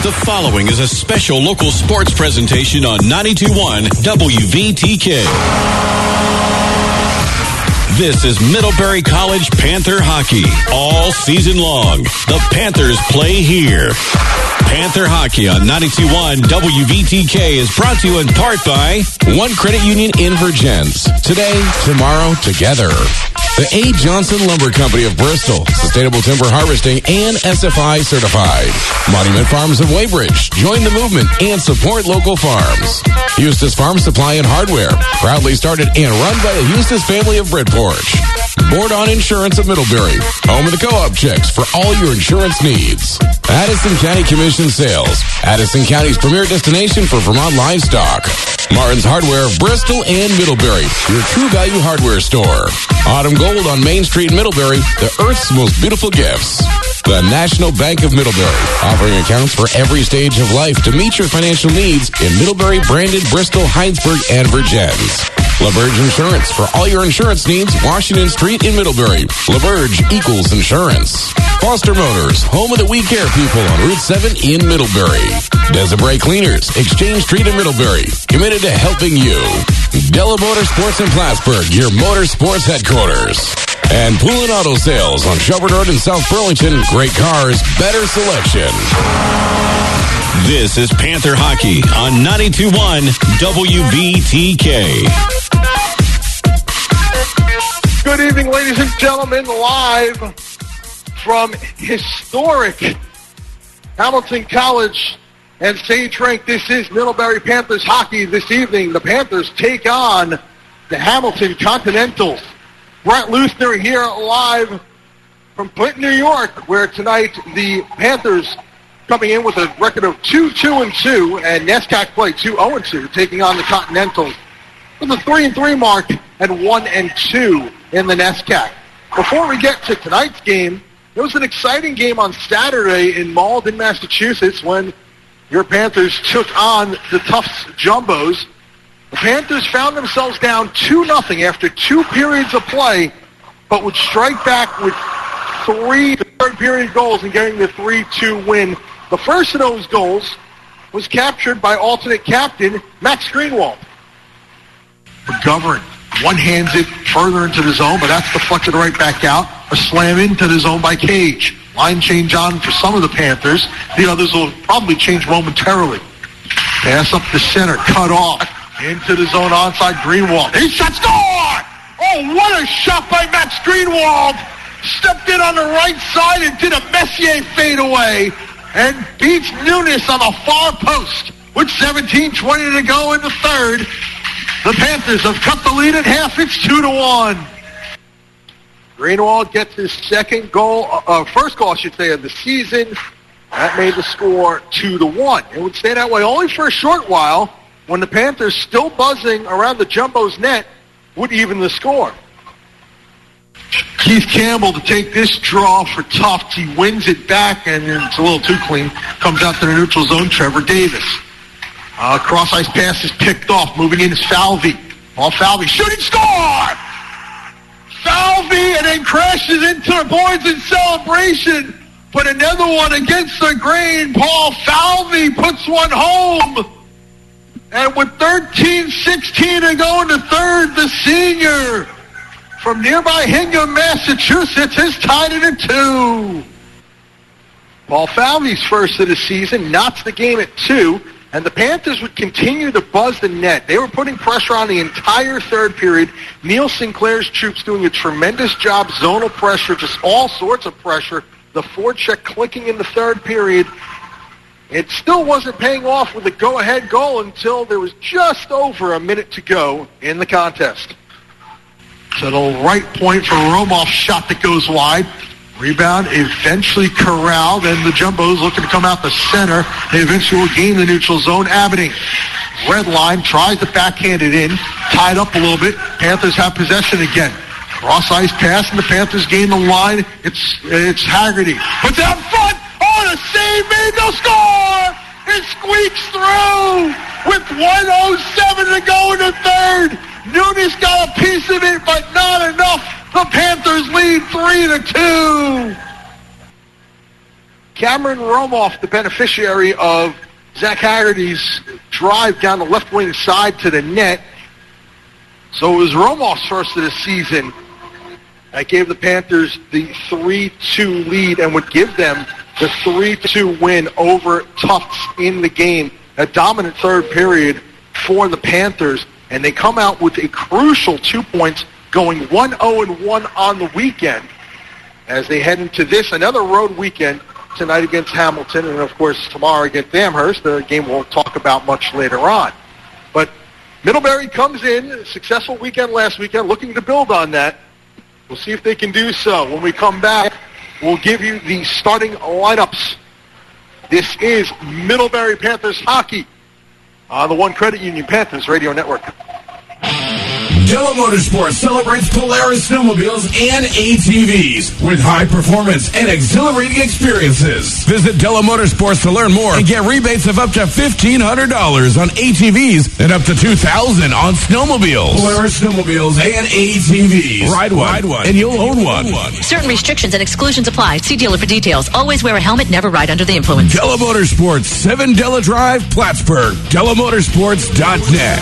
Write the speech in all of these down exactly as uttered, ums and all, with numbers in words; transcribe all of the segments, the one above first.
The following is a special local sports presentation on ninety-two point one W V T K. This is Middlebury College Panther hockey all season long. The Panthers play here. Panther hockey on ninety-two point one W V T K is brought to you in part by One Credit Union in Virgins. Today, tomorrow, together. The A. Johnson Lumber Company of Bristol, Sustainable Timber Harvesting, and S F I certified. Monument Farms of Weybridge. Join the movement and support local farms. Eustace Farm Supply and Hardware, proudly started and run by the Eustace family of Bridport. Board on Insurance of Middlebury, home of the co-op checks for all your insurance needs. Addison County Commission Sales, Addison County's premier destination for Vermont livestock. Martin's Hardware of Bristol and Middlebury, your true value hardware store. Autumn Gold on Main Street in Middlebury, the Earth's most beautiful gifts. The National Bank of Middlebury, offering accounts for every stage of life to meet your financial needs in Middlebury, Brandon, Bristol, Heinsberg, and Virgins. LaBerge Insurance, for all your insurance needs, Washington Street in Middlebury. LaBerge equals insurance. Foster Motors, home of the We Care people on Route seven in Middlebury. Desibray Cleaners, Exchange Street in Middlebury, committed to helping you. Della Motorsports in Plattsburgh, your motorsports headquarters. And Pool and Auto Sales on Shelburne Road in South Burlington. Great cars, better selection. This is Panther Hockey on ninety-two point one W V T K. Good evening, ladies and gentlemen, live from historic Hamilton College and Sage Rank. This is Middlebury Panthers hockey this evening. The Panthers take on the Hamilton Continentals. Brett Luthner here live from Clinton, New York, where tonight the Panthers coming in with a record of two two and two, and NESCAC play two oh and two, taking on the Continentals with a three and three mark and one and two in the NESCAC. Before we get to tonight's game, it was an exciting game on Saturday in Malden, Massachusetts, when your Panthers took on the Tufts Jumbos. The Panthers found themselves down two nothing after two periods of play, but would strike back with three third-period goals and getting the three two win. The first of those goals was captured by alternate captain Max Greenwald. McGovern one-hands it further into the zone, but that's deflected right back out. A slam into the zone by Cage. Line change on for some of the Panthers. The others will probably change momentarily. Pass up the center, cut off. Into the zone onside, Greenwald. He shot, score! Oh, what a shot by Max Greenwald! Stepped in on the right side and did a Messier fadeaway and beats Nunes on the far post with seventeen twenty to go in the third. The Panthers have cut the lead at half. It's two to one. Greenwald gets his second goal, uh, first goal, I should say, of the season. That made the score two to one. It would stay that way only for a short while when the Panthers, still buzzing around the Jumbos net, would even the score. Keith Campbell to take this draw for Tufts. He wins it back, and it's a little too clean. Comes out to the neutral zone, Trevor Davis. Uh, cross-ice pass is picked off. Moving in is Falvey. All Falvey. Shooting, score! Falvey, and then crashes into the boards in celebration. But another one against the grain. Paul Falvey puts one home. And with thirteen sixteen to go in the third, the senior from nearby Hingham, Massachusetts, has tied it at two. Paul Falvey's first of the season knots the game at two, and the Panthers would continue to buzz the net. They were putting pressure on the entire third period. Neil Sinclair's troops doing a tremendous job, zonal pressure, just all sorts of pressure. The forecheck clicking in the third period. It still wasn't paying off with a go-ahead goal until there was just over a minute to go in the contest. To the right point for Romoff's shot that goes wide. Rebound eventually corralled, and the Jumbos looking to come out the center. They eventually will gain the neutral zone. Aberdeen, red line, tries to backhand it in. Tied up a little bit. Panthers have possession again. Cross-ice pass, and the Panthers gain the line. It's, it's Haggerty. Puts it out front. Oh, the save made, no score! It squeaks through with one oh seven to go in the third. Nunes got a piece of it, but not enough. The Panthers lead three to two. Cameron Romoff, the beneficiary of Zach Haggerty's drive down the left wing side to the net. So it was Romoff's first of the season. That gave the Panthers the three two lead and would give them the three two win over Tufts in the game. A dominant third period for the Panthers, and they come out with a crucial two points, going one oh and one on the weekend as they head into this, another road weekend tonight against Hamilton, and of course tomorrow against Amherst, the game we'll talk about much later on. But Middlebury comes in, successful weekend last weekend, looking to build on that. We'll see if they can do so. When we come back, we'll give you the starting lineups. This is Middlebury Panthers hockey on the One Credit Union Panthers Radio Network. Della Motorsports celebrates Polaris snowmobiles and A T Vs with high performance and exhilarating experiences. Visit Della Motorsports to learn more and get rebates of up to fifteen hundred dollars on A T Vs and up to two thousand dollars on snowmobiles. Polaris snowmobiles and A T Vs. Ride one, Ride one and you'll own one. Certain restrictions and exclusions apply. See dealer for details. Always wear a helmet. Never ride under the influence. Della Motorsports, seven Della Drive, Plattsburgh. Della Motorsports dot net.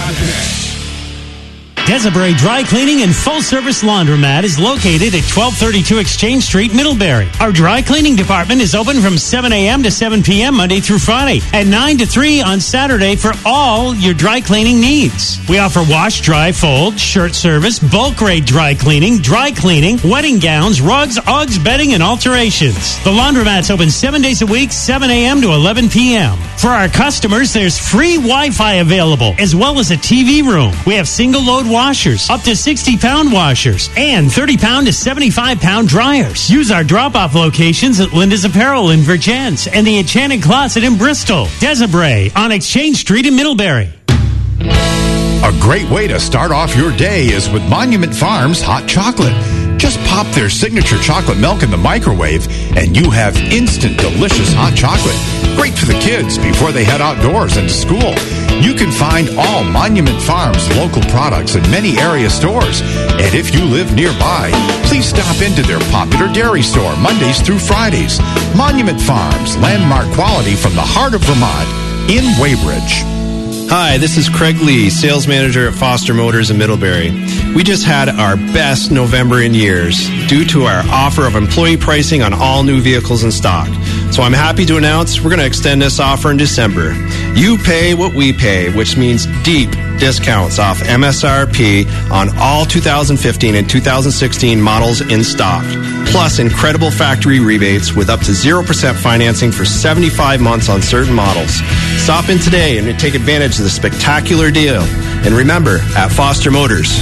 Desiree Dry Cleaning and Full Service Laundromat is located at twelve thirty-two Exchange Street, Middlebury. Our dry cleaning department is open from seven a.m. to seven p.m. Monday through Friday and nine to three on Saturday for all your dry cleaning needs. We offer wash, dry, fold, shirt service, bulk rate dry cleaning, dry cleaning, wedding gowns, rugs, Uggs, bedding, and alterations. The laundromat's open seven days a week, seven a.m. to eleven p.m. For our customers, there's free Wi-Fi available as well as a T V room. We have single load washers, up to sixty pound washers, and thirty pound to seventy-five pound dryers. Use our drop-off locations at Linda's Apparel in Virgins and the Enchanted Closet in Bristol. Desiree on Exchange Street in Middlebury. A great way to start off your day is with Monument Farms hot chocolate. Just pop their signature chocolate milk in the microwave and you have instant delicious hot chocolate. Great for the kids before they head outdoors and to school. You can find all Monument Farms local products in many area stores. And if you live nearby, please stop into their popular dairy store Mondays through Fridays. Monument Farms, landmark quality from the heart of Vermont in Weybridge. Hi, this is Craig Lee, sales manager at Foster Motors in Middlebury. We just had our best November in years due to our offer of employee pricing on all new vehicles in stock. So I'm happy to announce we're going to extend this offer in December. You pay what we pay, which means deep discounts off M S R P on all two thousand fifteen and two thousand sixteen models in stock. Plus incredible factory rebates with up to zero percent financing for seventy-five months on certain models. Stop in today and take advantage of the spectacular deal. And remember, at Foster Motors.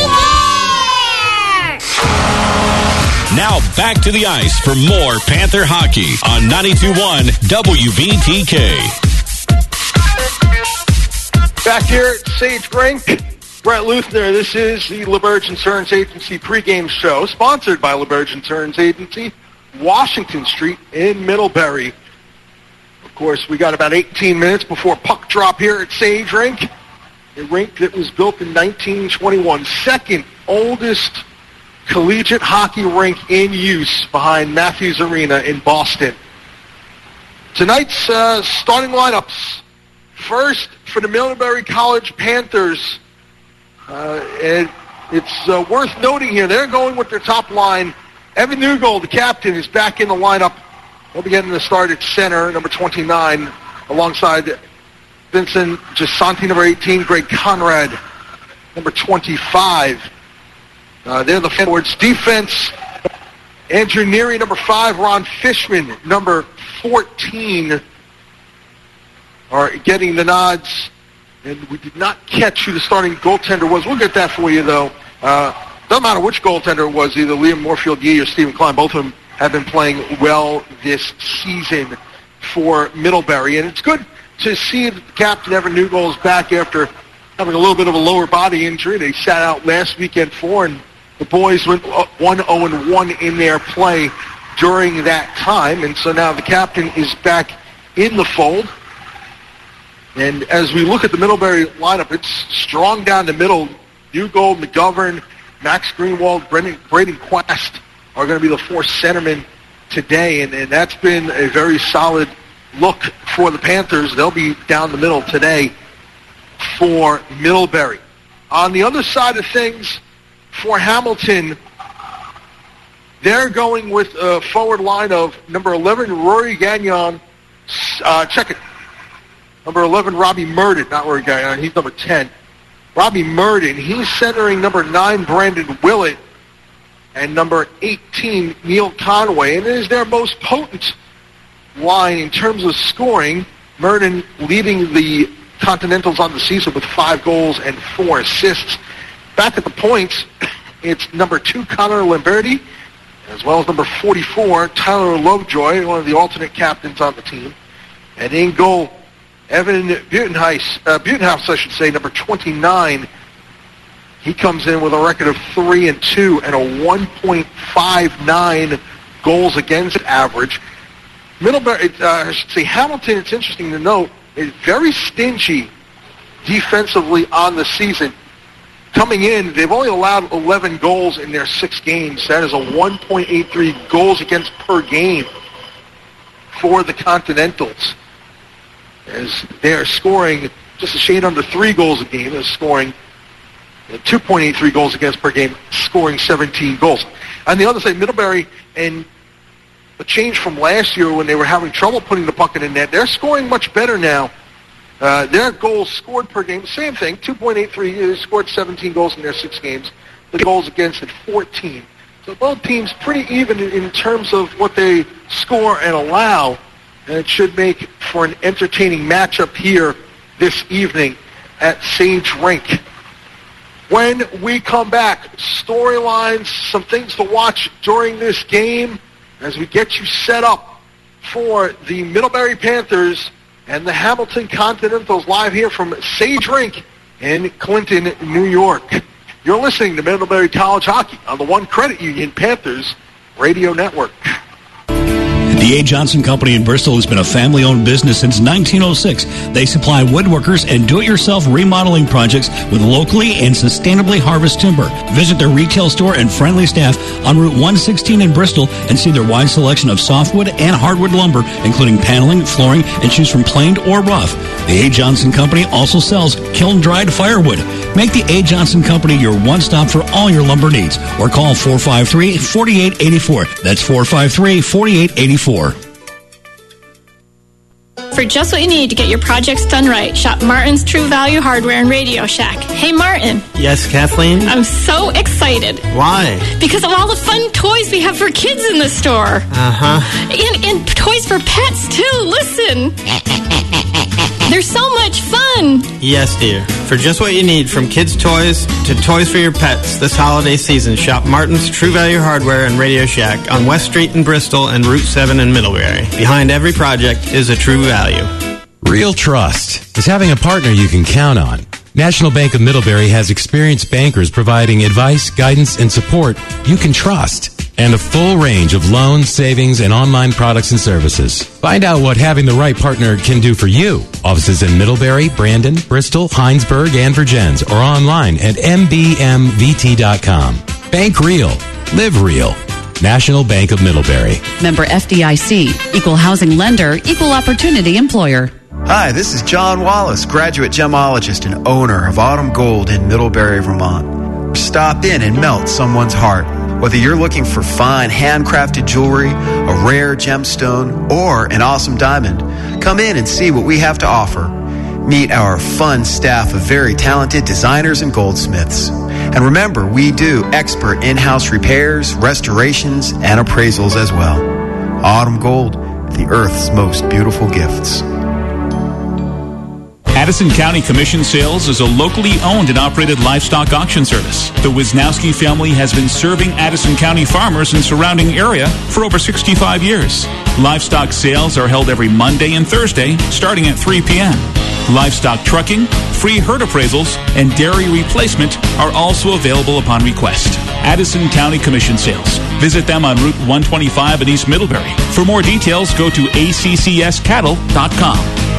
Now back to the ice for more Panther hockey on ninety-two point one W V T K. Back here at Sage Rink, Brett Luthner. This is the LaBerge Insurance Agency pregame show, sponsored by LaBerge Insurance Agency, Washington Street in Middlebury. Of course, we got about eighteen minutes before puck drop here at Sage Rink, a rink that was built in nineteen twenty-one, second oldest collegiate hockey rink in use behind Matthews Arena in Boston. Tonight's uh, starting lineups. First, for the Middlebury College Panthers, uh, and it's uh, worth noting here, they're going with their top line. Evan Newgold, the captain, is back in the lineup. He'll be getting the start at center, number twenty-nine, alongside Vincent Gisanti, number eighteen, Greg Conrad, number twenty-five. Uh, they're the forwards. Defense, Andrew Neary, number five, Ron Fishman, number fourteen, are getting the nods. And we did not catch who the starting goaltender was. We'll get that for you, though. Uh, doesn't matter which goaltender it was, either Liam Moorfield-Yee or Stephen Klein. Both of them have been playing well this season for Middlebury. And it's good to see the captain, Evan Newgold, is back after having a little bit of a lower body injury. They sat out last weekend for, and the boys went one oh and one in their play during that time. And so now the captain is back in the fold. And as we look at the Middlebury lineup, it's strong down the middle. Newgold, McGovern, Max Greenwald, Brendan, Braden Quast are going to be the four centermen today, and, and that's been a very solid look for the Panthers. They'll be down the middle today for Middlebury. On the other side of things, for Hamilton, they're going with a forward line of number eleven, Rory Gagnon. Uh, check it. Number eleven, Robbie Murden. Not Rory Gagnon. He's number ten. Robbie Murden. He's centering number nine, Brandon Willett, and number eighteen, Neil Conway. And it is their most potent line in terms of scoring. Murden leading the Continentals on the season with five goals and four assists. Back at the points, it's number two, Connor Lamberti, as well as number forty-four, Tyler Lovejoy, one of the alternate captains on the team. And in goal, Evan Butenhaus, uh, Butenhaus, I should say, number twenty-nine. He comes in with a record of three and two and a one point five nine goals against average. Middlebury, uh, I should say, Hamilton, it's interesting to note, is very stingy defensively on the season. Coming in, they've only allowed eleven goals in their six games. That is a one point eight three goals against per game for the Continentals, as they're scoring just a shade under three goals a game. They're scoring two point eight three goals against per game, scoring seventeen goals. On the other side, Middlebury, and a change from last year when they were having trouble putting the puck in the net, they're scoring much better now. Uh, their goals scored per game, same thing, two point eight three. They scored seventeen goals in their six games. The goals against at fourteen. So both teams pretty even in, in terms of what they score and allow. And it should make for an entertaining matchup here this evening at Sage Rink. When we come back, storylines, some things to watch during this game as we get you set up for the Middlebury Panthers and the Hamilton Continentals live here from Sage Rink in Clinton, New York. You're listening to Middlebury College Hockey on the One Credit Union Panthers Radio Network. The A. Johnson Company in Bristol has been a family-owned business since nineteen oh six. They supply woodworkers and do-it-yourself remodeling projects with locally and sustainably harvested timber. Visit their retail store and friendly staff on Route one sixteen in Bristol and see their wide selection of softwood and hardwood lumber, including paneling, flooring, and choose from planed or rough. The A. Johnson Company also sells kiln-dried firewood. Make the A. Johnson Company your one-stop for all your lumber needs, or call four five three, four eight eight four. That's four five three, four eight eight four. For just what you need to get your projects done right, shop Martin's True Value Hardware and Radio Shack. Hey, Martin. Yes, Kathleen? I'm so excited. Why? Because of all the fun toys we have for kids in the store. Uh-huh. And, and toys for pets, too. Listen. They're so much fun. Yes, dear. For just what you need, from kids' toys to toys for your pets, this holiday season, shop Martin's True Value Hardware and Radio Shack on West Street in Bristol and Route seven in Middlebury. Behind every project is a true value. Real trust is having a partner you can count on. National Bank of Middlebury has experienced bankers providing advice, guidance, and support you can trust, and a full range of loans, savings, and online products and services. Find out what having the right partner can do for you. Offices in Middlebury, Brandon, Bristol, Heinsberg, and Virgins, or online at m b m v t dot com. Bank real. Live real. National Bank of Middlebury. Member F D I C. Equal housing lender. Equal opportunity employer. Hi, this is John Wallace, graduate gemologist and owner of Autumn Gold in Middlebury, Vermont. Stop in and melt someone's heart. Whether you're looking for fine handcrafted jewelry, a rare gemstone, or an awesome diamond, come in and see what we have to offer. Meet our fun staff of very talented designers and goldsmiths. And remember, we do expert in-house repairs, restorations, and appraisals as well. Autumn Gold, the Earth's most beautiful gifts. Addison County Commission Sales is a locally owned and operated livestock auction service. The Wisnowski family has been serving Addison County farmers and surrounding area for over sixty-five years. Livestock sales are held every Monday and Thursday, starting at three p.m. Livestock trucking, free herd appraisals, and dairy replacement are also available upon request. Addison County Commission Sales. Visit them on Route one twenty-five in East Middlebury. For more details, go to a c c s cattle dot com.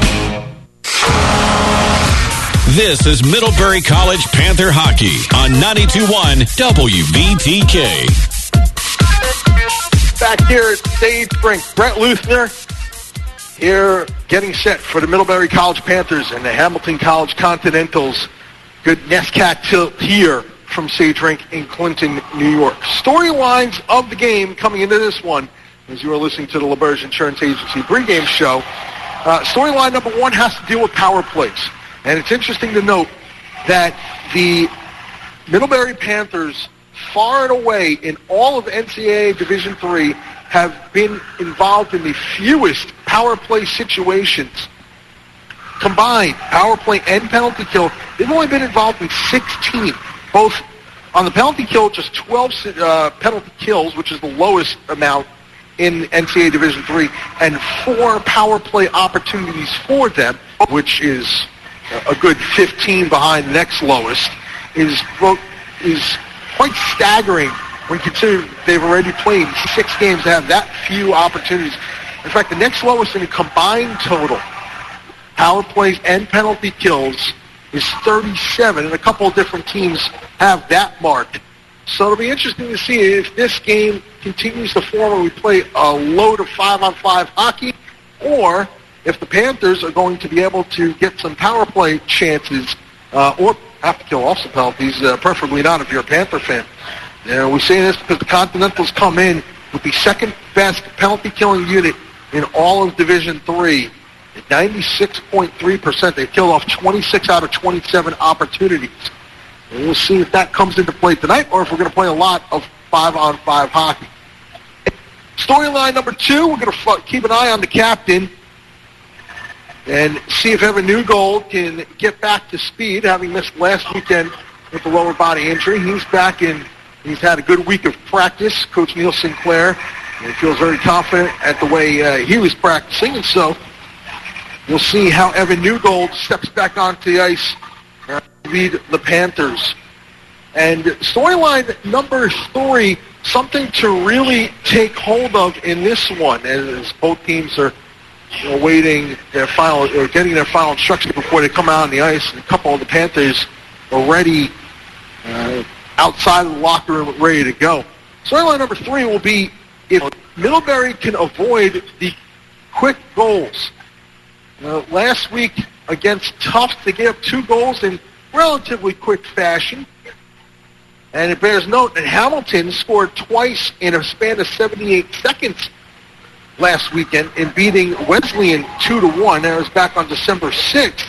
This is Middlebury College Panther Hockey on ninety-two point one W V T K. back here at Sage Rink. Brett Luthner here getting set for the Middlebury College Panthers and the Hamilton College Continentals. Good NESCAC tilt here from Sage Rink in Clinton, New York. Storylines of the game coming into this one, as you are listening to the LeBurge Insurance Agency pregame show. Uh, storyline number one has to deal with power plays. And it's interesting to note that the Middlebury Panthers, far and away in all of N C double A Division three, have been involved in the fewest power play situations. Combined, power play and penalty kill, they've only been involved in sixteen. Both on the penalty kill, just twelve uh, penalty kills, which is the lowest amount in N C double A Division three, and four power play opportunities for them, which is a good fifteen behind the next lowest, is is quite staggering when considering they've already played six games to have that few opportunities. In fact, the next lowest in a combined total, power plays and penalty kills, is thirty-seven, and a couple of different teams have that mark. So it'll be interesting to see if this game continues to form where we play a load of five-on-five hockey, or if the Panthers are going to be able to get some power play chances, uh, or have to kill off some penalties, uh, preferably not if you're a Panther fan. You know, we say this because the Continentals come in with the second best penalty killing unit in all of Division three. At ninety-six point three percent, they've killed off twenty-six out of twenty-seven opportunities. And we'll see if that comes into play tonight, or if we're going to play a lot of five-on-five hockey. Storyline number two, we're going to f- keep an eye on the captain and see if Evan Newgold can get back to speed, having missed last weekend with a lower body injury. He's back in, he's had a good week of practice. Coach Neil Sinclair, and he feels very confident at the way uh, he was practicing, and so we'll see how Evan Newgold steps back onto the ice uh, to lead the Panthers. And storyline number three, something to really take hold of in this one, as both teams are awaiting their final, or getting their final instructions before they come out on the ice. And a couple of the Panthers already uh, outside of the locker room, ready to go. Storyline number three will be if Middlebury can avoid the quick goals. Uh, last week against Tufts, they gave up two goals in relatively quick fashion. And it bears note that Hamilton scored twice in a span of seventy-eight seconds last weekend in beating Wesleyan two to one. That was back on December sixth.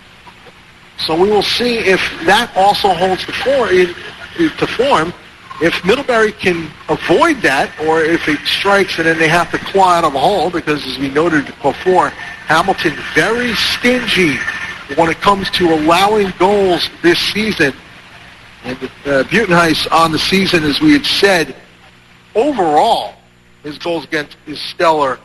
So we will see if that also holds to form, to form. If Middlebury can avoid that, or if it strikes and then they have to claw out of a hole, because as we noted before, Hamilton very stingy when it comes to allowing goals this season. And uh, Butenhuis on the season, as we had said, overall, his goals against is stellar.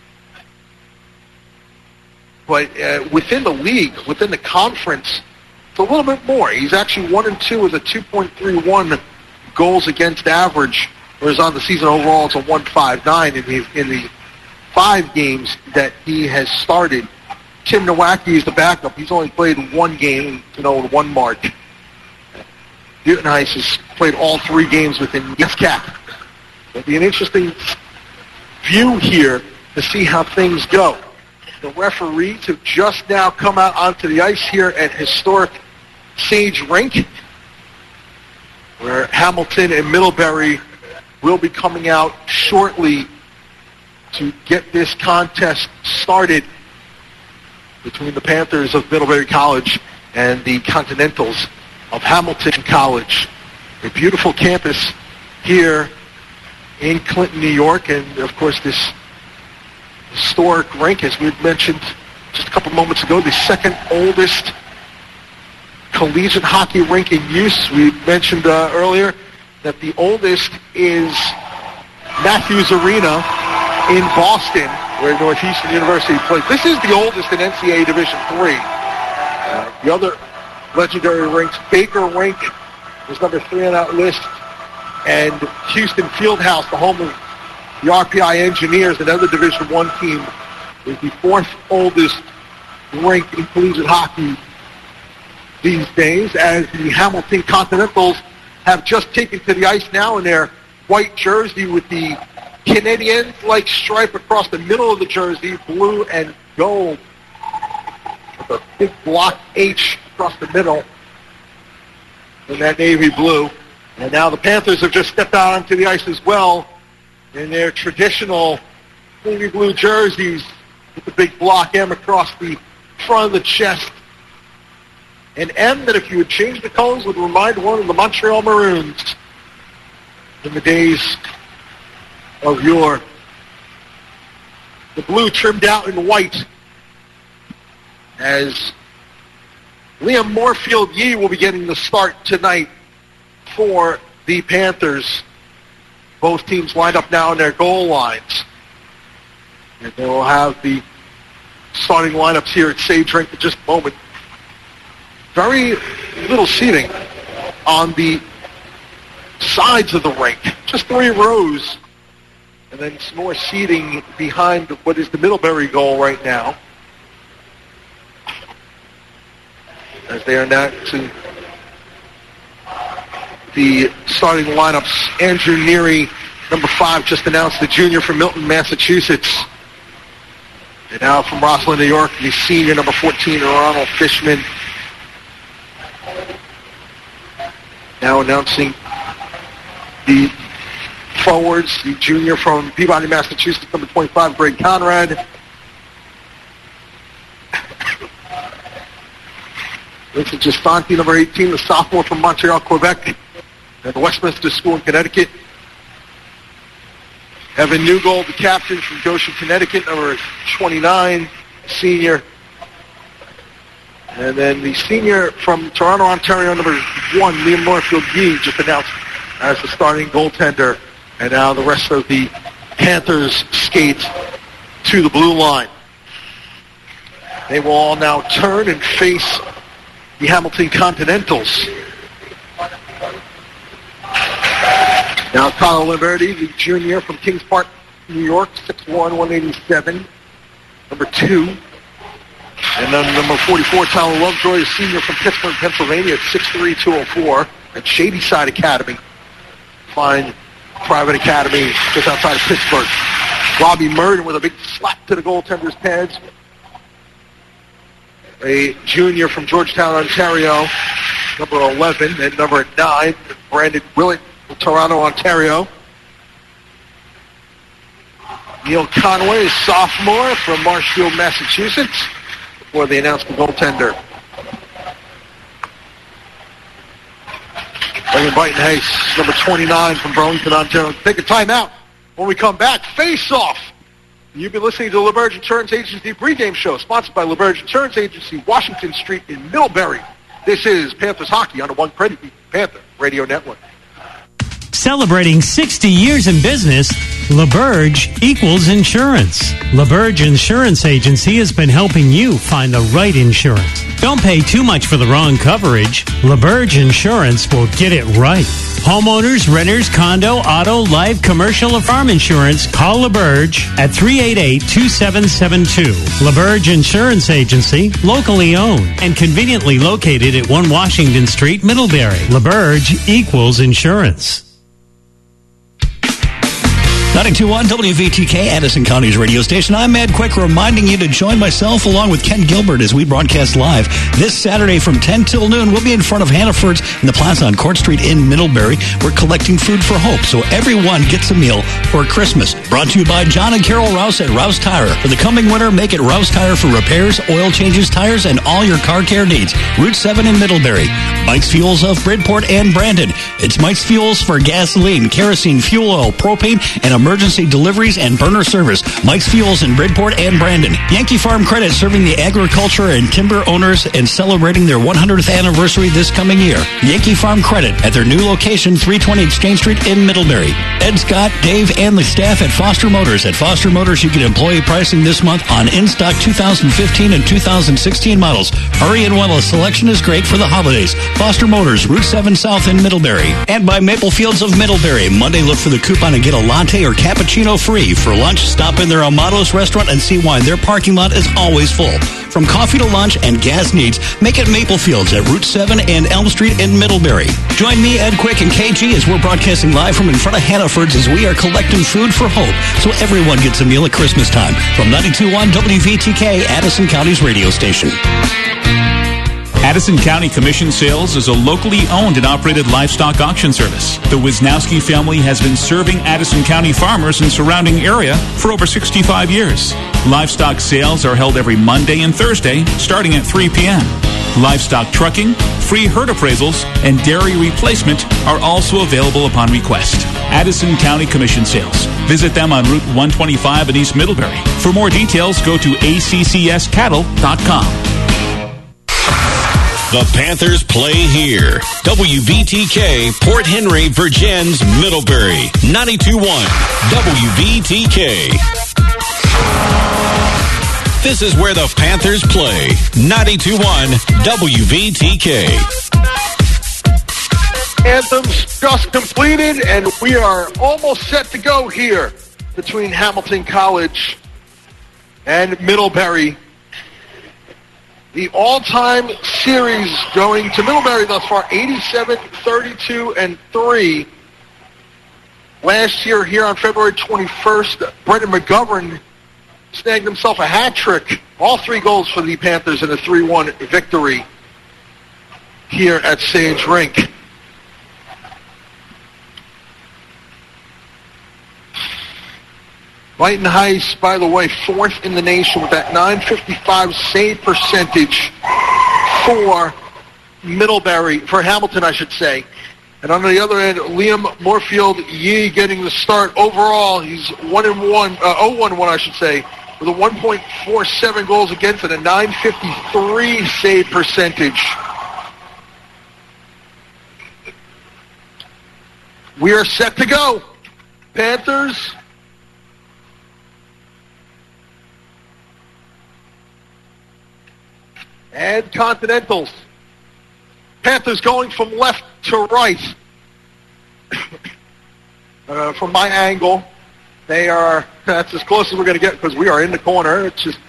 But uh, within the league, within the conference, it's a little bit more. He's actually one and two with a two point three one goals against average, whereas on the season overall it's a one point five nine in the, in the five games that he has started. Tim Nowacki is the backup. He's only played one game, you know, one mark. Butenhuis has played all three games within NESCAC. It'll be an interesting view here to see how things go. The referees have just now come out onto the ice here at historic Sage Rink, where Hamilton and Middlebury will be coming out shortly to get this contest started between the Panthers of Middlebury College and the Continentals of Hamilton College. A beautiful campus here in Clinton, New York, and of course this historic rink, as we had mentioned just a couple moments ago, the second oldest collegiate hockey rink in use. We mentioned uh, earlier that the oldest is Matthews Arena in Boston, where Northeastern University plays. This is the oldest in N C double A Division three. Uh, the other legendary rinks, Baker Rink is number three on that list, and Houston Fieldhouse, the home of the R P I Engineers, another Division One team, is the fourth oldest rink in collegiate hockey these days, as the Hamilton Continentals have just taken to the ice now in their white jersey with the Canadian-like stripe across the middle of the jersey, blue and gold, with a big block H across the middle in that navy blue. And now the Panthers have just stepped out onto the ice as well in their traditional navy blue jerseys with the big block M across the front of the chest. An M that, if you would change the colors, would remind one of the Montreal Maroons in the days of yore. The blue trimmed out in white as Liam Moorfield-Yee will be getting the start tonight for the Panthers. Both teams lined up now in their goal lines. And they will have the starting lineups here at Sage Rink in just a moment. Very little seating on the sides of the rink. Just three rows. And then some more seating behind what is the Middlebury goal right now. As they are now to the starting lineups. Andrew Neary, number five, just announced, the junior from Milton, Massachusetts. And now from Roslyn, New York, the senior, number fourteen, Ronald Fishman. Now announcing the forwards, the junior from Peabody, Massachusetts, number twenty-five, Greg Conrad. Vincent Gistanti, number eighteen, the sophomore from Montreal, Quebec, and the Westminster School in Connecticut. Evan Newgold, the captain from Goshen, Connecticut, number twenty-nine, senior. And then the senior from Toronto, Ontario, number one, Liam Moorfield-Yee, just announced as the starting goaltender. And now the rest of the Panthers skate to the blue line. They will all now turn and face the Hamilton Continentals. Now Kyle Liberty, the junior from Kings Park, New York, six one, one eighty-seven, number two. And then number forty-four, Tyler Lovejoy, a senior from Pittsburgh, Pennsylvania, at six three, two oh four, at Shadyside Academy. Fine private academy just outside of Pittsburgh. Robbie Murden with a big slap to the goaltender's pads. A junior from Georgetown, Ontario, number eleven, and number nine, Brandon Willett from Toronto, Ontario. Neil Conway, a sophomore from Marshfield, Massachusetts, before they announced the goaltender. Megan Brighton-Hayes, number twenty-nine from Burlington, Ontario. Take a timeout. When we come back, face-off. You've been listening to the LeBurge Insurance Agency pregame show, sponsored by LeBurge Insurance Agency, Washington Street in Middlebury. This is Panthers Hockey on the One Credit Panther Radio Network. Celebrating sixty years in business, LeBurge equals insurance. LeBurge Insurance Agency has been helping you find the right insurance. Don't pay too much for the wrong coverage. LeBurge Insurance will get it right. Homeowners, renters, condo, auto, life, commercial, or farm insurance, call LeBurge at three eight eight, two seven seven two. LeBurge Insurance Agency, locally owned and conveniently located at one Washington Street, Middlebury. LeBurge equals insurance. ninety-two point one W V T K, Addison County's radio station. I'm Ed Quick, reminding you to join myself along with Ken Gilbert as we broadcast live this Saturday from ten till noon. We'll be in front of Hannaford's in the plaza on Court Street in Middlebury. We're collecting food for hope, so everyone gets a meal for Christmas. Brought to you by John and Carol Rouse at Rouse Tire. For the coming winter, make it Rouse Tire for repairs, oil changes, tires, and all your car care needs. Route seven in Middlebury. Mike's Fuels of Bridport and Brandon. It's Mike's Fuels for gasoline, kerosene, fuel oil, propane, and emergency deliveries and burner service. Mike's Fuels in Bridport and Brandon. Yankee Farm Credit, serving the agriculture and timber owners and celebrating their one hundredth anniversary this coming year. Yankee Farm Credit at their new location, three twenty Exchange Street in Middlebury. Ed Scott, Dave, and the staff at Foster Motors. At Foster Motors, you get employee pricing this month on in-stock two thousand fifteen and two thousand sixteen models. Hurry in while the selection is great for the holidays. Foster Motors, Route seven South in Middlebury. And by Maple Fields of Middlebury. Monday, look for the coupon and get a latte or your cappuccino free. For lunch, stop in their Amados restaurant and see why their parking lot is always full. From coffee to lunch and gas needs, make it Maple Fields at Route seven and Elm Street in Middlebury. Join me, Ed Quick, and K G as we're broadcasting live from in front of Hannaford's as we are collecting food for hope so everyone gets a meal at Christmas time. From ninety-two point one W V T K, Addison County's radio station. Addison County Commission Sales is a locally owned and operated livestock auction service. The Wisnowski family has been serving Addison County farmers and surrounding area for over sixty-five years. Livestock sales are held every Monday and Thursday, starting at three p.m. Livestock trucking, free herd appraisals, and dairy replacement are also available upon request. Addison County Commission Sales. Visit them on Route one twenty-five in East Middlebury. For more details, go to A C C S cattle dot com. The Panthers play here. W V T K, Port Henry, Virgins, Middlebury. ninety-two point one W V T K. This is where the Panthers play. ninety-two point one W V T K. Anthems just completed, and we are almost set to go here between Hamilton College and Middlebury. The all-time series going to Middlebury thus far, eighty-seven, thirty-two, and three. Last year here on February twenty-first, Brendan McGovern snagged himself a hat trick. All three goals for the Panthers in a three one victory here at Sage Rink. Leighton Heiss, by the way, fourth in the nation with that nine fifty-five save percentage for Middlebury, for Hamilton, I should say. And on the other end, Liam Moorfield Yee getting the start. Overall, he's one and one, uh, oh one one, I should say, with a one point four seven goals against and a nine fifty-three save percentage. We are set to go. Panthers. And Continentals. Panthers going from left to right. uh, from my angle, they are, that's as close as we're going to get because we are in the corner. It's just,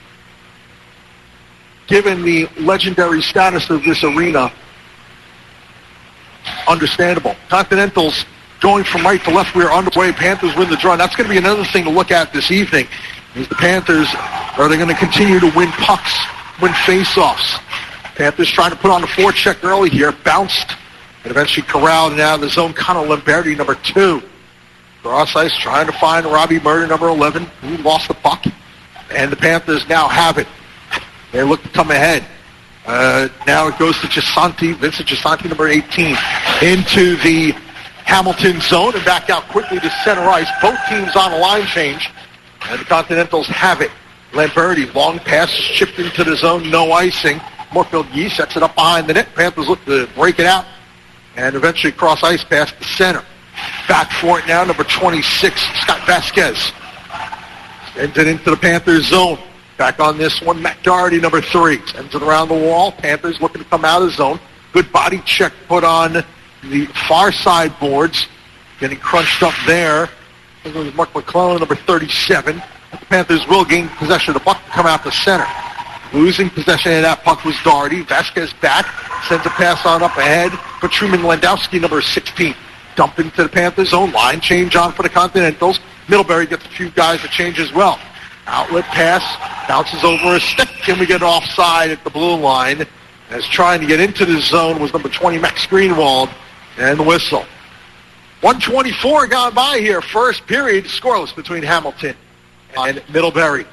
given the legendary status of this arena, understandable. Continentals going from right to left. We are underway. Panthers win the draw. And that's going to be another thing to look at this evening. Is the Panthers, are they going to continue to win pucks, win face-offs? Panthers trying to put on the forecheck early here, bounced, and eventually corralled and out of the zone. Connor Lamberti, number two. Cross ice trying to find Robbie Murder, number eleven, who lost the puck. And the Panthers now have it. They look to come ahead. Uh, now it goes to Gisanti, Vincent Gisanti, number eighteen, into the Hamilton zone and back out quickly to center ice. Both teams on a line change, and the Continentals have it. Lamberti, long pass, chipped into the zone, no icing. Moorfield Yee sets it up behind the net. Panthers look to break it out and eventually cross ice past the center. Back for it now, number twenty-six, Scott Vasquez. Sends it into the Panthers zone. Back on this one, Matt Doherty, number three. Sends it around the wall. Panthers looking to come out of the zone. Good body check put on the far side boards. Getting crunched up there. It was Mark McClellan, number thirty-seven. The Panthers will gain possession of the puck and come out the center. Losing possession of that puck was Doherty. Vasquez back. Sends a pass on up ahead for Truman Landowski, number sixteen. Dump into the Panthers zone. Line change on for the Continentals. Middlebury gets a few guys to change as well. Outlet pass. Bounces over a stick. And we get offside at the blue line. As trying to get into the zone was number twenty, Max Greenwald. And the whistle. one twenty-four gone by here. First period scoreless between Hamilton and Middlebury.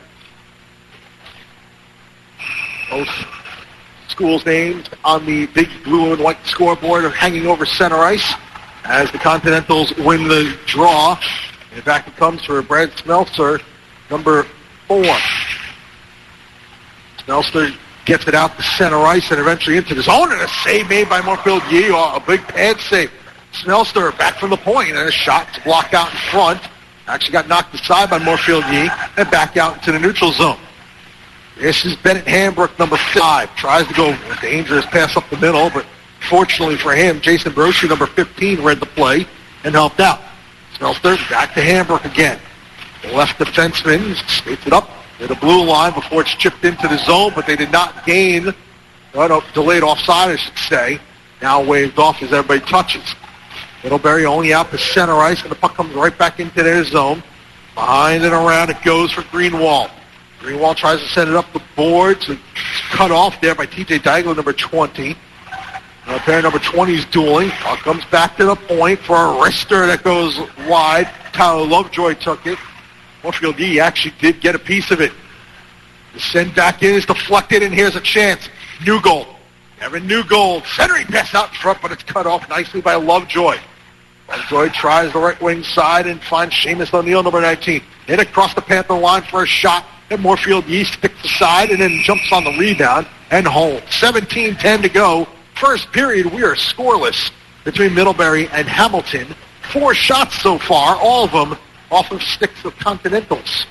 Both schools' names on the big blue and white scoreboard are hanging over center ice as the Continentals win the draw. And back it comes for Brad Smeltzer, number four. Smeltzer gets it out to center ice and eventually into the zone, and a save made by Moorfield Yee, a big pad save. Smeltzer back from the point, and a shot to block out in front. Actually got knocked aside by Moorfield Yee and back out into the neutral zone. This is Bennett Hambrook, number five. Tries to go a dangerous pass up the middle, but fortunately for him, Jason Brochu, number fifteen, read the play and helped out. Smelter back to Hamburg again. The left defenseman skates it up to the blue line before it's chipped into the zone, but they did not gain, well, delayed offside, I should say. Now waved off as everybody touches. Middlebury only out to center ice, and the puck comes right back into their zone. Behind and around it goes for Greenwald. Greenwald tries to send it up the boards. It's cut off there by T J Daigle, number twenty. Uh, pair number twenty is dueling. Puck comes back to the point for a wrister that goes wide. Tyler Lovejoy took it. Moorfield Yee actually did get a piece of it. The send back in is deflected, and here's a chance. Newgold. Evan Newgold. Centering pass out in front, but it's cut off nicely by Lovejoy. Lovejoy tries the right wing side and finds Seamus O'Neill, number nineteen. Hit across the Panther line for a shot. And Moorfield Yee sticks aside and then jumps on the rebound and holds. seventeen ten to go. First period, we are scoreless between Middlebury and Hamilton. Four shots so far, all of them off of sticks of Continentals.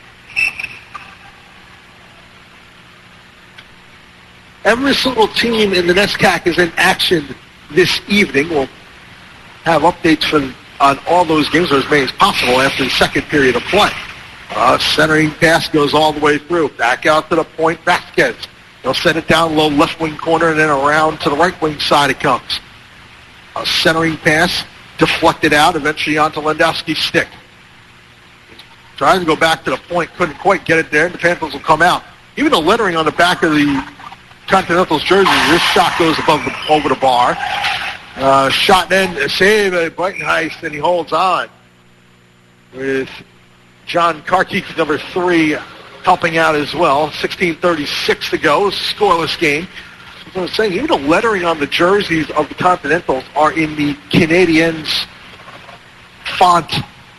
Every single team in the NESCAC is in action this evening. We'll have updates for, on all those games, or as many as possible, after the second period of play. Uh, centering pass goes all the way through. Back out to the point, Vasquez. They'll send it down low left wing corner and then around to the right wing side it comes. A centering pass deflected out, eventually onto Lewandowski's stick. Trying to go back to the point, couldn't quite get it there, and the Panthers will come out. Even the lettering on the back of the Continentals jersey, this shot goes above the, over the bar. Uh, shot then, a save by Breitenheist, and he holds on with John Karkik, number three, helping out as well. sixteen thirty-six to go, scoreless game. As I was saying, even the lettering on the jerseys of the Continentals are in the Canadiens font.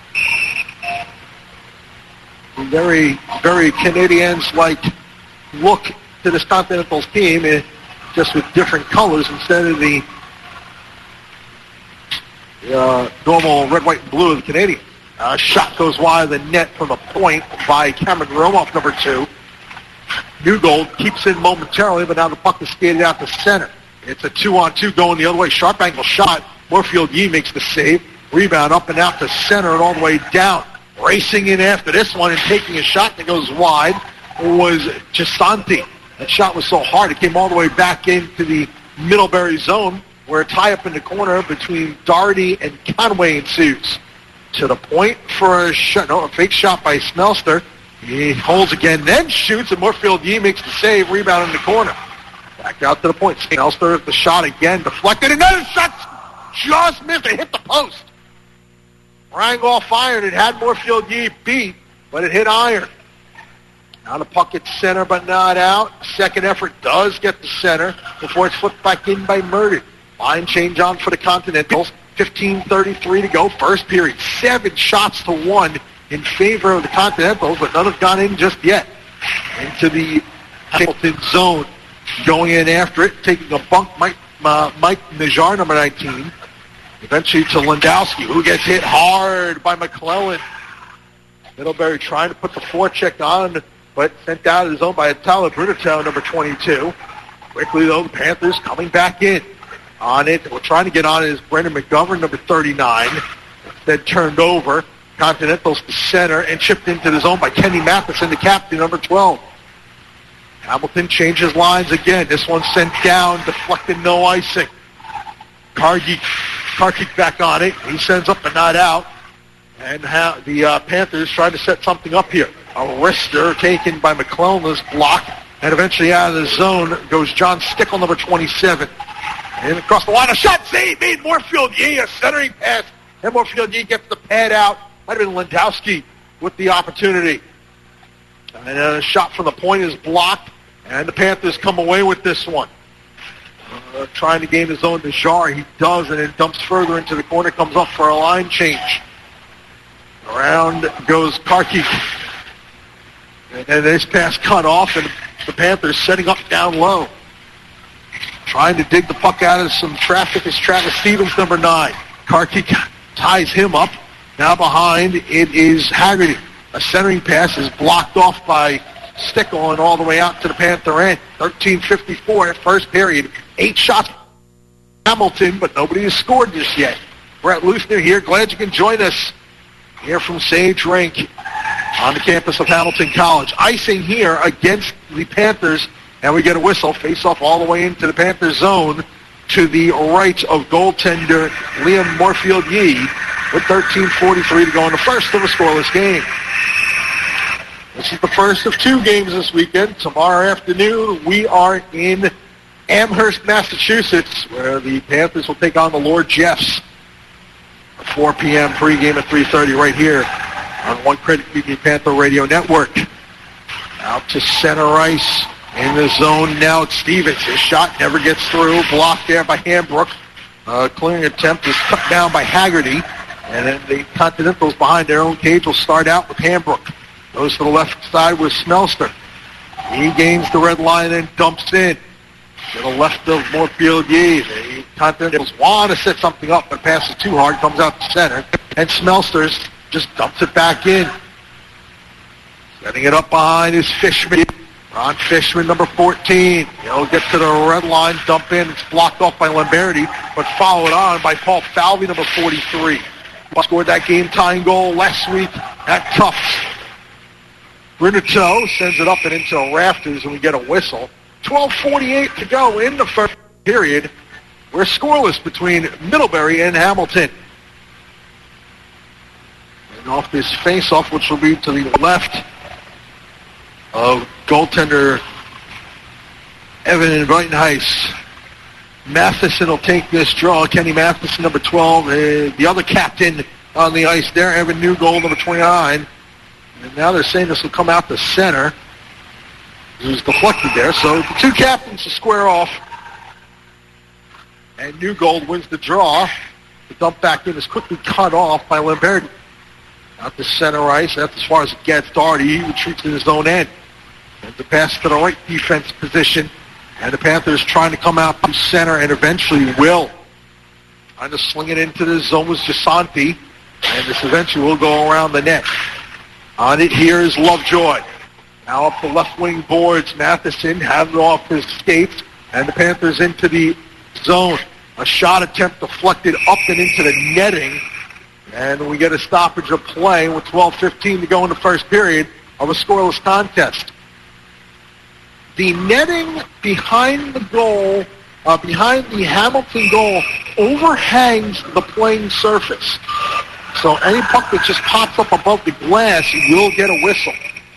Very, very Canadiens-like look to this Continentals team, eh, just with different colors instead of the uh, normal red, white, and blue of the Canadiens. Uh, shot goes wide of the net from the point by Cameron Romoff, number two. Newgold keeps in momentarily, but now the puck is skated out to center. It's a two-on-two going the other way. Sharp angle shot. Moorfield Yee makes the save. Rebound up and out to center and all the way down. Racing in after this one and taking a shot that goes wide was Gisanti. That shot was so hard it came all the way back into the Middlebury zone, where a tie-up in the corner between Doherty and Conway ensues. To the point for a shot, no, a fake shot by Smelster. He holds again, then shoots, and Moorfield Yee makes the save, rebound in the corner. Back out to the point. Smelster at the shot again, deflected, another shot just missed. It hit the post. Rangolf fired. It had Moorfield Yee beat, but it hit iron. Now the puck at center, but not out. Second effort does get to center before it's flipped back in by Murdy. Line change on for the Continentals. fifteen thirty-three to go. First period. Seven shots to one in favor of the Continentals, but none have gone in just yet. Into the Hamilton zone. Going in after it, taking a bunk, Mike, uh, Mike Najar, number nineteen. Eventually to Lewandowski, who gets hit hard by McClellan. Middlebury trying to put the forecheck on, but sent out of the zone by Tyler Brunatow, number twenty-two. Quickly, though, the Panthers coming back in. On it, we're trying to get on it is Brendan McGovern, number thirty-nine. Then turned over. Continentals to center and chipped into the zone by Kenny Matheson, the captain, number twelve. Hamilton changes lines again. This one sent down, deflected, no icing. Karkik, Karkik back on it. He sends up but not out. And ha- the uh, Panthers trying to set something up here. A wrister taken by McClellan is blocked. And eventually out of the zone goes John Stickle, number twenty-seven. And across the line, a shot save made Moorfield Yee, a centering pass. And Moorfield Yee gets the pad out. Might have been Lewandowski with the opportunity. And a shot from the point is blocked. And the Panthers come away with this one. Uh, trying to gain his own Najar. He does, and then dumps further into the corner. Comes up for a line change. Around goes Karkik. And then this pass cut off, and the Panthers setting up down low. Trying to dig the puck out of some traffic is Travis Stevens, number nine. Karkik ties him up. Now behind, it is Haggerty. A centering pass is blocked off by Stickle and all the way out to the Panther end. thirteen fifty-four at first period. Eight shots Hamilton, but nobody has scored just yet. Brett Lusner here. Glad you can join us here from Sage Rink on the campus of Hamilton College. Icing here against the Panthers, and we get a whistle. Face off all the way into the Panthers zone to the right of goaltender Liam Moorfield-Yee with thirteen forty-three to go in the first of a scoreless game. This is the first of two games this weekend. Tomorrow afternoon, we are in Amherst, Massachusetts, where the Panthers will take on the Lord Jeffs. four p.m. pregame at three thirty right here on One Credit Union Panther Radio Network. Out to center ice in the zone now. It's Stevens. His shot never gets through. Blocked there by Hambrook. Uh, clearing attempt is cut down by Haggerty. And then the Continentals behind their own cage will start out with Hambrook. Goes to the left side with Smelster. He gains the red line and dumps in. To the left of Moorfield-Yee. The Continentals want to set something up, but passes too hard, comes out to center. And Smelsters just dumps it back in. Setting it up behind is Fishman. Ron Fishman, number fourteen. He'll get to the red line, dump in. It's blocked off by Lamberti, but followed on by Paul Falvey, number forty-three. Scored that game-tying goal last week at Tufts. Bruneteau sends it up and into the rafters, and we get a whistle. twelve forty-eight to go in the first period. We're scoreless between Middlebury and Hamilton. And off this face-off, which will be to the left of goaltender Evan Breitenheis. Matheson will take this draw. Kenny Matheson, number twelve, uh, the other captain on the ice there. Evan Newgold, number twenty-nine. And now they're saying this will come out to center. It was deflected there. So the two captains to square off. And Newgold wins the draw. The dump back in is quickly cut off by Lamberti. Out to center ice. That's as far as it gets. Doherty, he retreats to his own end. And the pass to the right defense position. And the Panthers trying to come out to center and eventually will. Trying to sling it into the zone was Gisanti. And this eventually will go around the net. On it here is Lovejoy. Now up the left wing boards. Matheson has it off his skates. And the Panthers into the zone. A shot attempt deflected up and into the netting. And we get a stoppage of play with twelve fifteen to go in the first period of a scoreless contest. The netting behind the goal, uh, behind the Hamilton goal, overhangs the playing surface. So any puck that just pops up above the glass will get a whistle.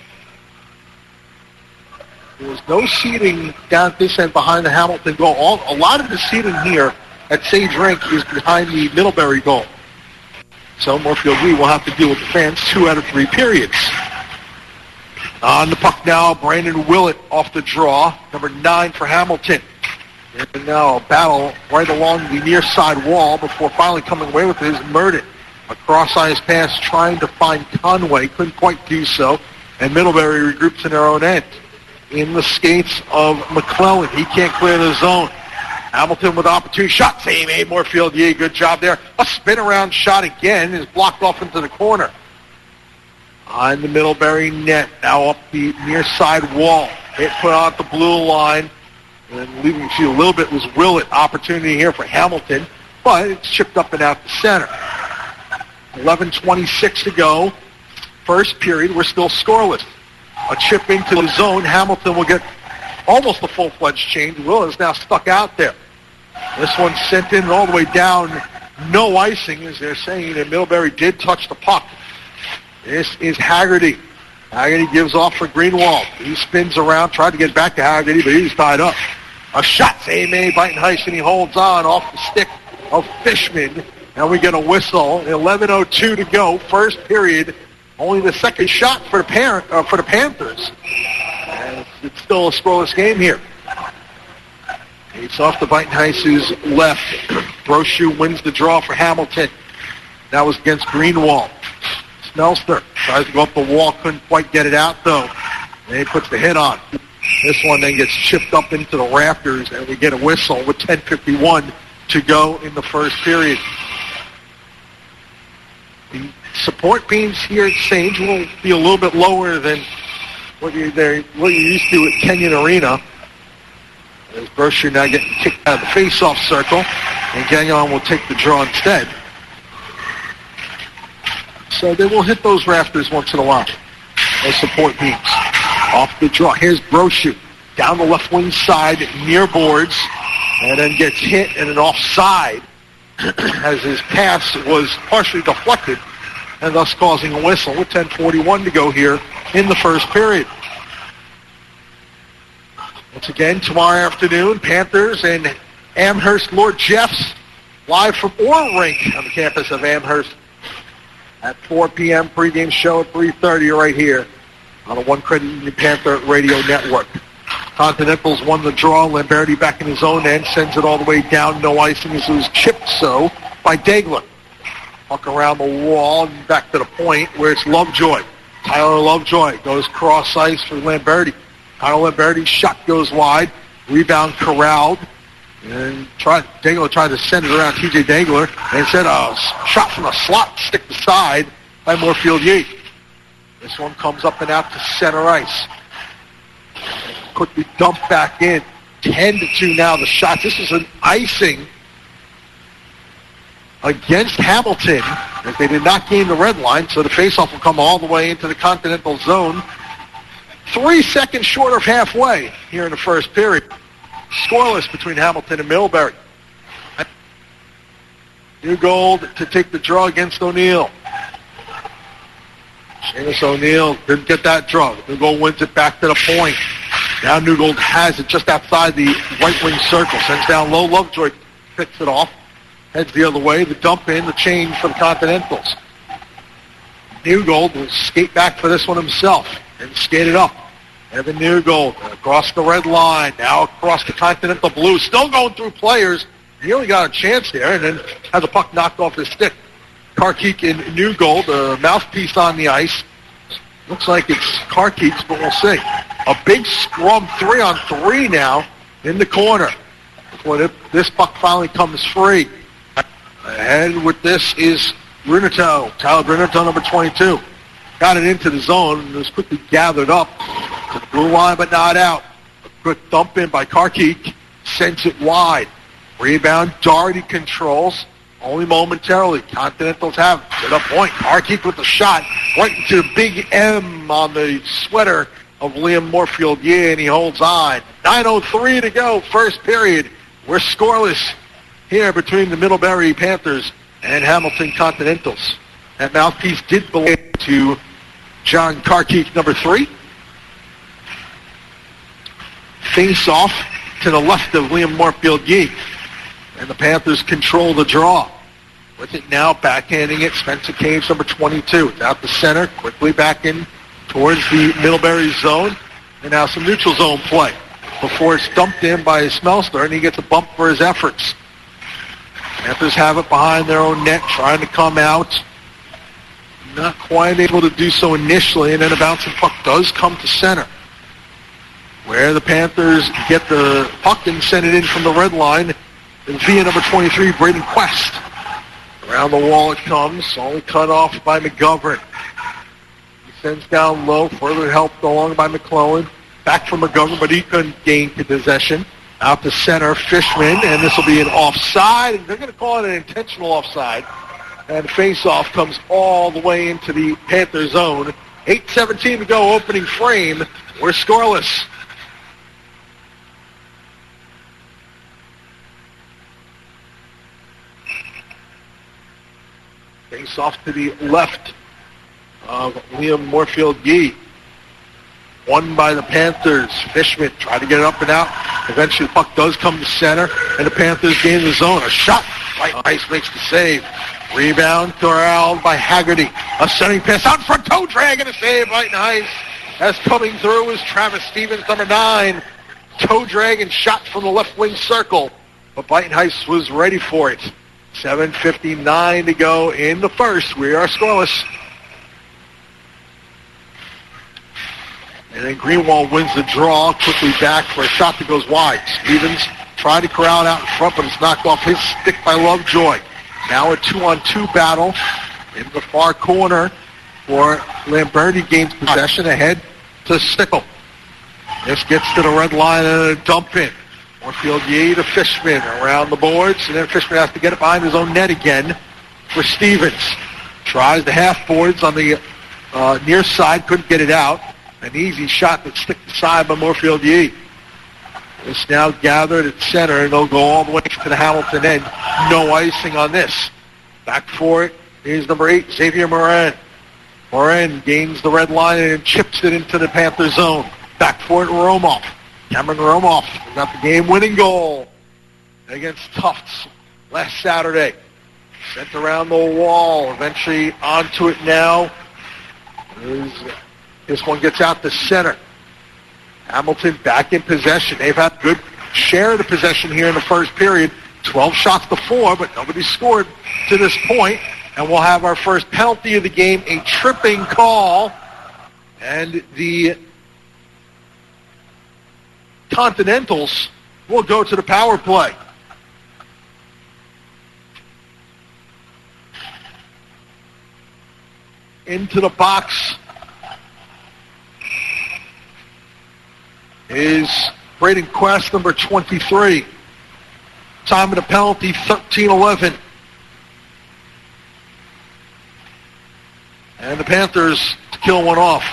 There's no seating down this end behind the Hamilton goal. All, a lot of the seating here at Sage Rink is behind the Middlebury goal. So Moorfield-Yee will have to deal with the fans two out of three periods. On the puck now, Brandon Willett off the draw, number nine for Hamilton. And now a battle right along the near side wall before finally coming away with it is Murden. A cross-ice pass trying to find Conway, couldn't quite do so, and Middlebury regroups in their own end. In the skates of McClellan, he can't clear the zone. Hamilton with opportunity shot, same aim, Moorfield-Yee, good job there. A spin around shot again is blocked off into the corner. On the Middlebury net, now up the near side wall. Hit put out the blue line, and leaving the field a little bit was Willett. Opportunity here for Hamilton, but it's chipped up and out the center. eleven twenty-six to go. First period, we're still scoreless. A chip into the zone. Hamilton will get almost a full-fledged change. Willett is now stuck out there. This one sent in all the way down. No icing, as they're saying, and Middlebury did touch the puck. This is Haggerty. Haggerty gives off for Greenwald. He spins around, tried to get back to Haggerty, but he's tied up. A shot, same A, Breitenheis, and he holds on off the stick of Fishman. And we get a whistle. eleven oh two to go. First period. Only the second shot for the parent, uh, for the Panthers. And it's still a scoreless game here. It's off to Breitenheis' left. Brochu wins the draw for Hamilton. That was against Greenwald. Smelster tries to go up the wall, couldn't quite get it out though. And he puts the hit on. This one then gets chipped up into the rafters, and we get a whistle with ten fifty-one to go in the first period. The support beams here at Sage will be a little bit lower than what you're, there, what you're used to at Kenyon Arena. As Brochu now getting kicked out of the face-off circle, and Gagnon will take the draw instead. So they will hit those rafters once in a while. Those support beams. Off the draw. Here's Brochu. Down the left wing side, near boards, and then gets hit in an offside as his pass was partially deflected, and thus causing a whistle with ten forty-one to go here in the first period. Once again, tomorrow afternoon, Panthers and Amherst Lord Jeffs live from Orr Rink on the campus of Amherst at four p.m. pregame show at three thirty right here on the One Credit Union Panther Radio Network. Continentals won the draw. Lamberti back in his own end, sends it all the way down. No icing as it was chipped so by Dagler. Puck around the wall and back to the point where it's Lovejoy. Tyler Lovejoy goes cross ice for Lamberti. Tyler Lamberti's shot goes wide. Rebound corralled. And try, Dagler tried to send it around T J Dagler. And instead a shot from the slot stick the side by Moorfield Yates. This one comes up and out to center ice. Quickly dumped back in. ten to two now the shots. This is an icing against Hamilton as they did not gain the red line, so the faceoff will come all the way into the Continental zone. Three seconds short of halfway here in the first period. Scoreless between Hamilton and Middlebury. Newgold to take the draw against O'Neill. Seamus O'Neill didn't get that draw. Newgold wins it back to the point. Now Newgold has it just outside the right wing circle. Sends down low. Lovejoy picks it off. Heads the other way. The dump in, the change for the Continentals. Newgold will skate back for this one himself and skate it up. Evan Newgold across the red line. Now across the Continental blue. Still going through players. He only got a chance there and then has a puck knocked off his stick. Karkik and Newgold, a mouthpiece on the ice. Looks like it's Karkik's, but we'll see. A big scrum, three on three now in the corner. When it, this puck finally comes free. Ahead with this is Bruneto. Tyler Bruneto, number twenty-two. Got it into the zone and was quickly gathered up to the blue line, but not out. A quick dump in by Karkik. Sends it wide. Rebound, Doherty controls. Only momentarily. Continentals have it. To the point. Karkik with the shot. Right into the big M on the sweater of Liam Moorfield. Yeah, and he holds on. nine oh three to go. First period. We're scoreless here between the Middlebury Panthers and Hamilton Continentals. That mouthpiece did belong to John Karkik, number three. Face off to the left of Liam Moorfield Yates. And the Panthers control the draw. With it now, backhanding it, Spencer Caves, number twenty-two. It's out the center, quickly back in towards the Middlebury zone. And now some neutral zone play before it's dumped in by Smelster, and he gets a bump for his efforts. Panthers have it behind their own net, trying to come out. Not quite able to do so initially, and then a bouncing puck does come to center, where the Panthers get the puck and send it in from the red line. And via number twenty-three, Braden Quest. Around the wall it comes, only cut off by McGovern. He sends down low, further helped along by McClellan. Back from McGovern, but he couldn't gain possession. Out to center, Fishman, and this will be an offside. They're going to call it an intentional offside. And face-off comes all the way into the Panther zone. eight seventeen to go, opening frame. We're scoreless. Face off to the left of Liam Moorfield Yee. Won by the Panthers. Fishman tried to get it up and out. Eventually the puck does come to center, and the Panthers gain the zone. A shot. White Ice makes the save. Rebound corralled by Haggerty. A setting pass out in front. Toe drag and a save. White Ice. As coming through is Travis Stevens, number nine. Toe drag and shot from the left wing circle. But White Ice was ready for it. seven fifty-nine to go in the first. We are scoreless. And then Greenwald wins the draw. Quickly back for a shot that goes wide. Stevens tried to corral it out in front, but it's knocked off his stick by Lovejoy. Now a two-on-two battle in the far corner for Lamberti. Gains possession ahead to Stickle. This gets to the red line and a dump in. Moorfield Yee to Fishman around the boards, and then Fishman has to get it behind his own net again for Stevens. Tries the half boards on the uh, near side, couldn't get it out. An easy shot that stick aside by Moorfield Yee. It's now gathered at center, and they'll go all the way to the Hamilton end. No icing on this. Back for it is number eight, Xavier Moran. Moran gains the red line and chips it into the Panther zone. Back for it, Romoff. Cameron Romoff got the game-winning goal against Tufts last Saturday. Sent around the wall, eventually onto it now. This one gets out to center. Hamilton back in possession. They've had good share of the possession here in the first period. twelve shots to four, but nobody scored to this point. And we'll have our first penalty of the game, a tripping call. And the Continentals will go to the power play. Into the box is Braden Quest, number twenty-three. Time of the penalty, thirteen eleven. And the Panthers kill one off.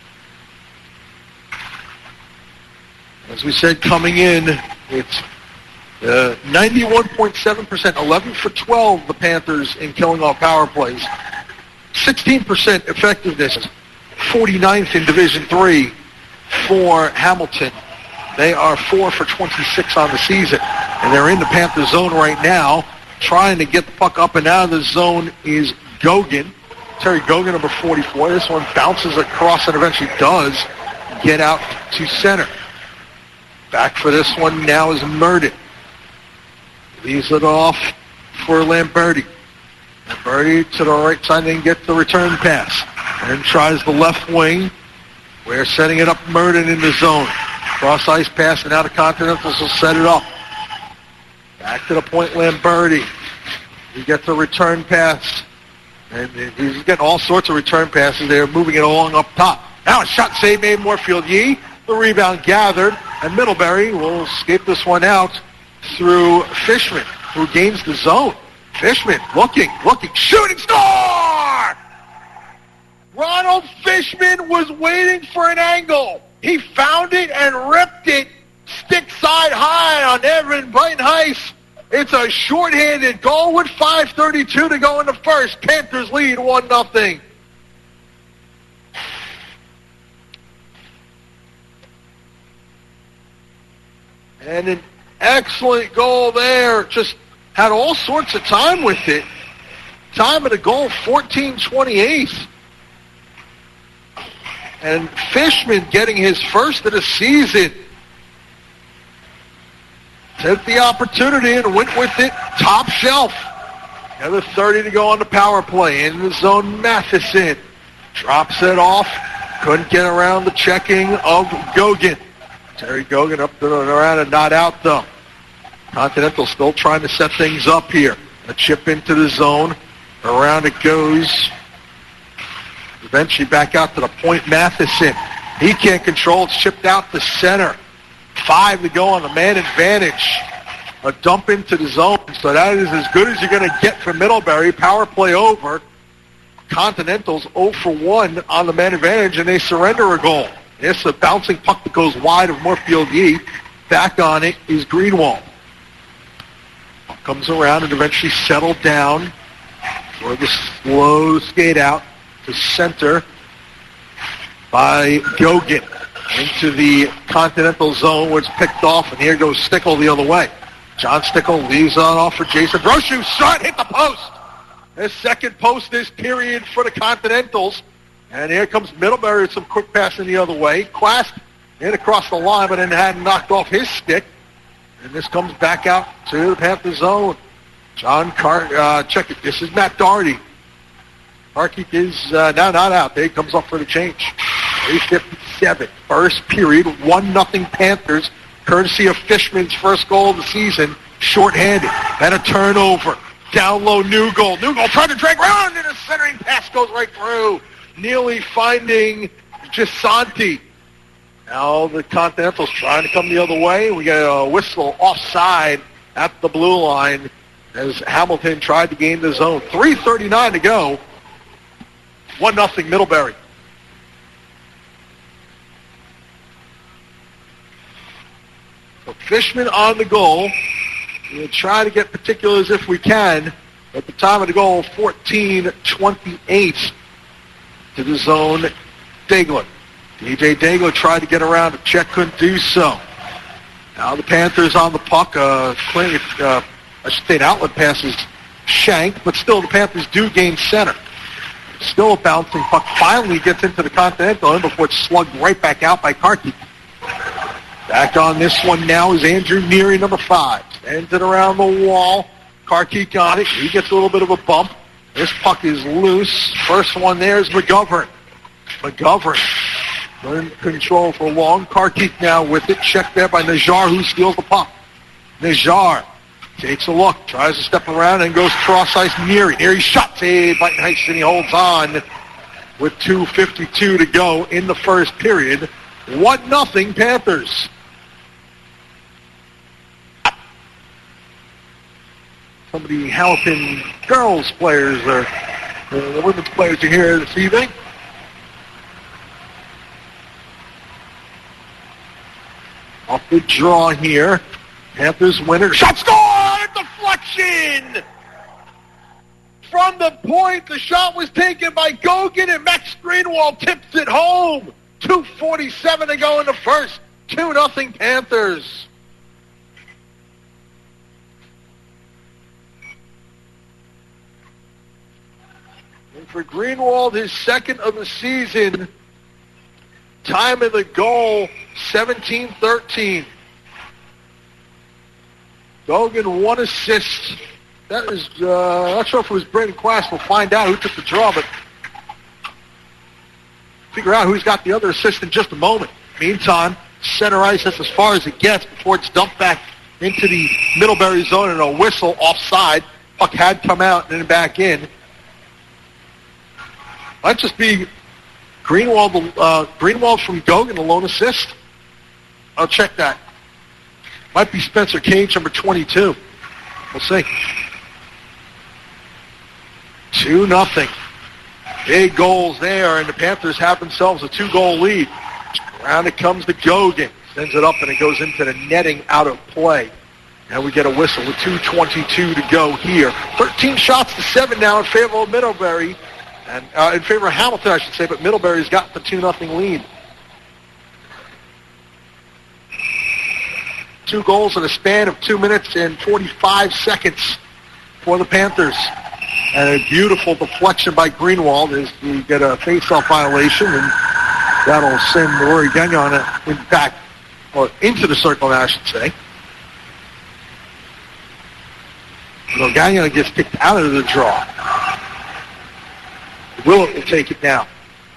As we said, coming in, it's uh, ninety-one point seven percent, eleven for twelve, the Panthers in killing off power plays. sixteen percent effectiveness, forty-ninth in Division three for Hamilton. They are four for twenty-six on the season, and they're in the Panther zone right now. Trying to get the puck up and out of the zone is Gogan. Terry Gogan, number forty-four. This one bounces across and eventually does get out to center. Back for this one now is Murden. Leaves it off for Lamberti. Lamberti to the right side and gets the return pass. And tries the left wing. We're setting it up Murden in the zone. Cross ice pass and now the Continentals will set it up. Back to the point, Lamberti. He gets the return pass. And he's getting all sorts of return passes. They're moving it along up top. Now a shot save made, Moorfield Yee. The rebound gathered. And Middlebury will escape this one out through Fishman, who gains the zone. Fishman looking, looking, shooting, score! Ronald Fishman was waiting for an angle. He found it and ripped it stick side high on Evan Breitenhuis. It's a shorthanded goal with five thirty-two to go in the first. Panthers lead one nothing. And an excellent goal there. Just had all sorts of time with it. Time of the goal, fourteen twenty-eight. And Fishman getting his first of the season. Took the opportunity and went with it top shelf. Another thirty to go on the power play. In the zone, Matheson drops it off. Couldn't get around the checking of Gogan. Terry Gogan up and around and not out though. Continental still trying to set things up here. A chip into the zone. Around it goes. Eventually back out to the point, Matheson. He can't control. It's chipped out to center. Five to go on the man advantage. A dump into the zone. So that is as good as you're going to get from Middlebury. Power play over. Continentals oh for one on the man advantage, and they surrender a goal. It's a bouncing puck that goes wide of Moorfield Yee. Back on it is Greenwald. Comes around and eventually settled down for the slow skate out to center by Gogan. Into the Continental zone where it's picked off, and here goes Stickle the other way. John Stickle leaves on off for Jason Brochu. Shot hit the post. His second post this period for the Continentals. And here comes Middlebury with some quick passing the other way. Quast in across the line, but then had knocked off his stick. And this comes back out to the Panther zone. John Car- uh, check it. This is Matt Doherty. Harkeek is uh, now not out. There he comes up for the change. three fifty-seven. First period, one nothing Panthers, courtesy of Fishman's first goal of the season, shorthanded. And a turnover. Down low, Newgold. Newgold trying to drag around, and a centering pass goes right through. Neely finding Gisanti. Now the Continentals trying to come the other way. We get a whistle offside at the blue line as Hamilton tried to gain the zone. three thirty-nine to go one nothing Middlebury. So Fishman on the goal. We'll try to get particulars if we can. At the time of the goal, fourteen twenty-eight to the zone, Daigle. D J Daigle tried to get around, but Chet couldn't do so. Now the Panthers on the puck. Uh, Clinic, uh, I should say an outlet pass is shanked, but still the Panthers do gain center. Still a bouncing puck. Finally gets into the Continental end before it's slugged right back out by Karki. Back on this one now is Andrew Neary, number five. Sends it around the wall. Karki got it. He gets a little bit of a bump. This puck is loose. First one there is McGovern. McGovern in control for long. Karki now with it. Checked there by Najjar, who steals the puck. Najjar takes a look, tries to step around, and goes cross-ice. Neary. Neary shot saved by Nice, and he holds on with two fifty-two to go in the first period. one nothing Panthers. Some of the Halopen girls players, or uh, the women's players are here this evening. Off the draw here. Panthers winner. Shot scored! Deflection! From the point, the shot was taken by Gogan, and Max Greenwald tips it home. two forty-seven to go in the first. two nothing Panthers. And for Greenwald, his second of the season. Time of the goal, seventeen thirteen. Gogan, one assist. That is, uh, I'm not sure if it was Braden Quast. We'll find out who took the draw, but figure out who's got the other assist in just a moment. Meantime, center ice, that's as far as it gets before it's dumped back into the Middlebury zone, and a whistle offside. Puck had come out and then back in. Might just be Greenwald, uh, Greenwald from Gogan, a lone assist. I'll check that. Might be Spencer Cage, number twenty-two. We'll see. two nothing. Big goals there, and the Panthers have themselves a two-goal lead. Around it comes to Gogan. Sends it up, and it goes into the netting out of play. Now we get a whistle with two twenty-two to go here. thirteen shots to seven now in favor of Middlebury. And uh, in favor of Hamilton, I should say, but Middlebury's got the two nothing lead. Two goals in a span of two minutes and forty-five seconds for the Panthers. And a beautiful deflection by Greenwald as we get a face-off violation, and that'll send Rory Gagnon back, or into the circle now, I should say. So Gagnon gets kicked out of the draw. Willett will take it now.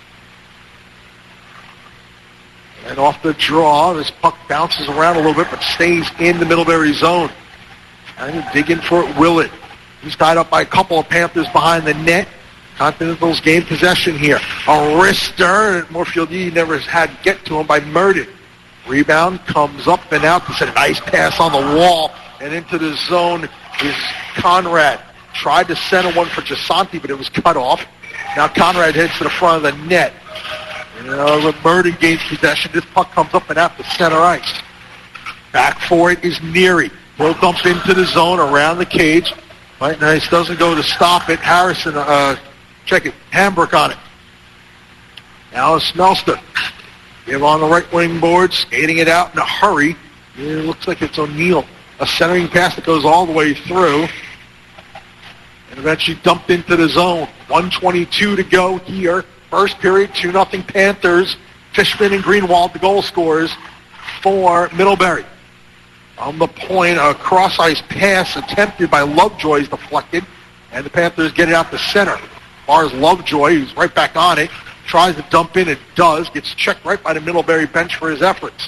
And off the draw, this puck bounces around a little bit, but stays in the Middlebury zone. Trying to dig in for it, Willett. He's tied up by a couple of Panthers behind the net. Continentals gain possession here. A wrister, and Moorfield Yee never had get to him by Murden. Rebound comes up and out. It's a nice pass on the wall, and into the zone is Conrad. Tried to center one for Gisanti, but it was cut off. Now Conrad heads to the front of the net. You know, Murden gains possession. This puck comes up and out to center ice. Back for it is Neary. He'll dump into the zone around the cage. Right, nice. Doesn't go to stop it. Harrison, uh, check it. Hambrick on it. Now it's Smelster. Give on the right wing board, skating it out in a hurry. It looks like it's O'Neill. A centering pass that goes all the way through. And eventually dumped into the zone. one twenty-two to go here. First period, two nothing Panthers. Fishman and Greenwald, the goal scorers for Middlebury. On the point, a cross-ice pass attempted by Lovejoy is deflected, and the Panthers get it out the center. As far as Lovejoy, who's right back on it, tries to dump in, it does, gets checked right by the Middlebury bench for his efforts.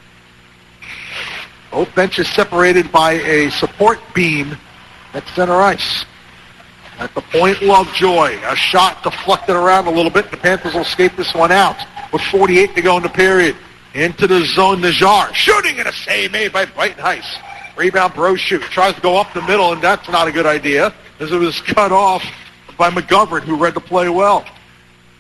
Both benches separated by a support beam at center ice. At the point, Lovejoy, a shot deflected around a little bit. The Panthers will skate this one out with forty-eight to go in the period. Into the zone, Najjar shooting, and a save made by Brighton Heiss. Rebound, Brochu tries to go up the middle, and that's not a good idea as it was cut off by McGovern, who read the play well.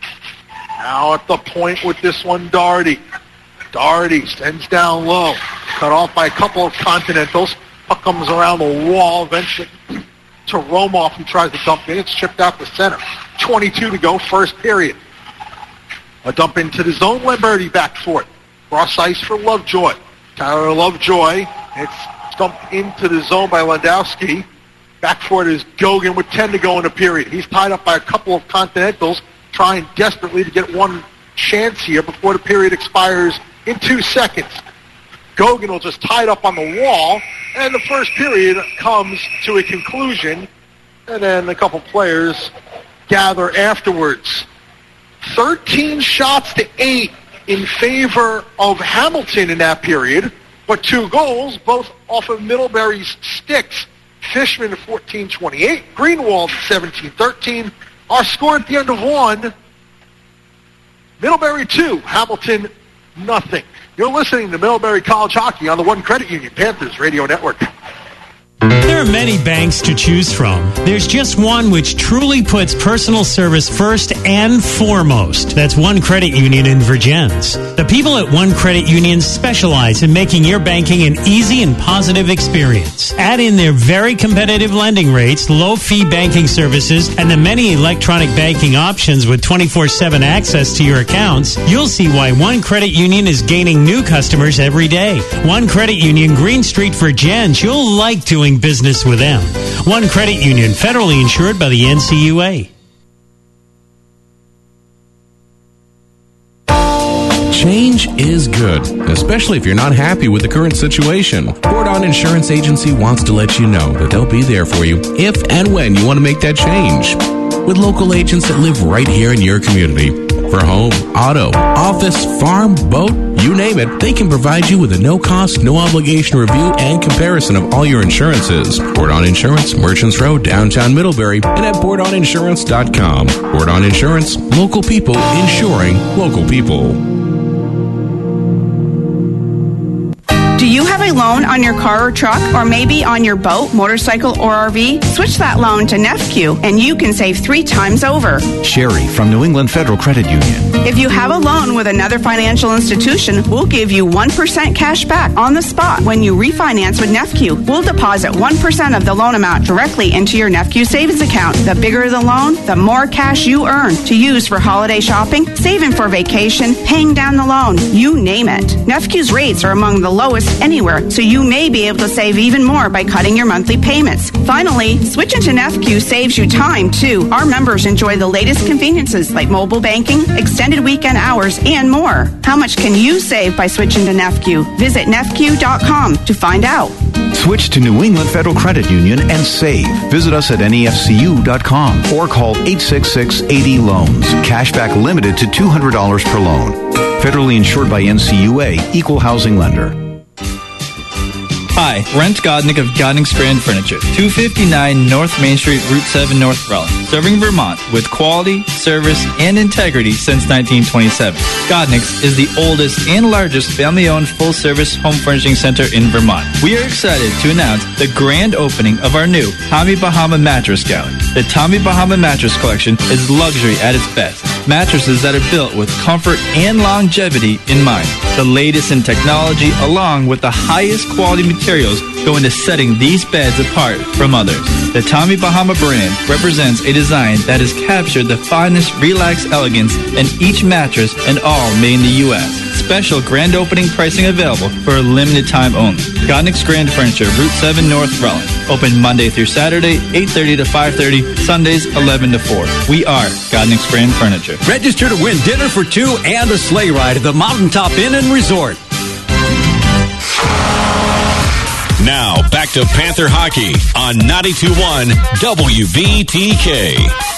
Now at the point with this one, Doherty. Doherty sends down low. Cut off by a couple of Continentals. Puck comes around the wall eventually to Romoff, who tries to dump in. It's chipped out the center. twenty-two to go, first period. A dump into the zone. Lamberti back for it. Cross ice for Lovejoy. Tyler Lovejoy. It's dumped into the zone by Landowski. Back for it is Gogan with ten to go in the period. He's tied up by a couple of Continentals, trying desperately to get one chance here before the period expires in two seconds. Gogan will just tie it up on the wall, and the first period comes to a conclusion, and then a couple players gather afterwards. thirteen shots to eight in favor of Hamilton in that period, but two goals, both off of Middlebury's sticks. Fishman fourteen twenty-eight, Greenwald seventeen thirteen. Our score at the end of one, Middlebury two, Hamilton nothing. You're listening to Middlebury College Hockey on the One Credit Union Panthers Radio Network. There are many banks to choose from. There's just one which truly puts personal service first and foremost. That's One Credit Union in Vergennes. The people at One Credit Union specialize in making your banking an easy and positive experience. Add in their very competitive lending rates, low-fee banking services, and the many electronic banking options with twenty-four seven access to your accounts. You'll see why One Credit Union is gaining new customers every day. One Credit Union, Green Street, Vergennes. You'll like doing business with them. One Credit Union, federally insured by the N C U A. Change is good, especially if you're not happy with the current situation. Bordon Insurance Agency wants to let you know that they'll be there for you if and when you want to make that change. With local agents that live right here in your community. For home, auto, office, farm, boat, you name it, they can provide you with a no-cost, no-obligation review and comparison of all your insurances. Bordon Insurance, Merchants Road, downtown Middlebury, and at bordon insurance dot com. Bordon Insurance, local people insuring local people. Do you have a loan on your car or truck, or maybe on your boat, motorcycle, or R V? Switch that loan to N E F Q, and you can save three times over. Sherry from New England Federal Credit Union. If you have a loan with another financial institution, we'll give you one percent cash back on the spot when you refinance with N E F Q. We'll deposit one percent of the loan amount directly into your N E F Q savings account. The bigger the loan, the more cash you earn to use for holiday shopping, saving for vacation, paying down the loan, you name it. N E F Q's rates are among the lowest anywhere, so you may be able to save even more by cutting your monthly payments. Finally, switching to N E F Q saves you time, too. Our members enjoy the latest conveniences like mobile banking, extended weekend hours, and more. How much can you save by switching to N E F Q? Visit N E F Q dot com to find out. Switch to New England Federal Credit Union and save. Visit us at N E F C U dot com or call eight six six, eight zero, loans. Cashback limited to two hundred dollars per loan. Federally insured by N C U A, Equal Housing Lender. Hi, Brent Godnick of Godnick's Grand Furniture, two fifty-nine North Main Street, Route seven, North Rutland, serving Vermont with quality, service, and integrity since nineteen twenty-seven. Godnick's is the oldest and largest family-owned full-service home furnishing center in Vermont. We are excited to announce the grand opening of our new Tommy Bahama Mattress Gallery. The Tommy Bahama Mattress Collection is luxury at its best. Mattresses that are built with comfort and longevity in mind. The latest in technology, along with the highest quality materials, go into setting these beds apart from others. The Tommy Bahama brand represents a design that has captured the finest relaxed elegance in each mattress, and all made in the U S Special grand opening pricing available for a limited time only. Godnick's Grand Furniture, Route seven, North Rutland. Open Monday through Saturday, eight thirty to five thirty, Sundays, eleven to four. We are Godnick's Grand Furniture. Register to win dinner for two and a sleigh ride at the Mountaintop Inn and Resort. Now, back to Panther Hockey on ninety-two point one W V T K.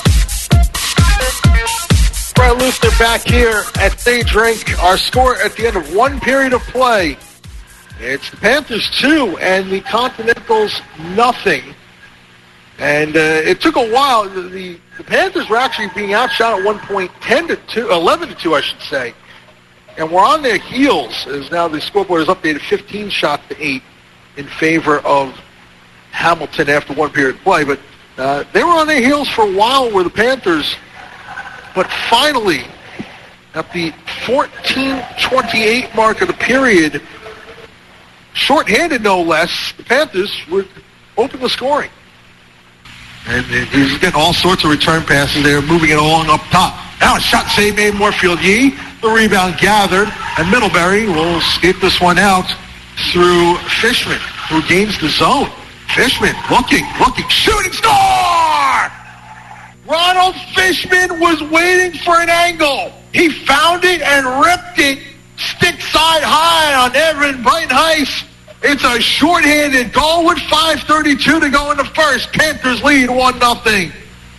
Brett Luther back here at Sage Rink. Our score at the end of one period of play. It's the Panthers two and the Continentals nothing. And uh, it took a while. The, the, the Panthers were actually being outshot at one point, ten to two, eleven to two, I should say. And we're on their heels as now the scoreboard is updated fifteen shots to eight in favor of Hamilton after one period of play. But uh, they were on their heels for a while where the Panthers, but finally at the fourteen twenty-eight mark of the period, shorthanded no less, the Panthers would open the scoring. And he's getting all sorts of return passes there, moving it along up top. Now a shot save made Moorfield Yee. The rebound gathered, and Middlebury will escape this one out through Fishman, who gains the zone. Fishman looking, looking, shooting, score! Ronald Fishman was waiting for an angle. He found it and ripped it stick side high on Evan Brighton Heiss. It's a shorthanded goal with five thirty-two to go in the first. Panthers lead one nothing.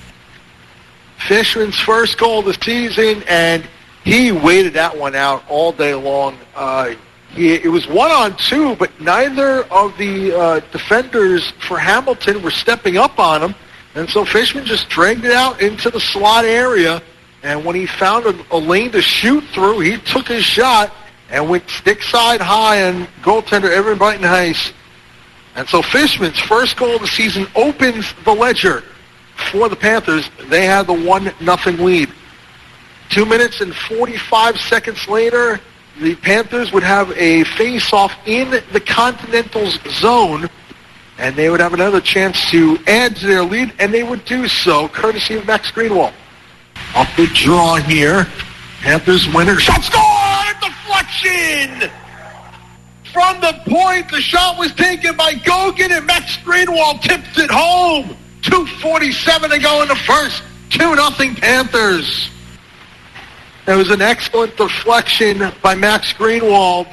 Fishman's first goal of the season, and he waited that one out all day long. Uh, he, it was one on two, but neither of the uh, defenders for Hamilton were stepping up on him. And so Fishman just dragged it out into the slot area. And when he found a, a lane to shoot through, he took his shot and went stick side high on goaltender Evan Brighton Heiss. And so Fishman's first goal of the season opens the ledger for the Panthers. They had the one nothing lead. Two minutes and forty-five seconds later, the Panthers would have a face-off in the Continental's zone, and they would have another chance to add to their lead, and they would do so, courtesy of Max Greenwald. Off the draw here, Panthers winner, shot, score, deflection! From the point, the shot was taken by Gogan, and Max Greenwald tips it home. two forty-seven to go in the first, two nothing Panthers. It was an excellent deflection by Max Greenwald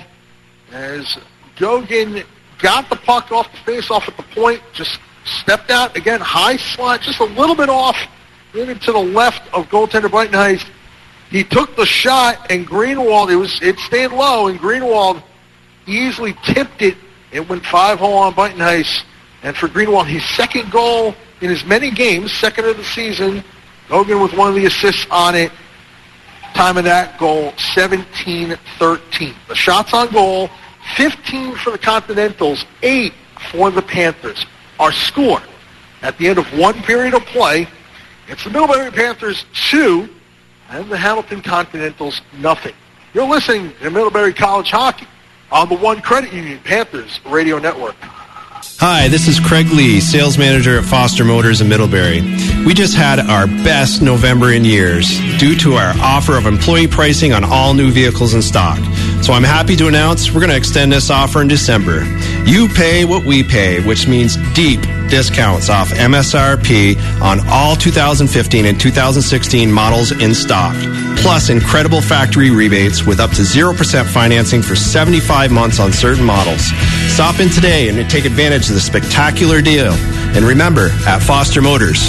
as Gogan got the puck off the face-off at the point, just stepped out, again, high slot, just a little bit off, maybe to the left of goaltender Brighton Heiss. He took the shot, and Greenwald, it was it stayed low, and Greenwald easily tipped it. It went five-hole on Brighton Heiss. And for Greenwald, his second goal in as many games, second of the season, Gogan with one of the assists on it. Time of that goal, seventeen thirteen. The shots on goal, fifteen for the Continentals, eight for the Panthers. Our score at the end of one period of play, it's the Middlebury Panthers two and the Hamilton Continentals nothing. You're listening to Middlebury College Hockey on the One Credit Union Panthers Radio Network. Hi, this is Craig Lee, sales manager at Foster Motors in Middlebury. We just had our best November in years due to our offer of employee pricing on all new vehicles in stock. So I'm happy to announce we're going to extend this offer in December. You pay what we pay, which means deep discounts off M S R P on all two thousand fifteen and two thousand sixteen models in stock. Plus incredible factory rebates with up to zero percent financing for seventy-five months on certain models. Stop in today and take advantage of the spectacular deal. And remember, at Foster Motors.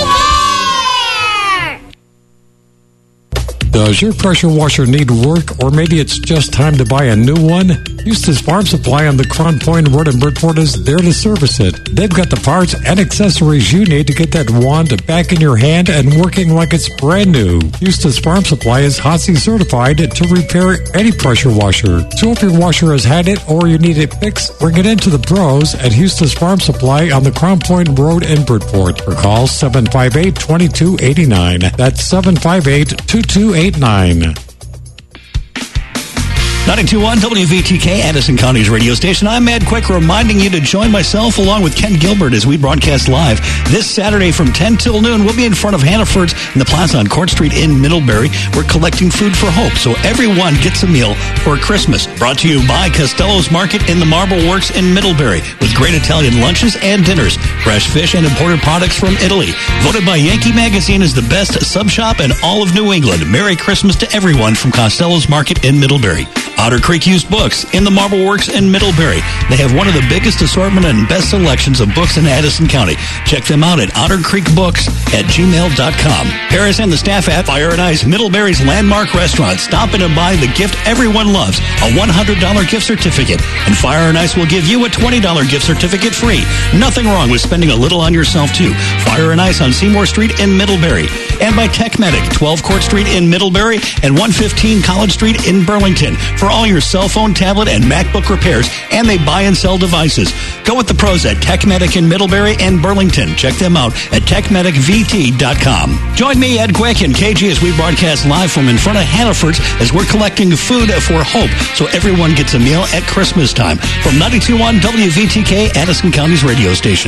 Does your pressure washer need work, or maybe it's just time to buy a new one? Eustace Farm Supply on the Crown Point Road in Bridgeport is there to service it. They've got the parts and accessories you need to get that wand back in your hand and working like it's brand new. Eustace Farm Supply is H O S I certified to repair any pressure washer. So if your washer has had it or you need it fixed, bring it into the pros at Eustace Farm Supply on the Crown Point Road in Bridgeport. Or call seven five eight, two two eight nine. That's seven five eight, two two eight nine. ninety-two point one W V T K, Addison County's radio station. I'm Ed Quick, reminding you to join myself along with Ken Gilbert as we broadcast live this Saturday from ten till noon. We'll be in front of Hannaford's in the plaza on Court Street in Middlebury. We're collecting food for hope, so everyone gets a meal for Christmas. Brought to you by Costello's Market in the Marble Works in Middlebury, with great Italian lunches and dinners, fresh fish and imported products from Italy. Voted by Yankee Magazine as the best sub shop in all of New England. Merry Christmas to everyone from Costello's Market in Middlebury. Otter Creek Used Books in the Marble Works in Middlebury. They have one of the biggest assortment and best selections of books in Addison County. Check them out at otter creek books at gmail dot com. Harris and the staff at Fire and Ice, Middlebury's landmark restaurant. Stop in and buy the gift everyone loves, a one hundred dollars gift certificate. And Fire and Ice will give you a twenty dollars gift certificate free. Nothing wrong with spending a little on yourself, too. Fire and Ice on Seymour Street in Middlebury. And by TechMedic, twelve Court Street in Middlebury and one fifteen College Street in Burlington. for all your cell phone, tablet, and MacBook repairs, and they buy and sell devices. Go with the pros at TechMedic in Middlebury and Burlington. Check them out at tech medic v t dot com. Join me, Ed Quick, and K G as we broadcast live from in front of Hannaford's as we're collecting food for hope so everyone gets a meal at Christmas time. From ninety-two point one W V T K, Addison County's radio station.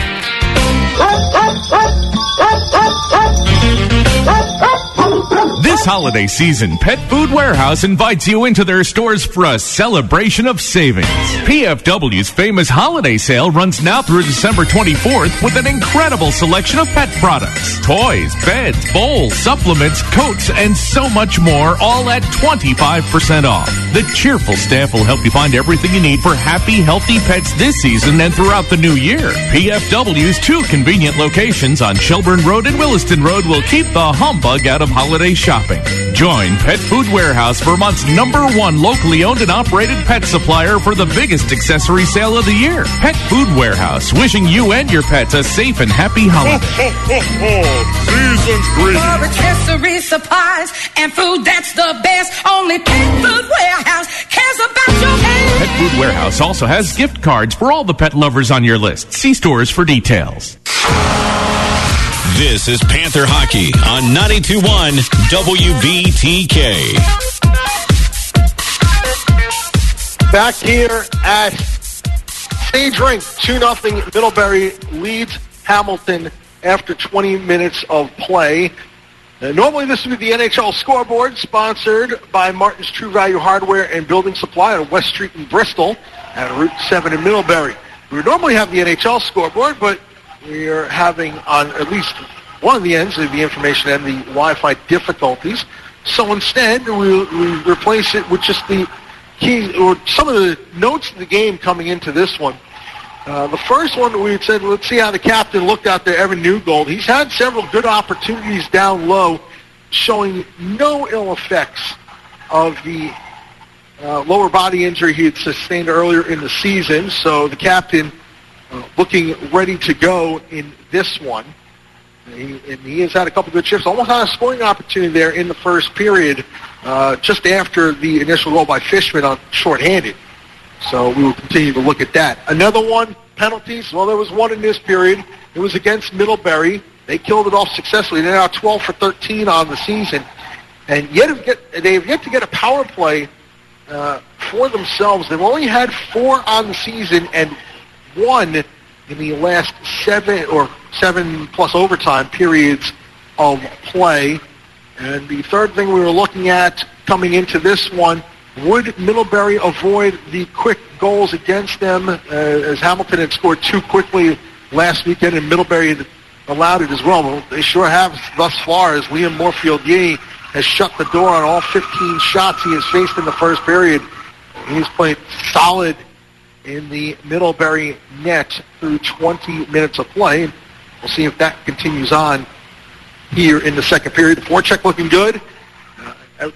This holiday season, Pet Food Warehouse invites you into their stores for a celebration of savings. P F W's famous holiday sale runs now through December twenty-fourth with an incredible selection of pet products, toys, beds, bowls, supplements, coats, and so much more, all at twenty-five percent off. The cheerful staff will help you find everything you need for happy, healthy pets this season and throughout the new year. P F W's two convenient locations on Shelburne Road and Williston Road will keep the humbug out of holiday shopping. Join Pet Food Warehouse, Vermont's number one locally owned and operated pet supplier for the biggest accessory sale of the year. Pet Food Warehouse, wishing you and your pets a safe and happy holiday. Season's greetings. For accessory supplies and food that's the best, only Pet Food Warehouse cares about your pet. Pet Food Warehouse also has gift cards for all the pet lovers on your list. See stores for details. This is Panther Hockey on ninety-two point one W V T K. Back here at Sage Rink, two nothing Middlebury leads Hamilton after twenty minutes of play. Uh, normally this would be the N H L scoreboard, sponsored by Martin's True Value Hardware and Building Supply on West Street in Bristol at Route seven in Middlebury. We would normally have the N H L scoreboard, but we are having on at least one of the ends of the information and the Wi-Fi difficulties. So instead, we, we replace it with just the key, or some of the notes of the game coming into this one. Uh, the first one, we said, let's see how the captain looked out there, Evan Newgold. He's had several good opportunities down low, showing no ill effects of the uh, lower body injury he had sustained earlier in the season. So the captain uh, looking ready to go in this one. He, and he has had a couple good shifts. Almost had a scoring opportunity there in the first period, uh, just after the initial goal by Fishman on shorthanded. So we will continue to look at that. Another one, penalties. Well, there was one in this period. It was against Middlebury. They killed it off successfully. They're now twelve for thirteen on the season. And yet have get, they have yet to get a power play uh, for themselves. They've only had four on the season and one in the last seven or seven plus overtime periods of play. And the third thing we were looking at coming into this one, would Middlebury avoid the quick goals against them, uh, as Hamilton had scored two quickly last weekend and Middlebury had allowed it as well. Well, they sure have thus far, as Liam Morefield-Yee has shut the door on all fifteen shots he has faced in the first period. He's played solid in the Middlebury net through twenty minutes of play. We'll see if that continues on here in the second period. The forecheck looking good. Uh,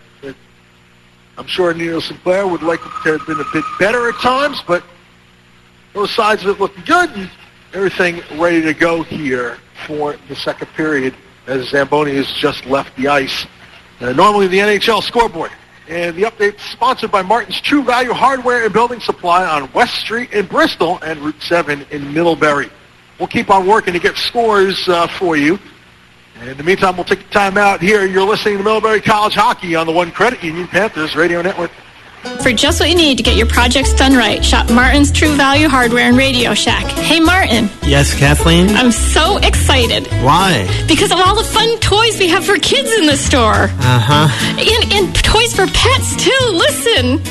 I'm sure Neil Sinclair would like it to have been a bit better at times, but those sides of it looking good and everything ready to go here for the second period as Zamboni has just left the ice. Uh, normally the N H L scoreboard. And the update sponsored by Martin's True Value Hardware and Building Supply on West Street in Bristol and Route seven in Middlebury. We'll keep on working to get scores uh, for you. In the meantime, we'll take a time out here. You're listening to Middlebury College Hockey on the One Credit Union Panthers Radio Network. For just what you need to get your projects done right, shop Martin's True Value Hardware and Radio Shack. Hey, Martin. Yes, Kathleen? I'm so excited. Why? Because of all the fun toys we have for kids in the store. Uh-huh. And, and toys for pets, too. Listen.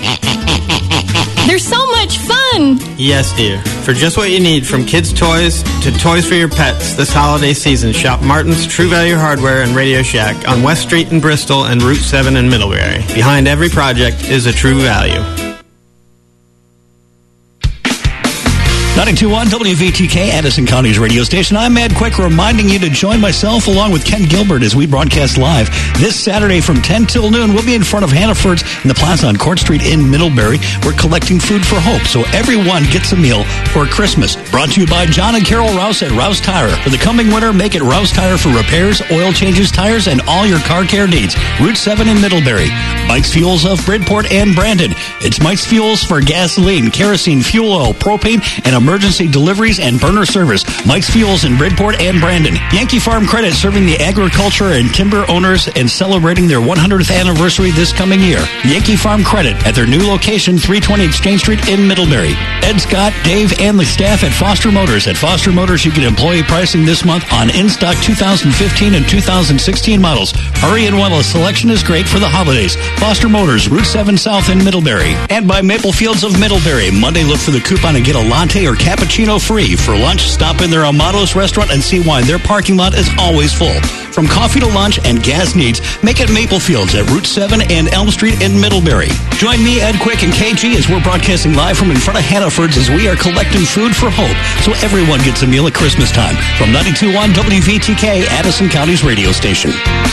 They're so much fun. Yes, dear. For just what you need, from kids' toys to toys for your pets, this holiday season, shop Martin's True Value Hardware and Radio Shack on West Street in Bristol and Route seven in Middlebury. Behind every project is a true value. ninety-two point one W V T K, Addison County's radio station. I'm Ed Quick, reminding you to join myself along with Ken Gilbert as we broadcast live this Saturday from ten till noon. We'll be in front of Hannaford's in the plaza on Court Street in Middlebury. We're collecting food for hope, so everyone gets a meal for Christmas. Brought to you by John and Carol Rouse at Rouse Tire. For the coming winter, make it Rouse Tire for repairs, oil changes, tires, and all your car care needs. Route seven in Middlebury. Mike's Fuels of Bridport and Brandon. It's Mike's Fuels for gasoline, kerosene, fuel oil, propane, and emergency deliveries and burner service. Mike's Fuels in Bridport and Brandon. Yankee Farm Credit, serving the agriculture and timber owners and celebrating their one hundredth anniversary this coming year. Yankee Farm Credit at their new location, three twenty Exchange Street in Middlebury. Ed Scott, Dave, and the staff at Foster Motors. At Foster Motors, you get employee pricing this month on in-stock two thousand fifteen and two thousand sixteen models. Hurry and while a selection is great for the holidays. Foster Motors, Route seven South in Middlebury. And by Maple Fields of Middlebury. Monday, look for the coupon and get a latte or cappuccino free. For lunch, stop in their Amados restaurant and see why their parking lot is always full. From coffee to lunch and gas needs, make it Maple Fields at Route seven and Elm Street in Middlebury. Join me, Ed Quick, and K G as we're broadcasting live from in front of Hannaford's as we are collecting food for hope so everyone gets a meal at Christmas time. From ninety-two point one W V T K, Addison County's radio station.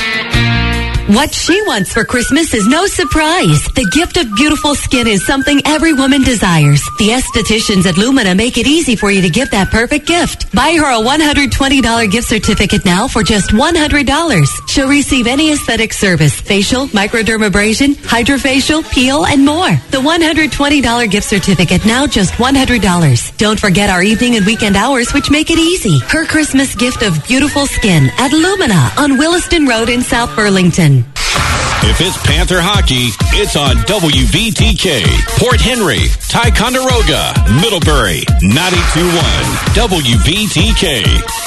What she wants for Christmas is no surprise. The gift of beautiful skin is something every woman desires. The estheticians at Lumina make it easy for you to give that perfect gift. Buy her a one hundred twenty dollars gift certificate now for just one hundred dollars. She'll receive any aesthetic service, facial, microdermabrasion, hydrofacial, peel, and more. The one hundred twenty dollars gift certificate now just one hundred dollars. Don't forget our evening and weekend hours, which make it easy. Her Christmas gift of beautiful skin at Lumina on Williston Road in South Burlington. If it's Panther hockey, it's on W V T K. Port Henry, Ticonderoga, Middlebury, ninety-two point one W V T K.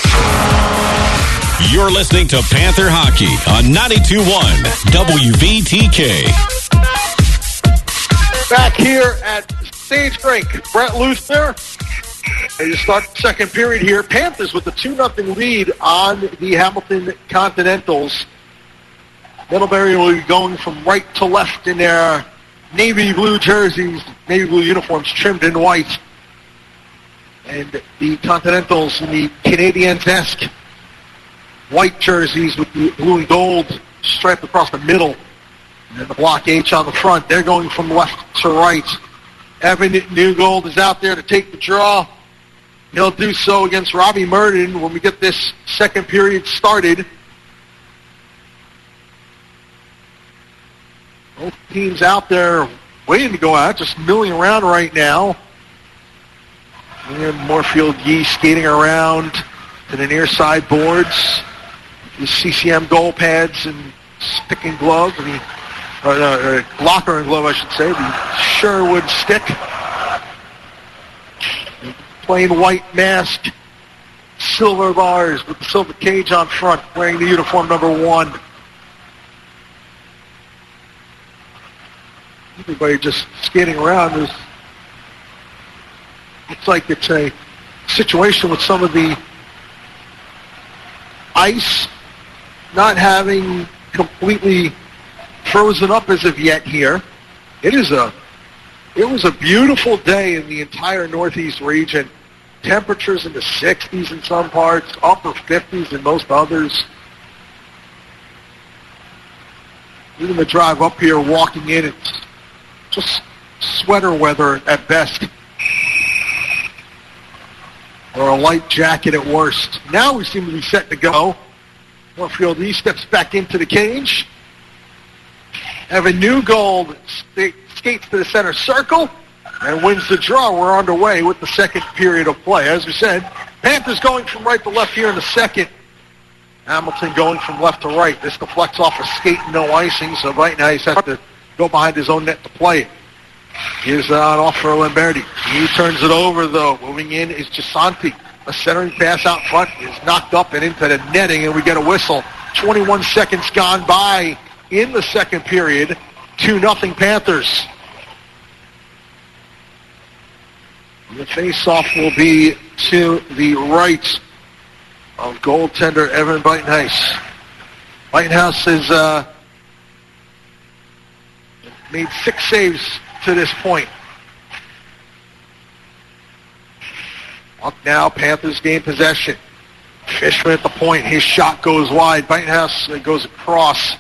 You're listening to Panther hockey on ninety-two point one W V T K. Back here at Sage Rink, Brett Lusner. They just start the second period here. Panthers with the two nothing lead on the Hamilton Continentals. Middlebury will be going from right to left in their navy blue jerseys, navy blue uniforms trimmed in white. And the Continentals in the Canadiens-esque white jerseys with the blue and gold stripe across the middle. And then the block H on the front. They're going from left to right. Evan Newgold is out there to take the draw. He'll do so against Robbie Murden when we get this second period started. Both teams out there waiting to go out, just milling around right now. And Moorfield Yee skating around to the near side boards. The C C M goal pads and stick and glove, the, or, uh, or locker and glove, I should say, the Sherwood stick. Plain white mask, silver bars with the silver cage on front, wearing the uniform number one. Everybody just skating around. Is looks like it's a situation with some of the ice not having completely frozen up as of yet here. It is a it was a beautiful day in the entire Northeast region. Temperatures in the sixties in some parts, upper fifties in most others. Even the drive up here, walking in, it's just sweater weather at best, or a light jacket at worst. Now we seem to be set to go. Moorfield East steps back into the cage. Evan Newgold skates to the center circle and wins the draw. We're underway with the second period of play. As we said, Panthers going from right to left here in the second. Hamilton going from left to right. This deflects off a skate, no icing, so right now he's has to go behind his own net to play it. Here's on off for Lamberti. He turns it over, though. Moving in is Gisanti. A centering pass out front is knocked up and into the netting, and we get a whistle. twenty-one seconds gone by in the second period. two nothing Panthers. The face-off will be to the right of goaltender Evan Buitenhuis. Buitenhuis has uh, made six saves to this point. Up now, Panthers gain possession. Fishman at the point. His shot goes wide. Buitenhouse goes across.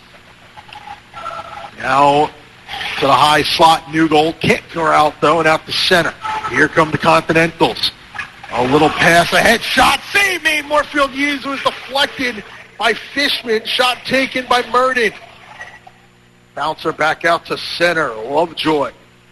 Now to the high slot. Newgold can't go out, though, and out to center. Here come the Continentals. A little pass, a head shot. Save made. Moorfield Hughes was deflected by Fishman. Shot taken by Murden. Bouncer back out to center. Lovejoy.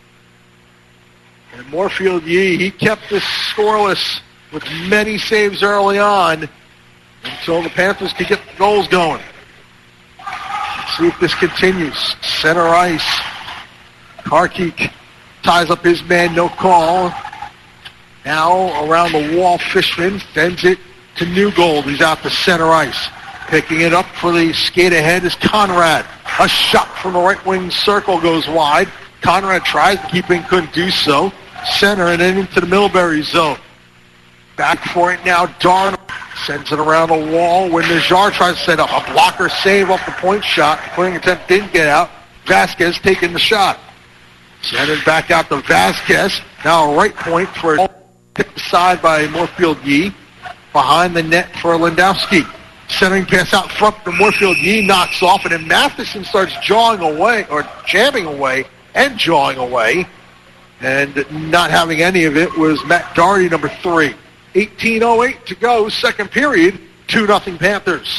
And Moorfield Yee, he kept this scoreless with many saves early on until the Panthers could get the goals going. Let's see if this continues. Center ice. Karkik ties up his man, no call. Now around the wall, Fishman sends it to Newgold. He's out to center ice. Picking it up for the skate ahead is Conrad. A shot from the right wing circle goes wide. Conrad tries to keep in, couldn't do so. Center and then into the Middlebury zone. Back for it now, Darnold sends it around the wall when Najjar tries to set up a blocker save off the point shot. The putting attempt didn't get out. Vasquez taking the shot. Centered back out to Vasquez. Now a right point for hit aside by Moorfield Yee. Behind the net for Lewandowski. Centering pass out front to Moorfield Yee, knocks off, and then Matheson starts jawing away, or jamming away, and jawing away. And not having any of it was Matt Doherty, number three. eighteen oh eight to go, second period, two nothing Panthers.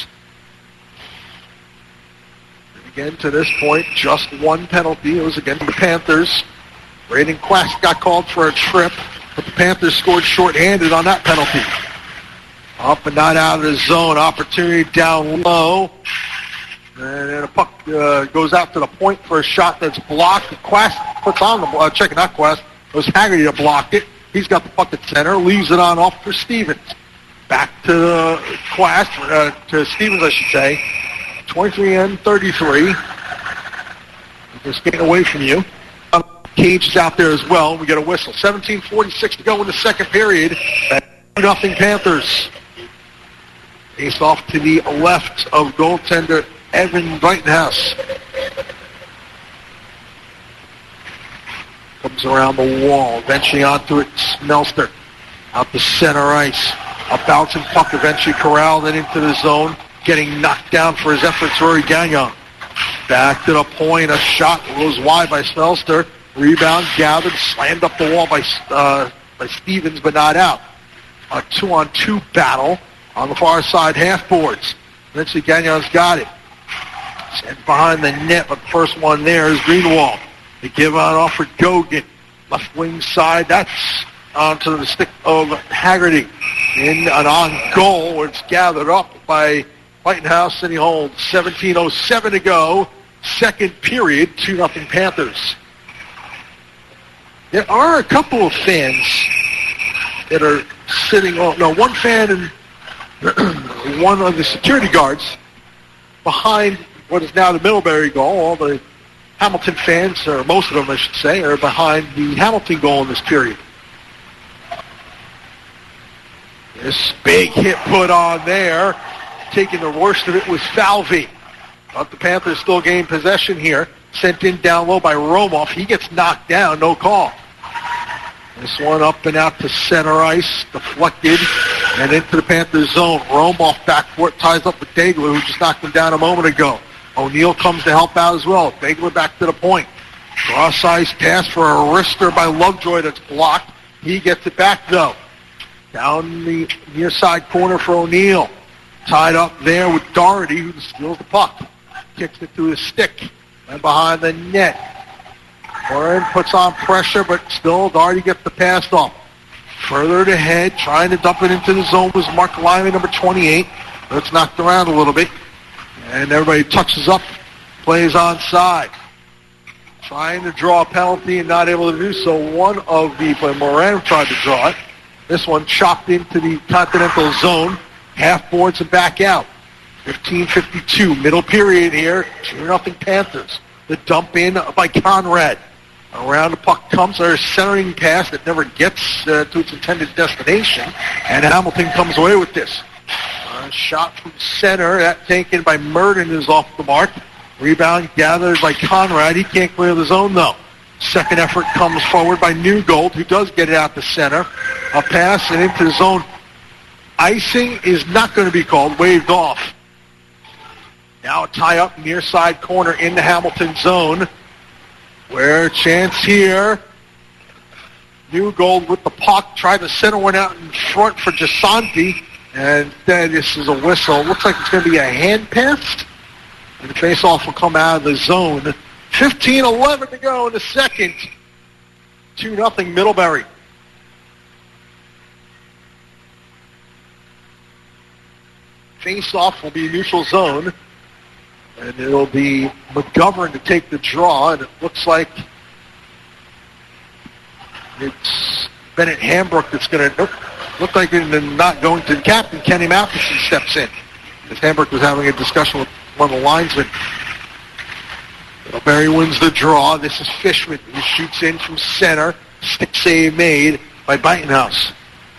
And again, to this point, just one penalty. It was against the Panthers. Braden Quast got called for a trip, but the Panthers scored shorthanded on that penalty. Up and not out of the zone. Opportunity down low. And then a puck uh, goes out to the point for a shot that's blocked. Quast puts on the uh, check, not Quast. It was Haggerty that blocked it. He's got the puck at center. Leaves it on off for Stevens. Back to uh, Quast, uh, to Stevens, I should say. twenty-three and thirty-three. Just getting away from you. Uh, Cage is out there as well. We get a whistle. seventeen forty-six to go in the second period. two nothing Panthers. Face off to the left of goaltender Evan Buitenhouse. Comes around the wall, eventually onto it, Smelster. Out the center ice. A bouncing puck eventually corralled and into the zone. Getting knocked down for his efforts, Rory Gagnon. Back to the point, a shot goes wide by Smelster. Rebound gathered, slammed up the wall by, uh, by Stevens, but not out. A two-on-two battle on the far side half boards. Eventually Gagnon's got it. Sent behind the net, but the first one there is Greenwald. They give on off for Gogan. Left wing side, that's onto the stick of Haggerty. In an on goal where it's gathered up by Buitenhouse, and he holds seventeen oh seven to go. Second period, two nothing Panthers. There are a couple of fans that are sitting on, no, one fan and one of the security guards behind what is now the Middlebury goal. All the Hamilton fans, or most of them I should say, are behind the Hamilton goal in this period. This big hit put on there. Taking the worst of it was Falvey. But the Panthers still gain possession here. Sent in down low by Romoff. He gets knocked down, no call. This one up and out to center ice, deflected, and into the Panthers zone. Romoff back for it, ties up with Dagler, who just knocked him down a moment ago. O'Neill comes to help out as well. Dagler back to the point. Cross-ice pass for a wrister by Lovejoy that's blocked. He gets it back, though. Down the near side corner for O'Neill. Tied up there with Doherty, who steals the puck. Kicks it to his stick. And behind the net. Warren puts on pressure, but still Doherty gets the pass off. Further ahead, trying to dump it into the zone was Mark Lyman, number twenty-eight. But it's knocked around a little bit. And everybody touches up, plays onside. Trying to draw a penalty and not able to do so. One of the, but Moran tried to draw it. This one chopped into the Continental zone. Half boards and back out. fifteen fifty-two, middle period here. two nothing Panthers. The dump in by Conrad. Around the puck comes, there's a centering pass that never gets uh, to its intended destination. And Hamilton comes away with this. Uh, shot from center, that taken by Murden is off the mark. Rebound gathered by Conrad. He can't clear the zone though. Second effort comes forward by Newgold, who does get it out to center. A pass and into the zone. Icing is not going to be called, waved off. Now a tie up near side corner in the Hamilton zone. Where chance here. Newgold with the puck, tried to center one out in front for Gisanti. And then this is a whistle. Looks like it's going to be a hand pass. And the faceoff will come out of the zone. fifteen eleven to go in the second. two nothing Middlebury. Face-off will be neutral zone. And it'll be McGovern to take the draw. And it looks like it's Bennett Hambrook that's going to look like it's not going to. The captain, Kenny Matheson, steps in. As Hambrook was having a discussion with one of the linesmen. Middlebury wins the draw. This is Fishman, who shoots in from center. Stick save made by Buitenhouse.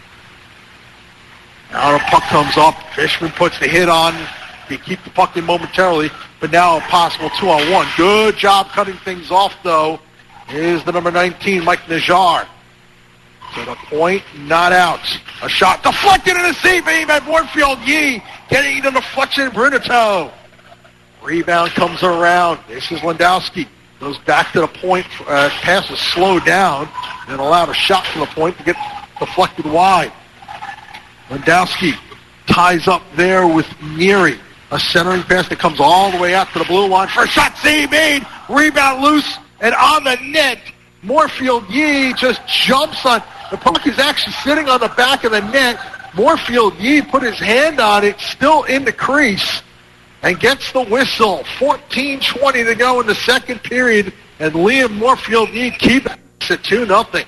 Now the puck comes up. Fishman puts the hit on. They keep the puck in momentarily, but now a possible two-on-one. Good job cutting things off, though, is the number nineteen, Mike Najjar. To the point, not out. A shot deflected in the C-beam at Moorfield Yee. Getting the deflection, Brunito. Rebound comes around. This is Landowski. Goes back to the point. Uh, pass is slowed down and allowed a shot from the point to get deflected wide. Landowski ties up there with Neary. A centering pass that comes all the way out to the blue line. First shot, C made. Rebound loose and on the net. Moorfield Yee just jumps on. The puck is actually sitting on the back of the net. Moorfield Yee put his hand on it, still in the crease, and gets the whistle. fourteen twenty to go in the second period, and Liam Moorfield Yee keeps it at two nothing.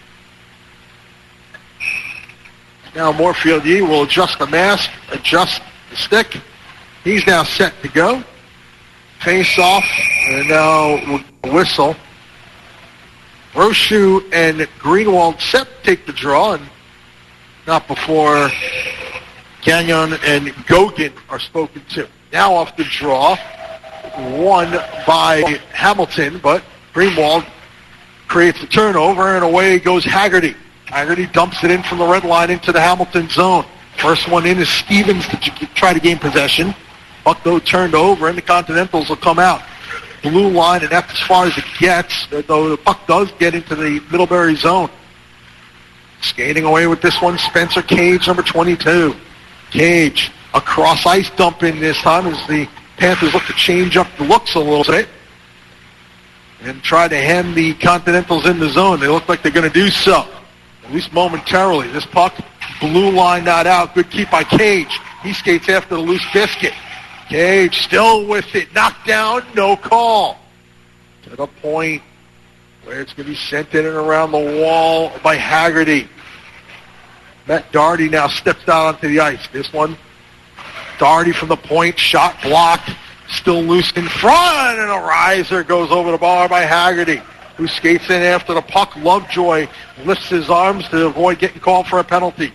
Now Moorfield Yee will adjust the mask, adjust the stick. He's now set to go. Face off, and now whistle. Rochu and Greenwald set to take the draw, and not before Gagnon and Gogan are spoken to. Now off the draw, won by Hamilton, but Greenwald creates a turnover, and away goes Haggerty. Haggerty dumps it in from the red line into the Hamilton zone. First one in is Stevens to try to gain possession. Puck, though, turned over, and the Continentals will come out. Blue line, and that's as far as it gets, though the puck does get into the Middlebury zone. Skating away with this one, Spencer Cage, number twenty-two. Cage, a cross-ice dump in this time as the Panthers look to change up the looks a little bit and try to hem the Continentals in the zone. They look like they're going to do so, at least momentarily. This puck, blue line not out. Good keep by Cage. He skates after the loose biscuit. Cage still with it. Knocked down, no call. To the point where it's going to be sent in and around the wall by Haggerty. Matt Doherty now steps out onto the ice. This one, Doherty from the point, shot blocked, still loose in front, and a riser goes over the bar by Haggerty, who skates in after the puck. Lovejoy lifts his arms to avoid getting called for a penalty.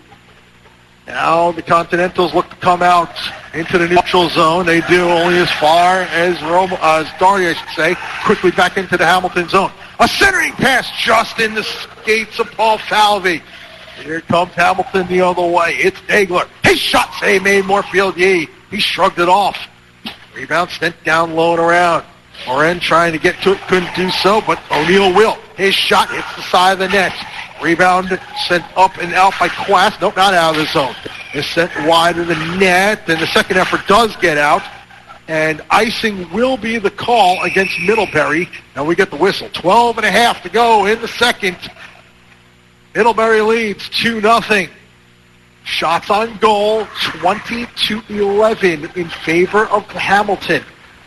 Now the Continentals look to come out into the neutral zone. They do only as far as Rome, uh, as Doherty, I should say, quickly back into the Hamilton zone. A centering pass just in the skates of Paul Falvey. Here comes Hamilton the other way. It's Dagler. His shot save made Moorfield Yee. He shrugged it off. Rebound sent down low and around. Morin trying to get to it, couldn't do so, but O'Neill will. His shot hits the side of the net. Rebound sent up and out by Quast. Nope, not out of the zone. It's sent wide of the net, and the second effort does get out. And icing will be the call against Middlebury. And we get the whistle. twelve and a half to go in the second. Middlebury leads two nothing. Shots on goal, twenty to eleven in favor of Hamilton.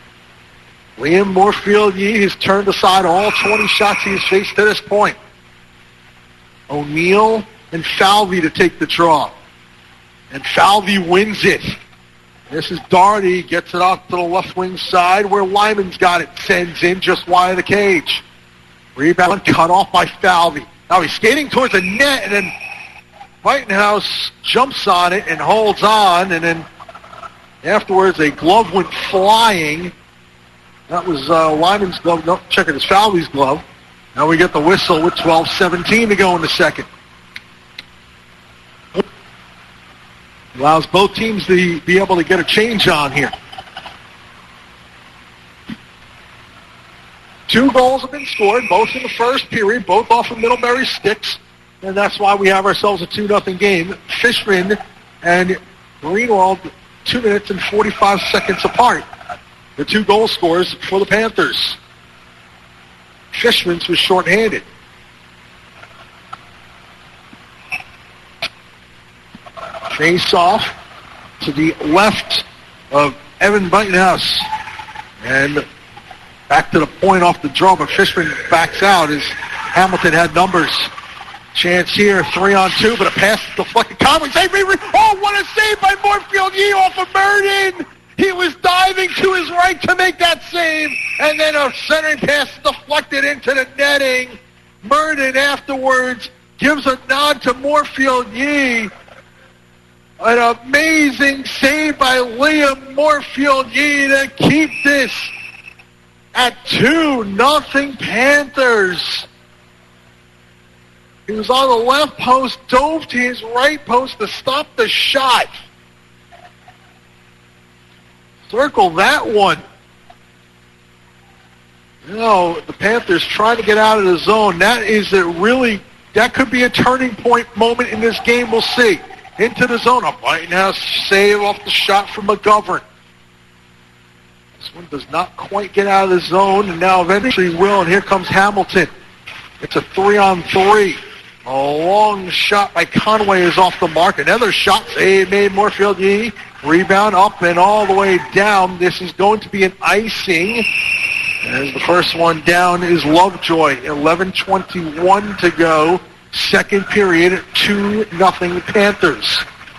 Liam Moorfield Yee has turned aside all twenty shots he has faced to this point. O'Neill and Falvey to take the draw. And Falvey wins it. This is Doherty, gets it off to the left wing side where Lyman's got it, sends in just wide of the cage. Rebound cut off by Falvey. Now he's skating towards the net, and then Buitenhouse jumps on it and holds on, and then afterwards a glove went flying. That was uh, Lyman's glove. No, check it, it's Falvey's glove. Now we get the whistle with twelve seventeen to go in the second. Allows both teams to be able to get a change on here. Two goals have been scored, both in the first period, both off of Middlebury sticks, and that's why we have ourselves a two nothing game. Fishman and Greenwald, two minutes and forty-five seconds apart. The two goal scorers for the Panthers. Fishman's was shorthanded. Face off to the left of Evan Buitenhouse. And back to the point off the draw, but Fishman backs out as Hamilton had numbers. Chance here, three on two, but a pass deflected. Conway, save me. Oh, what a save by Moorfield Yee off of Murden. He was diving to his right to make that save, and then a centering pass deflected into the netting. Murden afterwards gives a nod to Moorfield Yee. An amazing save by Liam Moorfield Yee to keep this at two nothing Panthers. He was on the left post, dove to his right post to stop the shot. Circle that one. You know, the Panthers trying to get out of the zone. That is a really, that could be a turning point moment in this game. We'll see. Into the zone. A Buitenhouse save off the shot from McGovern. This one does not quite get out of the zone, and now eventually will, and here comes Hamilton. It's a three on three. A long shot by Conway is off the mark. Another shot save made Moorfield Yee. Rebound up and all the way down. This is going to be an icing. As the first one down is Lovejoy. eleven twenty-one to go. Second period, two nothing Panthers.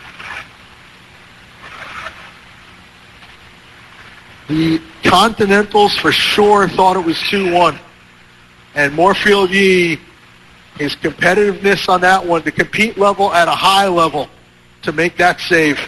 The Continentals for sure thought it was two one. And Moorfield Yee, his competitiveness on that one, the compete level at a high level to make that save.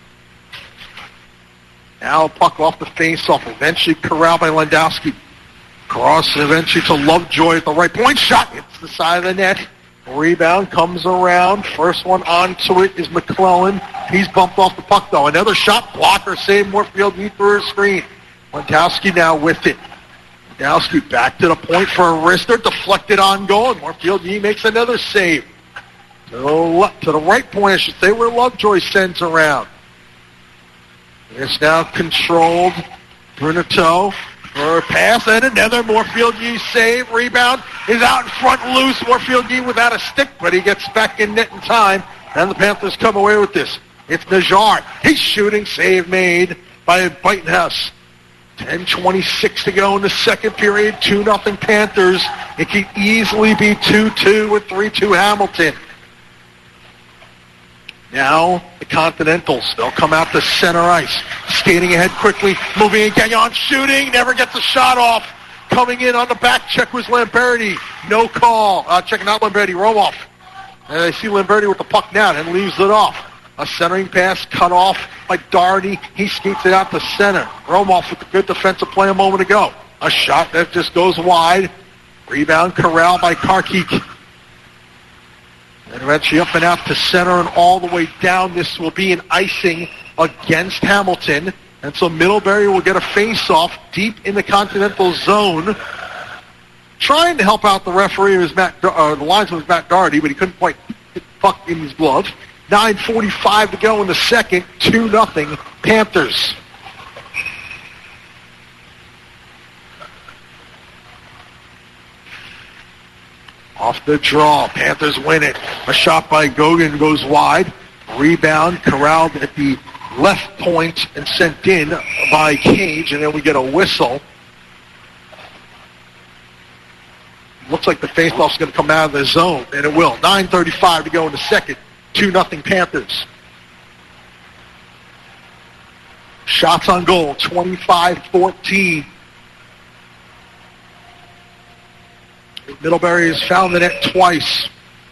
Now puck off the face-off. Eventually corralled by Landowski. Cross eventually to Lovejoy at the right point. Shot hits the side of the net. Rebound comes around. First one onto it is McClellan. He's bumped off the puck, though. Another shot. Blocker save. Moorfield Yee through her screen. Landowski now with it. Landowski back to the point for a wrister. Deflected on goal. And Moorfield Yee makes another save. To the, left, to the right point, I should say, where Lovejoy sends around. It's now controlled. Bruneteau for a pass and another Moorfield Yee save. Rebound is out in front loose. Moorfield Yee without a stick, but he gets back in net in time. And the Panthers come away with this. It's Najjar. He's shooting. Save made by Buitenhouse. ten twenty-six to go in the second period. two nothing Panthers. It could easily be two two with three two Hamilton. Now, the Continentals, they'll come out to center ice. Skating ahead quickly, moving in, Gagnon shooting, never gets a shot off. Coming in on the back check was Lamberti. No call. Uh, checking out Lamberti, Romoff. And they see Lamberti with the puck now and leaves it off. A centering pass cut off by Doherty. He skates it out to center. Romoff with a good defensive play a moment ago. A shot that just goes wide. Rebound corralled by Karkik. And eventually up and out to center and all the way down. This will be an icing against Hamilton. And so Middlebury will get a face-off deep in the Continental zone. Trying to help out the referee was Matt, uh, the linesman was Matt Doherty, but he couldn't quite hit the puck in his glove. nine forty-five to go in the second. two nothing Panthers. Off the draw. Panthers win it. A shot by Gogan goes wide. Rebound corralled at the left point and sent in by Cage. And then we get a whistle. Looks like the faceoff's going to come out of the zone. And it will. nine thirty-five to go in the second. two nothing Panthers. Shots on goal. twenty-five fourteen. Middlebury has found the net twice.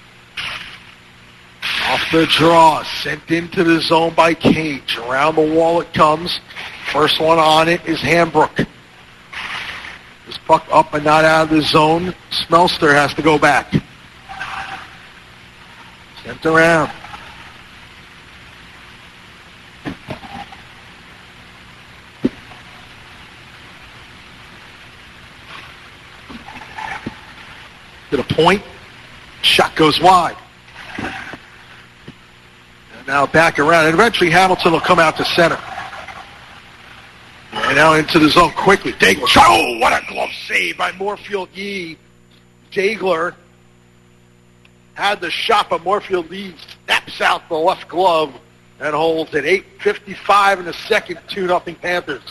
Off the draw, sent into the zone by Cage. Around the wall it comes. First one on it is Hambrook. This puck up and not out of the zone. Smelster has to go back. Sent around. To the point. Shot goes wide. And now back around. And eventually Hamilton will come out to center. And now into the zone quickly. Dagler. Oh, what a glove save by Moorfield Yee. Dagler had the shot, but Moorfield Yee snaps out the left glove and holds it. eight fifty-five in the second, two nothing Panthers.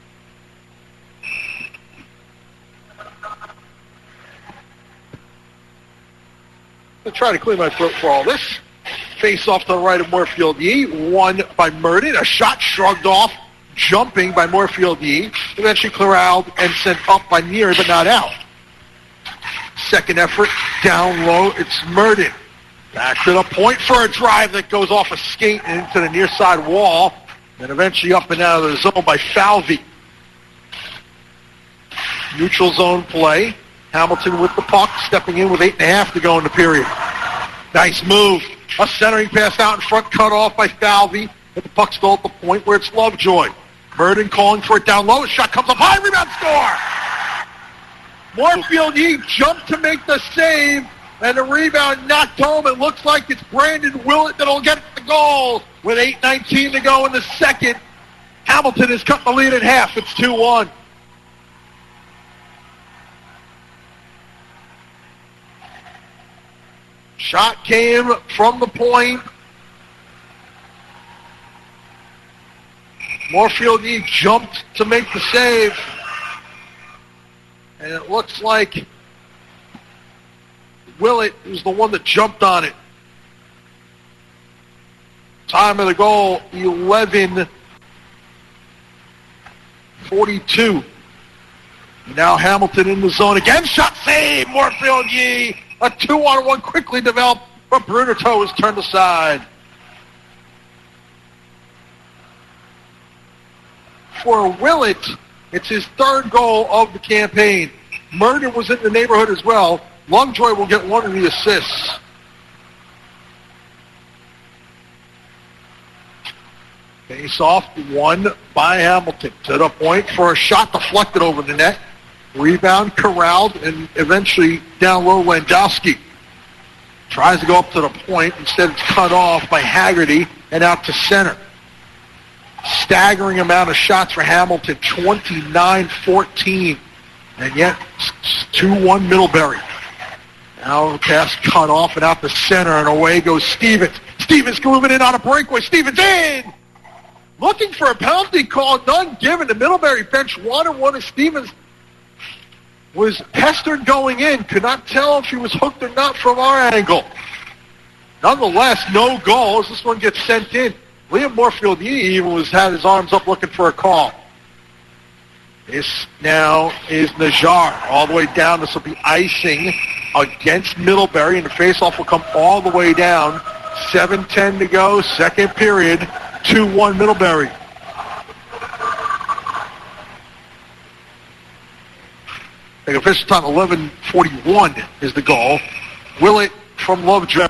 I'll try to clear my throat for all this. Face off to the right of Moorfield Yee. Won by Murden. A shot shrugged off. Jumping by Moorfield Yee. Eventually corralled and sent up by Neary, but not out. Second effort. Down low. It's Murden. Back to the point for a drive that goes off a skate and into the near side wall. And eventually up and out of the zone by Falvey. Neutral zone play. Hamilton with the puck, stepping in with eight and a half to go in the period. Nice move. A centering pass out in front, cut off by Falvey. But the puck still at the point where it's Lovejoy. Murden calling for it down low. Shot comes up high, rebound, score! Moorfield Yee jumped to make the save, and the rebound knocked home. It looks like it's Brandon Willett that'll get the goal. With eight nineteen to go in the second, Hamilton has cut the lead in half. It's two one. Shot came from the point. Moorfield Yee jumped to make the save. And it looks like Willett is the one that jumped on it. Time of the goal, eleven forty-two. Now Hamilton in the zone again. Shot save, Moorfield Yee. A two-on-one quickly developed, but Brunerto is turned aside. For Willett, it's his third goal of the campaign. Murden was in the neighborhood as well. Lovejoy will get one of the assists. Face off, won by Hamilton. To the point for a shot deflected over the net. Rebound corralled and eventually down low Landowski. Tries to go up to the point. Instead it's cut off by Haggerty and out to center. Staggering amount of shots for Hamilton, twenty-nine fourteen. And yet two one Middlebury. Now the pass cut off and out to center and away goes Stevens. Stevens moving in on a breakaway. Stevens in! Looking for a penalty call, none given. The Middlebury bench wanted one of Stevens. Was pestered going in. Could not tell if he was hooked or not from our angle. Nonetheless, no goal as this one gets sent in. Liam Moorfield Yee even was had his arms up looking for a call. This now is Najjar all the way down. This will be icing against Middlebury, and the faceoff will come all the way down. seven ten to go, second period, two one Middlebury. The official time, eleven forty-one is the goal. Willett from Lovejoy.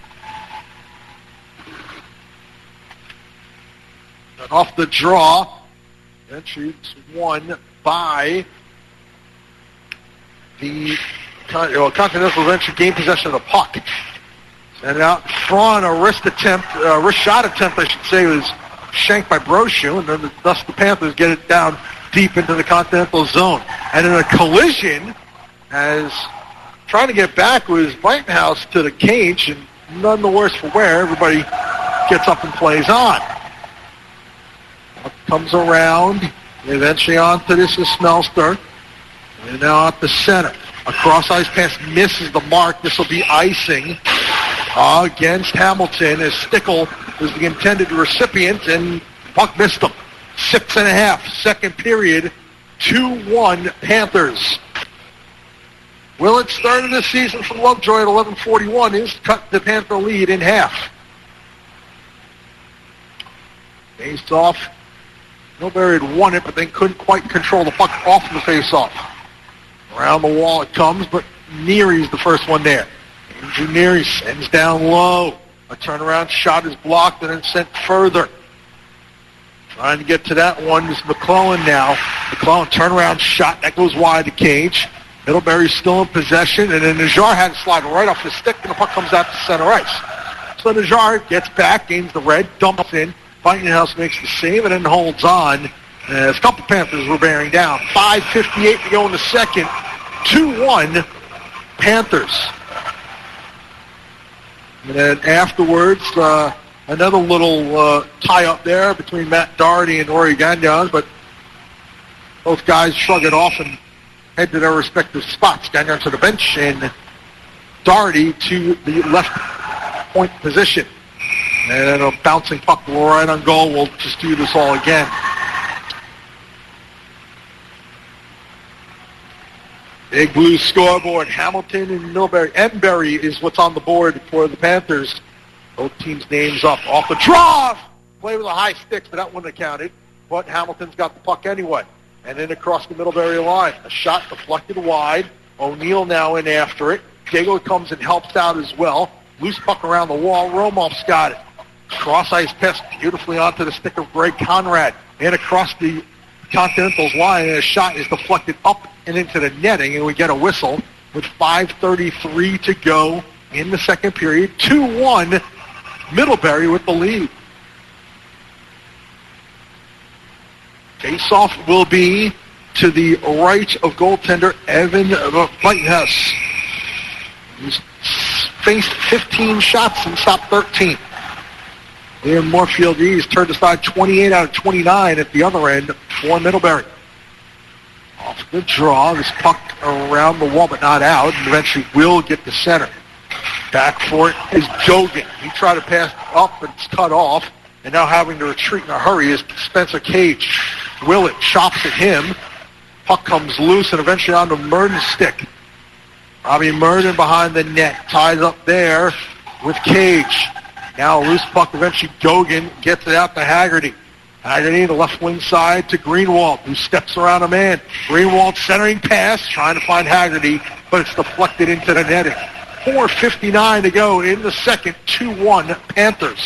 And off the draw. Eventually it's won by the well, Continental Venture gain possession of the puck. And out front, a wrist attempt, a wrist shot attempt, I should say, was shanked by Brochu, and then the, thus the Panthers get it down deep into the Continental zone. And in a collision, as trying to get back was Whitehouse to the cage, and none the worse for wear. Everybody gets up and plays on. Comes around, eventually on to this is Smelster. And now at the center. A cross-ice pass misses the mark. This will be icing uh, against Hamilton as Stickle was the intended recipient, and puck missed him. Six and a half, second period, two one Panthers. Willett's third of the season from Lovejoy at eleven forty-one is cut the Panther lead in half. Faced off. Middlebury had won it, but they couldn't quite control the puck off the face-off. Around the wall it comes, but Neary's the first one there. Andrew Neary sends down low. A turnaround shot is blocked and then sent further. Trying to get to that one is McClellan now. McClellan turnaround shot. That goes wide to Cage. Middlebury's still in possession, and then Najjar had to slide right off his stick, and the puck comes out to center ice. So Najjar gets back, gains the red, dumps in. Whitehouse makes the save, and then holds on. As a couple Panthers were bearing down. five fifty-eight to go in the second. two one Panthers. And then afterwards, uh, another little uh, tie-up there between Matt Doherty and Ori Gagnon, but both guys shrug it off and head to their respective spots. Gagnon to the bench and Doherty to the left point position. And then a bouncing puck right on goal. We'll just do this all again. Big Blue scoreboard. Hamilton and Middlebury. Embury is what's on the board for the Panthers. Both teams' names up. Off the draw! Play with a high stick, but that wouldn't have counted. But Hamilton's got the puck anyway. And then across the Middlebury line. A shot deflected wide. O'Neill now in after it. Dago comes and helps out as well. Loose puck around the wall. Romoff's got it. Cross-ice pass beautifully onto the stick of Greg Conrad. And across the Continental's line, and a shot is deflected up and into the netting, and we get a whistle with five thirty-three to go in the second period. two one Middlebury with the lead. Face-off will be to the right of goaltender Evan Whitehouse. He's faced fifteen shots and stopped thirteen. Liam Moorfield he's turned aside twenty-eight out of twenty-nine at the other end for Middlebury. Off the draw, this puck around the wall but not out, and eventually will get to center. Back for it is Jogan. He tried to pass up, but it's cut off, and now having to retreat in a hurry is Spencer Cage. Willett chops at him. Puck comes loose and eventually onto Murden's stick. Robbie Murden behind the net, ties up there with Cage. Now a loose puck, eventually Gogan gets it out to Haggerty. Haggerty, the left wing side to Greenwald, who steps around a man. Greenwald centering pass, trying to find Haggerty, but it's deflected into the netting. four fifty-nine to go in the second, two one Panthers.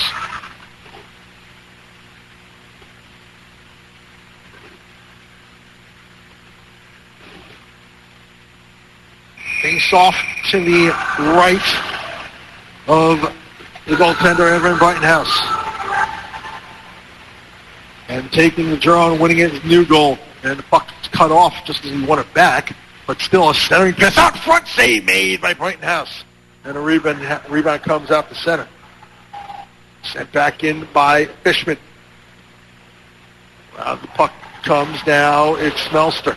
Face off to the right of the goaltender, Evan Brightonhouse. And taking the draw and winning it is New Goal. And the puck's cut off just as he won it back. But still a centering pass out front, save made by Brightonhouse. And a rebound, rebound comes out the center. Sent back in by Fishman. Well, the puck comes now. It's Smelster.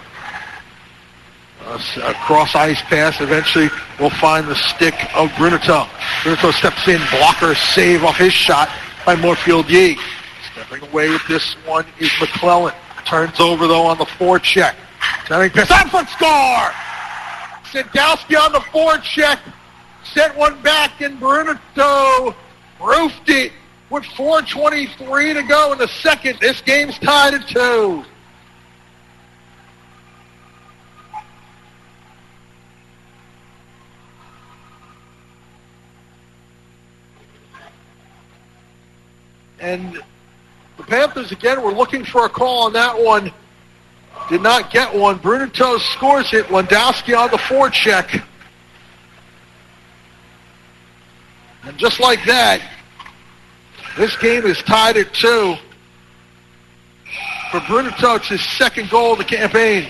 A cross-ice pass eventually will find the stick of Bruneto. Bruneto steps in, blocker save off his shot by Moorfield Yee. Stepping away with this one is McClellan. Turns over, though, on the forecheck. Centering pass, on front score! Sandowski on the forecheck. Sent one back, and Bruneto roofed it with four twenty-three to go in the second. This game's tied at two. And the Panthers, again, were looking for a call on that one. Did not get one. Bruneto scores it. Landowski on the forecheck. And just like that, this game is tied at two. For Bruneto, it's his second goal of the campaign.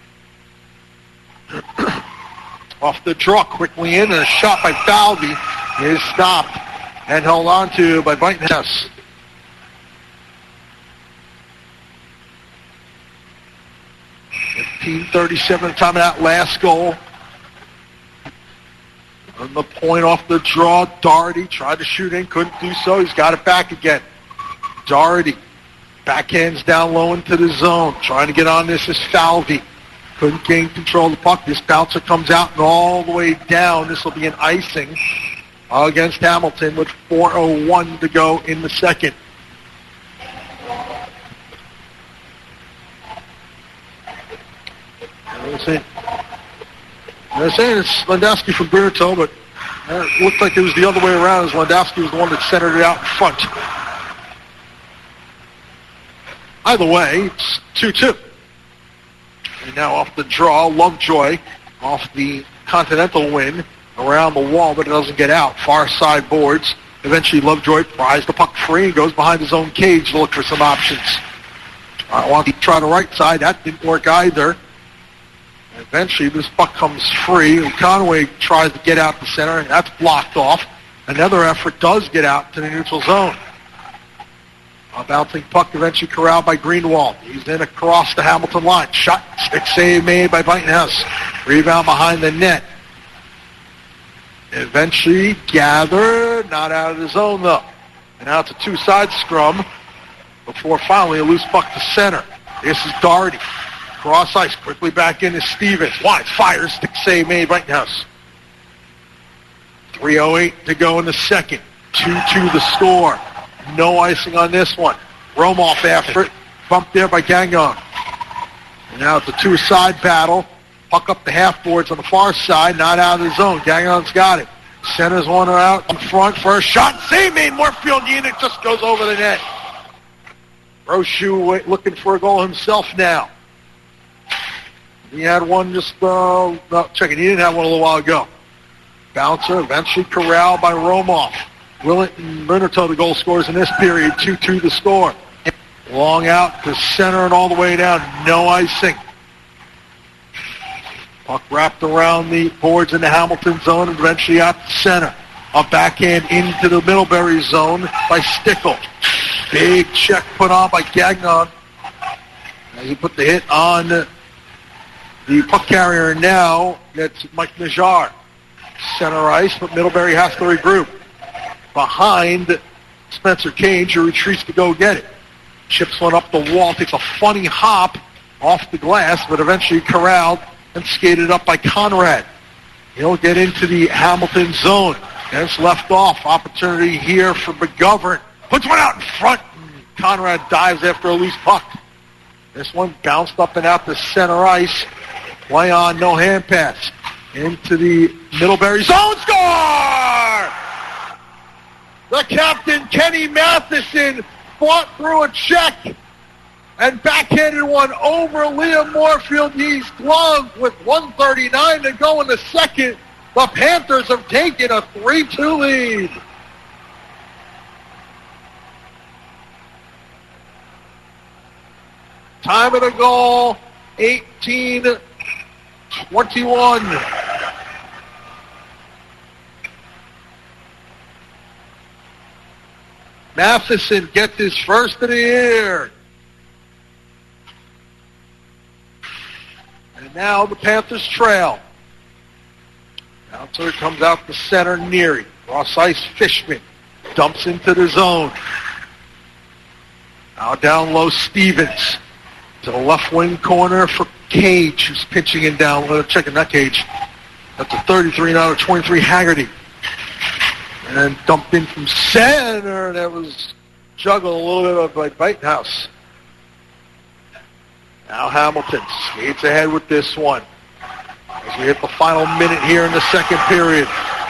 Off the draw, quickly in, and a shot by Falvey is stopped and held on to by Whitehouse. fifteen thirty-seven time of that last goal. On the point off the draw, Doherty tried to shoot in, couldn't do so. He's got it back again. Doherty backhands down low into the zone. Trying to get on this is Falvey. Couldn't gain control of the puck. This bouncer comes out and all the way down. This will be an icing against Hamilton with four oh one to go in the second. They're saying it's Landowski from Brunito, but uh, it looked like it was the other way around, as Landowski was the one that centered it out in front. Either way, it's two two. And now off the draw, Lovejoy off the Continental win around the wall, but it doesn't get out. Far side boards. Eventually Lovejoy pries the puck free and goes behind his own cage to look for some options. I want to try the right side. That didn't work either. Eventually this puck comes free. And Conway tries to get out the center, and that's blocked off. Another effort does get out to the neutral zone. A bouncing puck eventually corralled by Greenwald. He's in across the Hamilton line. Shot, stick save made by Buitenhouse. Rebound behind the net. Eventually gathered, not out of the zone though. And now it's a two-side scrum before finally a loose puck to center. This is Doherty. Cross ice, quickly back into Stevens. Wide fires, stick save made by Buitenhouse. three oh eight to go in the second. two two the score. No icing on this one. Romoff after it. Bumped there by Gagnon. And now it's a two-side battle. Puck up the half boards on the far side. Not out of the zone. Gagnon's got it. Centers one out in front for a shot. Save made. Moorfield unit just goes over the net. Brochu looking for a goal himself now. He had one just, uh, no, check it. He didn't have one a little while ago. Bouncer eventually corralled by Romoff. Willett and Brunito, the goal scorers in this period. two two the score. Long out to center and all the way down. No icing. Puck wrapped around the boards in the Hamilton zone and eventually out to center. A backhand into the Middlebury zone by Stickle. Big check put on by Gagnon. As he put the hit on the puck carrier now. That's Mike Najjar. Center ice, but Middlebury has to regroup. Behind Spencer Cage, who retreats to go get it. Chips one up the wall, takes a funny hop off the glass, but eventually corralled and skated up by Conrad. He'll get into the Hamilton zone. And it's left off. Opportunity here for McGovern. Puts one out in front. Conrad dives after a loose puck. This one bounced up and out to center ice. Play on, no hand pass. Into the Middlebury zone. Score! The captain, Kenny Matheson, fought through a check and backhanded one over Liam Moorfield. He's gloved with one thirty-nine to go in the second. The Panthers have taken a three two lead. Time of the goal, eighteen twenty-one. Matheson gets his first of the year. And now the Panthers trail. Bouncer comes out the center, Neary. Cross ice, Fishman. Dumps into the zone. Now down low, Stevens. To the left wing corner for Cage, who's pitching in down low. Checking that Cage. That's a thirty-three, now a twenty-three, Haggerty. And then dumped in from center. That was juggled a little bit by Buitenhouse. Now Hamilton skates ahead with this one. As we hit the final minute here in the second period.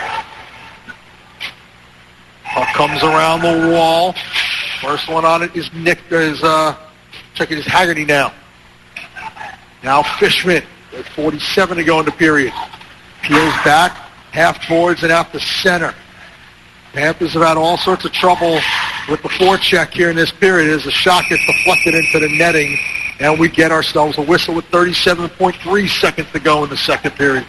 Puck comes around the wall. First one on it is Nick. Is uh, checking his Haggerty now. Now Fishman with forty-seven to go in the period. Peels back, half boards and out the center. Panthers have had all sorts of trouble with the forecheck here in this period as the shot gets deflected into the netting, and we get ourselves a whistle with thirty-seven point three seconds to go in the second period.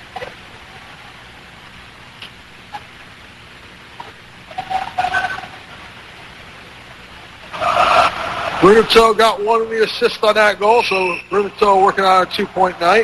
Brunito got one of the assists on that goal, so Brunito working on a two-point night.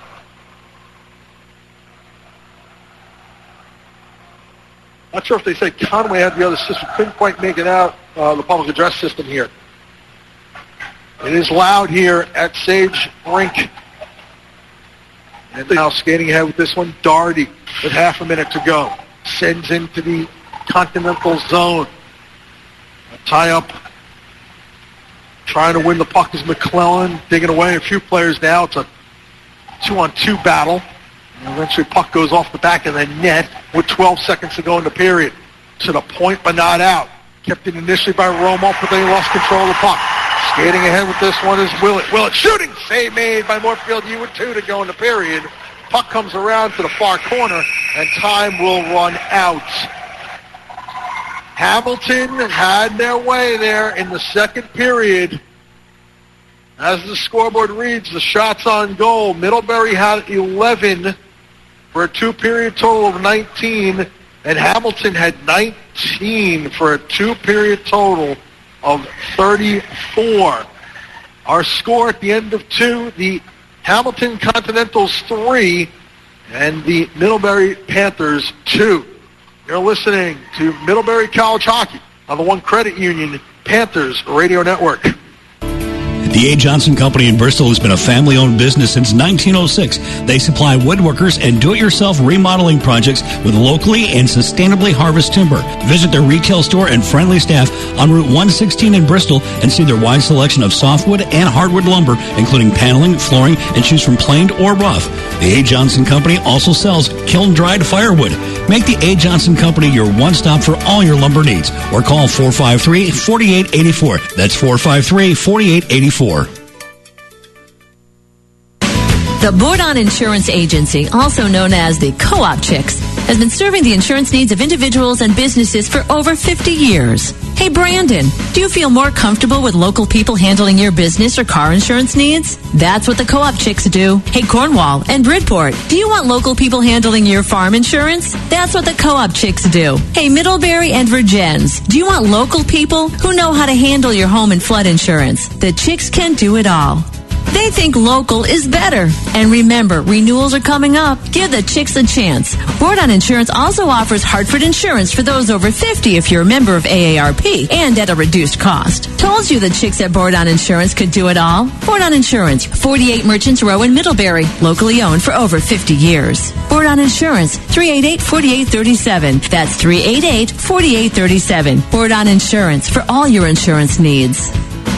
Not sure if they said Conway had the other system. Couldn't quite make it out, uh, the public address system here. It is loud here at Sage Rink. And now skating ahead with this one, Doherty with half a minute to go. Sends into the Continental zone. A tie-up. Trying to win the puck is McClellan. Digging away a few players now. It's a two-on-two battle. And eventually puck goes off the back of the net with twelve seconds to go in the period. To the point, but not out. Kept it initially by Romo, but they lost control of the puck. Skating ahead with this one is Willett. Willett shooting. Save made by Moorfield. You with two to go in the period. Puck comes around to the far corner, and time will run out. Hamilton had their way there in the second period. As the scoreboard reads, the shots on goal. Middlebury had eleven for a two-period total of nineteen, and Hamilton had nineteen for a two-period total of thirty-four. Our score at the end of two, the Hamilton Continentals three and the Middlebury Panthers two. You're listening to Middlebury College Hockey on the One Credit Union Panthers Radio Network. The A. Johnson Company in Bristol has been a family-owned business since nineteen oh six. They supply woodworkers and do-it-yourself remodeling projects with locally and sustainably harvested timber. Visit their retail store and friendly staff on Route one sixteen in Bristol and see their wide selection of softwood and hardwood lumber, including paneling, flooring, and choose from planed or rough. The A. Johnson Company also sells kiln-dried firewood. Make the A. Johnson Company your one-stop for all your lumber needs, or call four five three, four eight eight four. That's four five three, four eight eight four. The Bourdon Insurance Agency, also known as the Co-op Chicks, has been serving the insurance needs of individuals and businesses for over fifty years. Hey, Brandon, do you feel more comfortable with local people handling your business or car insurance needs? That's what the Co-op Chicks do. Hey, Cornwall and Bridport, do you want local people handling your farm insurance? That's what the Co-op Chicks do. Hey, Middlebury and Virgins, do you want local people who know how to handle your home and flood insurance? The Chicks can do it all. They think local is better. And remember, renewals are coming up. Give the Chicks a chance. Bourdon Insurance also offers Hartford Insurance for those over fifty if you're a member of A A R P and at a reduced cost. Told you the Chicks at Bourdon Insurance could do it all. Bourdon Insurance, forty-eight Merchants Row in Middlebury, locally owned for over fifty years. Bourdon Insurance, three eight eight, four eight three seven. That's three eight eight, four eight three seven. Bourdon Insurance for all your insurance needs.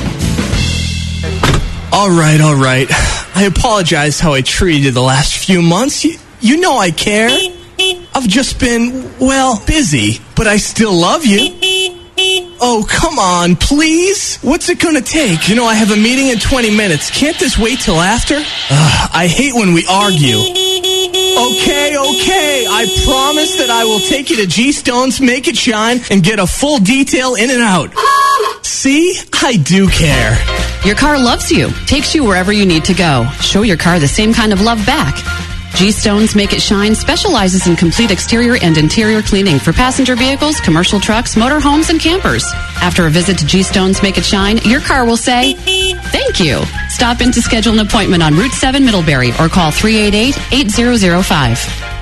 All right, all right. I apologize how I treated you the last few months. You, you know I care. I've just been, well, busy, but I still love you. Oh, come on, please. What's it going to take? You know, I have a meeting in twenty minutes. Can't this wait till after? Ugh, I hate when we argue. Okay, okay. I promise that I will take you to G-Stone's Make It Shine and get a full detail in and out. See? I do care. Your car loves you, takes you wherever you need to go. Show your car the same kind of love back. G-Stone's Make It Shine specializes in complete exterior and interior cleaning for passenger vehicles, commercial trucks, motorhomes, and campers. After a visit to G-Stone's Make It Shine, your car will say, thank you. Stop in to schedule an appointment on Route seven Middlebury or call three eight eight, eight zero zero five.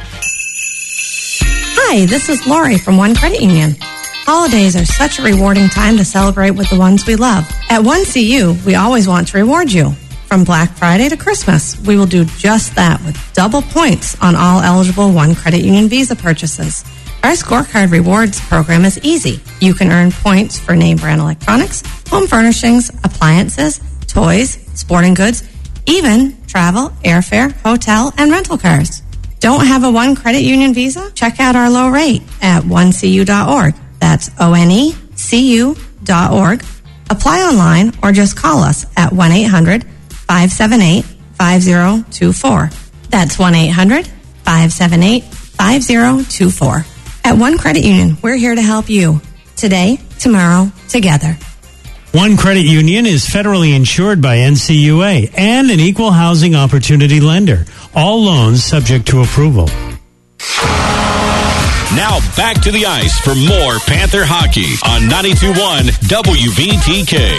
Hi, this is Lori from One Credit Union. Holidays are such a rewarding time to celebrate with the ones we love. At one C U, we always want to reward you. From Black Friday to Christmas, we will do just that with double points on all eligible One Credit Union Visa purchases. Our scorecard rewards program is easy. You can earn points for name brand electronics, home furnishings, appliances, toys, sporting goods, even travel, airfare, hotel, and rental cars. Don't have a One Credit Union Visa? Check out our low rate at one c u dot org. That's O N E C U dot org. Apply online or just call us at one eight hundred, five seven eight, five zero two four. That's one eight hundred, five seven eight, five zero two four. At One Credit Union, we're here to help you. Today, tomorrow, together. One Credit Union is federally insured by N C U A and an equal housing opportunity lender. All loans subject to approval. Now back to the ice for more Panther hockey on ninety-two point one W V T K.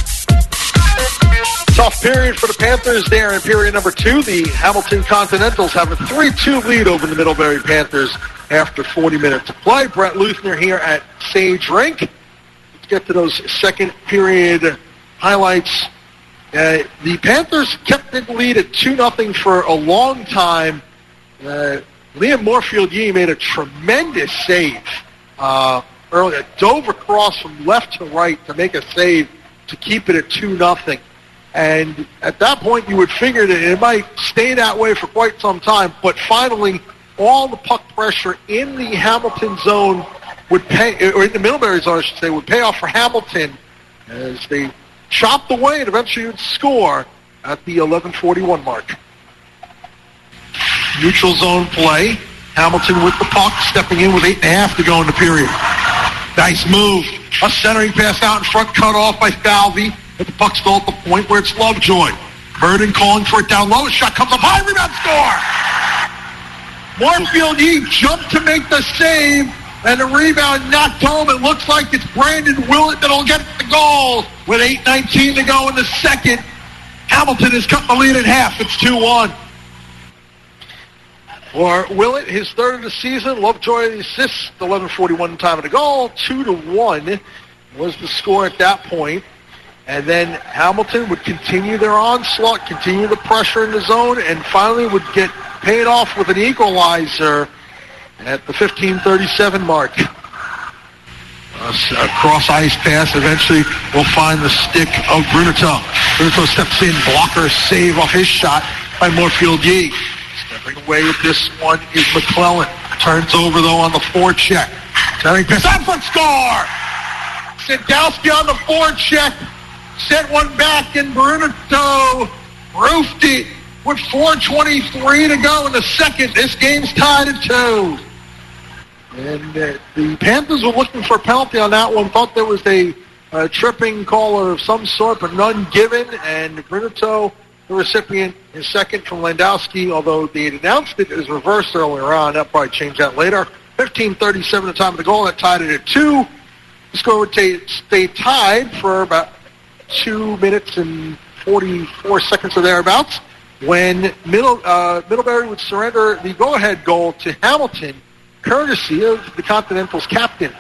Tough period for the Panthers there in period number two. The Hamilton Continentals have a three two lead over the Middlebury Panthers after forty minutes of play. Brett Luthner here at Sage Rink. Let's get to those second period highlights. Uh, the Panthers kept the lead at two nothing for a long time. Uh, Liam Moorfield-Yee made a tremendous save uh, earlier. Dove across from left to right to make a save to keep it at two nothing. And at that point, you would figure that it might stay that way for quite some time. But finally, all the puck pressure in the Hamilton zone would pay, or in the Middlebury zone, I should say, would pay off for Hamilton as they chopped away and eventually would score at the eleven forty-one mark. Neutral zone play. Hamilton with the puck, stepping in with eight and a half to go in the period. Nice move. A centering pass out in front, cut off by Falvey. But the puck's still at the point where it's Lovejoy. Burden calling for it down low. Shot comes up high, rebound, score! Moorfield Yee jumped to make the save, and the rebound knocked home. It looks like it's Brandon Willett that'll get the goal with eight nineteen to go in the second. Hamilton has cut the lead in half. It's two one. For Willett, his third of the season. Lovejoy the assist, eleven forty-one time of the goal. two to one was the score at that point. And then Hamilton would continue their onslaught, continue the pressure in the zone, and finally would get paid off with an equalizer at the fifteen thirty-seven mark. A, a cross-ice pass eventually will find the stick of Bruneteau. Bruneteau steps in, blocker save off his shot by Moorfield Yee. Stepping away with this one is McClellan. Turns over, though, on the forecheck. Centering pass, on front, score! Sandowski on the forecheck. Sent one back, and Bruneteau roofed it with four twenty-three to go in the second. This game's tied at two. And uh, the Panthers were looking for a penalty on that one. Thought there was a, a tripping call of some sort, but none given. And Bruneteau, the recipient, is second from Landowski, although they had announced it as reversed earlier on. They'll probably change that later. fifteen thirty-seven the time of the goal. That tied it at two. The score would t- stay tied for about two minutes and forty-four seconds or thereabouts when Middle, uh, Middlebury would surrender the go-ahead goal to Hamilton, courtesy of the Continental's captain.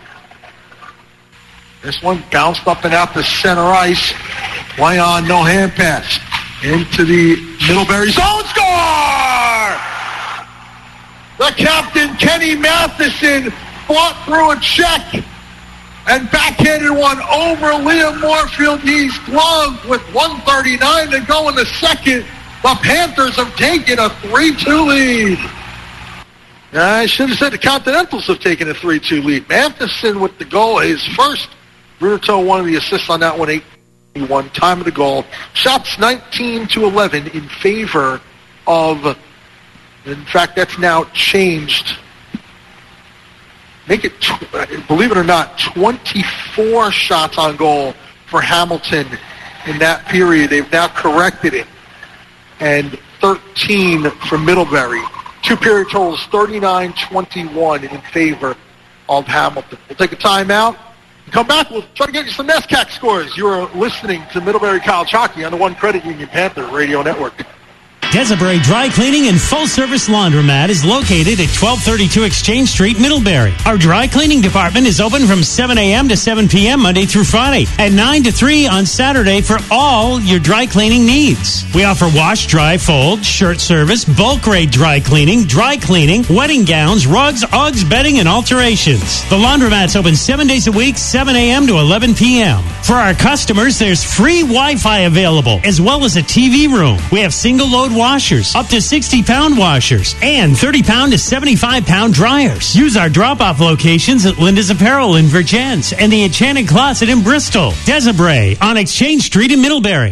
This one bounced up and out to center ice. Play on, no hand pass. Into the Middlebury zone, score! The captain, Kenny Matheson, fought through a check and backhanded one over Liam Moorfield Yee's glove with one thirty-nine to go in the second. The Panthers have taken a three two lead. I should have said the Continentals have taken a three two lead. Matheson with the goal, his first. Bruneteau one of the assists on that one, eight one time of the goal. Shots nineteen to eleven in favor of, in fact, that's now changed. Make it, believe it or not, twenty-four shots on goal for Hamilton in that period. They've now corrected it. And thirteen for Middlebury. Two period totals, thirty-nine twenty-one in favor of Hamilton. We'll take a timeout. Come back, we'll try to get you some NESCAC scores. You are listening to Middlebury College Hockey on the One Credit Union Panther Radio Network. Desiree Dry Cleaning and Full Service Laundromat is located at twelve thirty-two Exchange Street, Middlebury. Our dry cleaning department is open from seven a.m. to seven p.m. Monday through Friday and nine to three on Saturday for all your dry cleaning needs. We offer wash, dry, fold, shirt service, bulk rate dry cleaning, dry cleaning, wedding gowns, rugs, Uggs, bedding, and alterations. The laundromat's open seven days a week, seven a.m. to eleven p.m. For our customers, there's free Wi-Fi available as well as a T V room. We have single load washers, up to sixty pound washers, and thirty pound to seventy-five pound dryers. Use our drop-off locations at Linda's Apparel in Virgins and the Enchanted Closet in Bristol. Desiree on Exchange Street in Middlebury.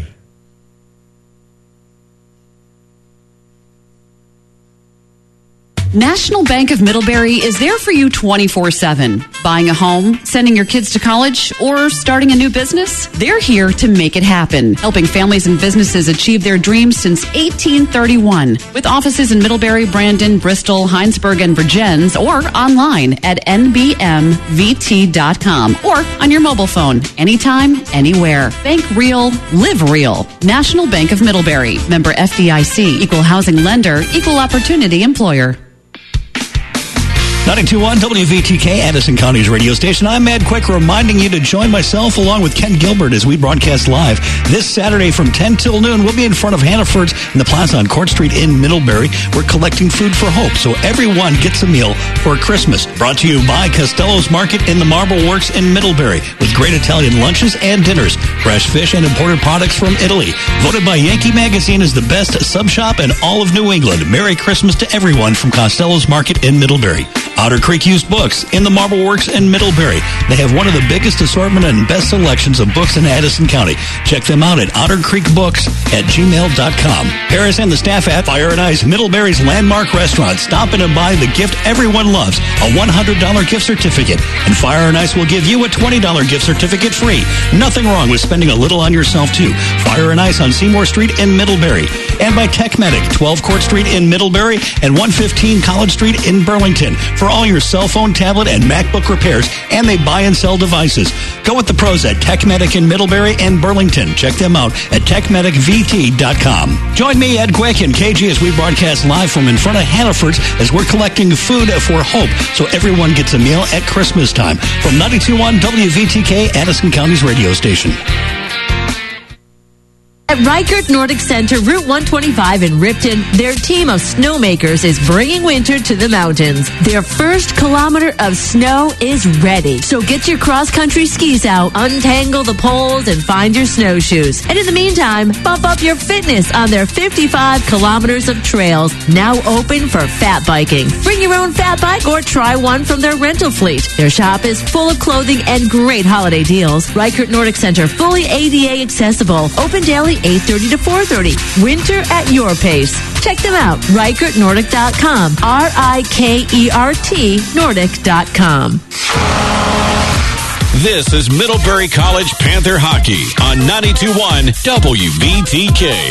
National Bank of Middlebury is there for you twenty-four seven. Buying a home, sending your kids to college, or starting a new business? They're here to make it happen, helping families and businesses achieve their dreams since eighteen thirty-one. With offices in Middlebury, Brandon, Bristol, Heinsberg, and Virgins, or online at N B M V T dot com or on your mobile phone, anytime, anywhere. Bank real, live real. National Bank of Middlebury. Member F D I C. Equal housing lender. Equal opportunity employer. ninety-two point one W V T K, Addison County's radio station. I'm Ed Quick, reminding you to join myself along with Ken Gilbert as we broadcast live this Saturday from ten till noon. We'll be in front of Hannaford's in the plaza on Court Street in Middlebury. We're collecting food for hope, so everyone gets a meal for Christmas. Brought to you by Costello's Market in the Marble Works in Middlebury, with great Italian lunches and dinners, fresh fish and imported products from Italy. Voted by Yankee Magazine as the best sub shop in all of New England. Merry Christmas to everyone from Costello's Market in Middlebury. Otter Creek Used Books in the Marble Works in Middlebury. They have one of the biggest assortment and best selections of books in Addison County. Check them out at otter creek books at gmail dot com. Paris and the staff at Fire and Ice, Middlebury's landmark restaurant. Stop in and buy the gift everyone loves, a one hundred dollars gift certificate. And Fire and Ice will give you a twenty dollars gift certificate free. Nothing wrong with spending a little on yourself, too. Fire and Ice on Seymour Street in Middlebury. And by TechMedic, twelve Court Street in Middlebury and one fifteen College Street in Burlington. For all your cell phone, tablet, and MacBook repairs, and they buy and sell devices. Go with the pros at TechMedic in Middlebury and Burlington. Check them out at tech medic v t dot com. Join me, Ed Quick, and K G as we broadcast live from in front of Hannaford's as we're collecting food for hope so everyone gets a meal at Christmas time. From ninety-two point one W V T K, Addison County's radio station. At Reichert Nordic Center, Route one twenty-five in Ripton, their team of snowmakers is bringing winter to the mountains. Their first kilometer of snow is ready. So get your cross-country skis out, untangle the poles, and find your snowshoes. And in the meantime, bump up your fitness on their fifty-five kilometers of trails, now open for fat biking. Bring your own fat bike or try one from their rental fleet. Their shop is full of clothing and great holiday deals. Reichert Nordic Center, fully A D A accessible, open daily eight thirty to four thirty. Winter at your pace. Check them out, Reichert Nordic dot com. R I K E R T Nordic dot com. This is Middlebury College Panther Hockey on ninety-two point one W V T K.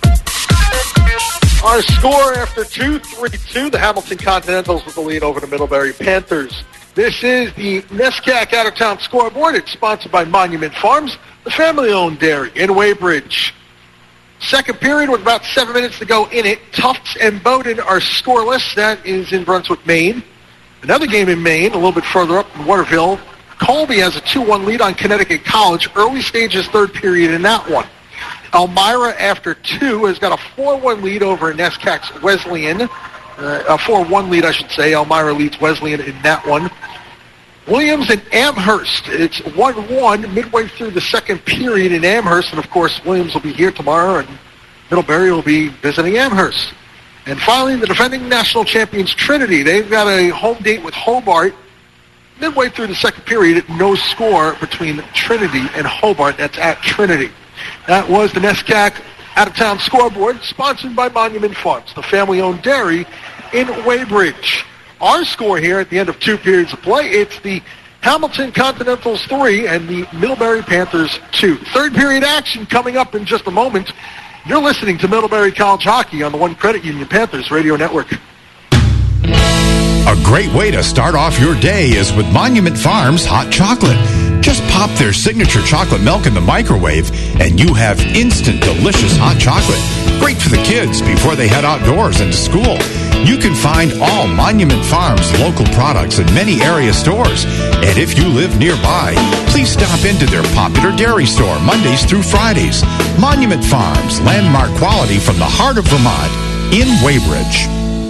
Our score after two three two, the Hamilton Continentals with the lead over the Middlebury Panthers. This is the NESCAC out-of-town scoreboard. It's sponsored by Monument Farms, the family-owned dairy in Weybridge. Second period with about seven minutes to go in it. Tufts and Bowdoin are scoreless. That is in Brunswick, Maine. Another game in Maine, a little bit further up in Waterville. Colby has a two one lead on Connecticut College. Early stages, third period in that one. Elmira, after two, has got a four one lead over NESCAC's Wesleyan. Uh, a four one lead, I should say. Elmira leads Wesleyan in that one. Williams and Amherst. It's one one midway through the second period in Amherst. And, of course, Williams will be here tomorrow, and Middlebury will be visiting Amherst. And finally, the defending national champions, Trinity. They've got a home date with Hobart. Midway through the second period, no score between Trinity and Hobart. That's at Trinity. That was the NESCAC out-of-town scoreboard, sponsored by Monument Farms, the family-owned dairy in Weybridge. Our score here at the end of two periods of play, it's the Hamilton Continentals three and the Middlebury Panthers two. Third period action coming up in just a moment. You're listening to Middlebury College Hockey on the One Credit Union Panthers Radio Network. A great way to start off your day is with Monument Farms hot chocolate. Just pop their signature chocolate milk in the microwave and you have instant delicious hot chocolate. Great for the kids before they head outdoors and to school. You can find all Monument Farms local products in many area stores. And if you live nearby, please stop into their popular dairy store Mondays through Fridays. Monument Farms, landmark quality from the heart of Vermont in Weybridge.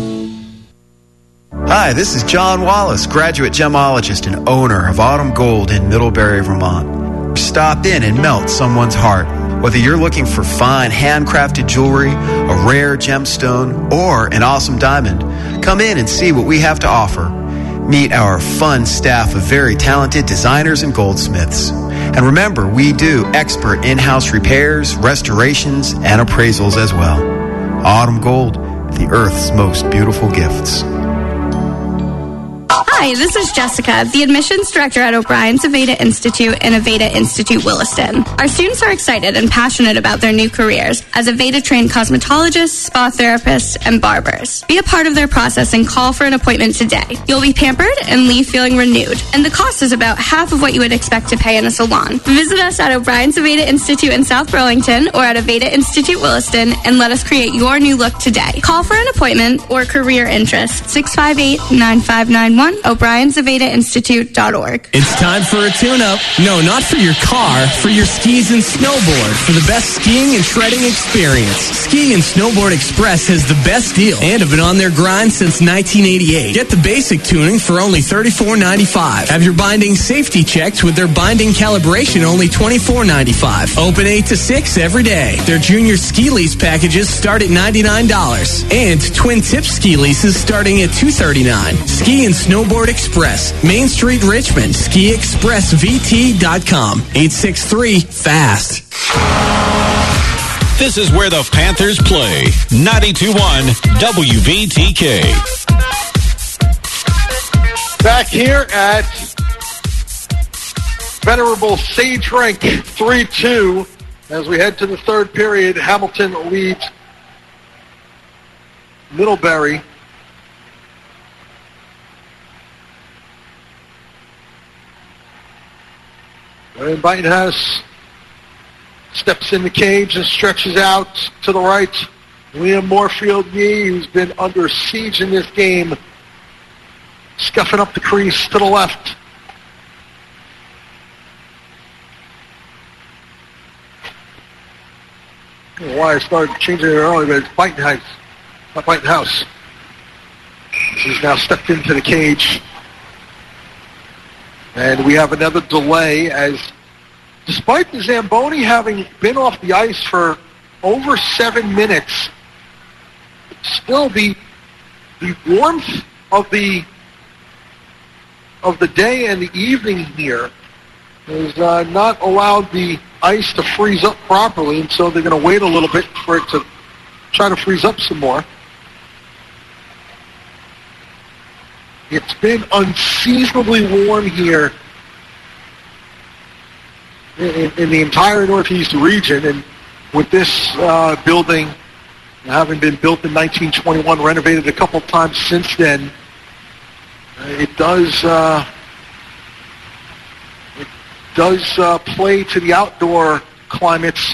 Hi, this is John Wallace, graduate gemologist and owner of Autumn Gold in Middlebury, Vermont. Stop in and melt someone's heart. Whether you're looking for fine handcrafted jewelry, a rare gemstone, or an awesome diamond, come in and see what we have to offer. Meet our fun staff of very talented designers and goldsmiths. And remember, we do expert in-house repairs, restorations, and appraisals as well. Autumn Gold, the Earth's most beautiful gifts. Hi, Hi, this is Jessica, the admissions director at O'Brien's Aveda Institute and Aveda Institute Williston. Our students are excited and passionate about their new careers as Aveda-trained cosmetologists, spa therapists, and barbers. Be a part of their process and call for an appointment today. You'll be pampered and leave feeling renewed. And the cost is about half of what you would expect to pay in a salon. Visit us at O'Brien's Aveda Institute in South Burlington or at Aveda Institute Williston and let us create your new look today. Call for an appointment or career interest. six five eight, nine five nine one, O'Brien's Aveda Institute dot org. It's time for a tune-up. No, not for your car, for your skis and snowboard. For the best skiing and shredding experience. Ski and Snowboard Express has the best deal and have been on their grind since nineteen eighty-eight. Get the basic tuning for only thirty-four ninety-five. Have your binding safety checked with their binding calibration only twenty-four ninety-five. Open eight to six every day. Their junior ski lease packages start at ninety-nine dollars. And twin tip ski leases starting at two hundred thirty-nine dollars. Ski and Snowboard Express, Main Street, Richmond. ski express v t dot com. eight six three, FAST. This is where the Panthers play. ninety-two point one W V T K. Back here at Venerable Sage Rink, three two. As we head to the third period, Hamilton leads Middlebury. And Buitenhouse steps in the cage and stretches out to the right. Liam Moorfield-Yee, who's been under siege in this game, scuffing up the crease to the left. I don't know why I started changing it earlier, but it's Buitenhouse, not Buitenhouse. He's now stepped into the cage. And we have another delay as, despite the Zamboni having been off the ice for over seven minutes, still the the warmth of the of the day and the evening here has uh, not allowed the ice to freeze up properly, and so they're going to wait a little bit for it to try to freeze up some more. It's been unseasonably warm here in, in the entire Northeast region, and with this uh, building having been built in nineteen twenty-one, renovated a couple times since then, it does uh, it does uh, play to the outdoor climates.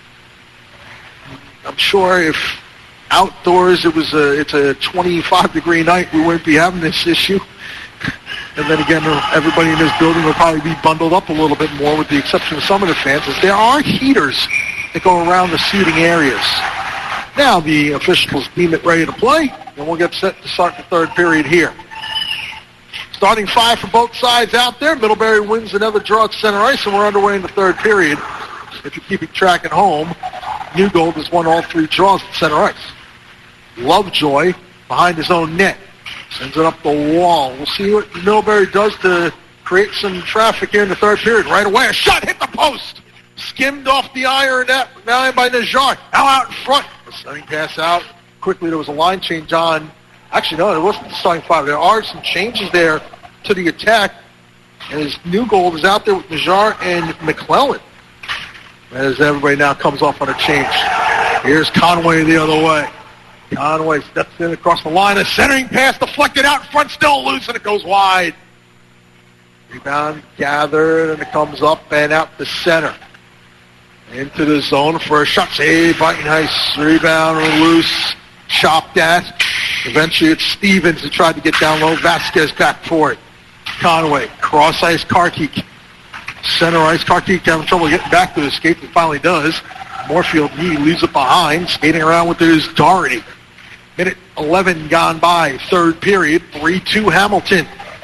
I'm sure if outdoors it was a it's a twenty-five degree night, we wouldn't be having this issue. And then again, everybody in this building will probably be bundled up a little bit more, with the exception of some of the fans, as there are heaters that go around the seating areas. Now the officials deem it ready to play, and we'll get set to start the third period here. Starting five for both sides out there. Middlebury wins another draw at center ice, and we're underway in the third period. If you're keeping track at home, Newgold has won all three draws at center ice. Lovejoy behind his own net. Sends it up the wall. We'll see what Middlebury does to create some traffic here in the third period. Right away, a shot hit the post. Skimmed off the iron net now by Najjar. Now out in front. A stunning pass out. Quickly, there was a line change on. Actually, no, it wasn't the starting five. There are some changes there to the attack. As Newgold is out there with Najjar and McClellan. As everybody now comes off on a change. Here's Conway the other way. Conway steps in across the line. A centering pass deflected out in front, still loose, and it goes wide. Rebound gathered, and it comes up and out the center. Into the zone for a shot. Save, Buitenhouse. Rebound, loose, chopped at. Eventually it's Stevens who tried to get down low. Vasquez back for it. Conway, cross ice, Karkik. Center ice, Karkik having trouble getting back to the skate. He finally does. Moorfield-Yee leaves it behind, skating around with his Doherty. Minute eleven gone by, third period, three two Hamilton.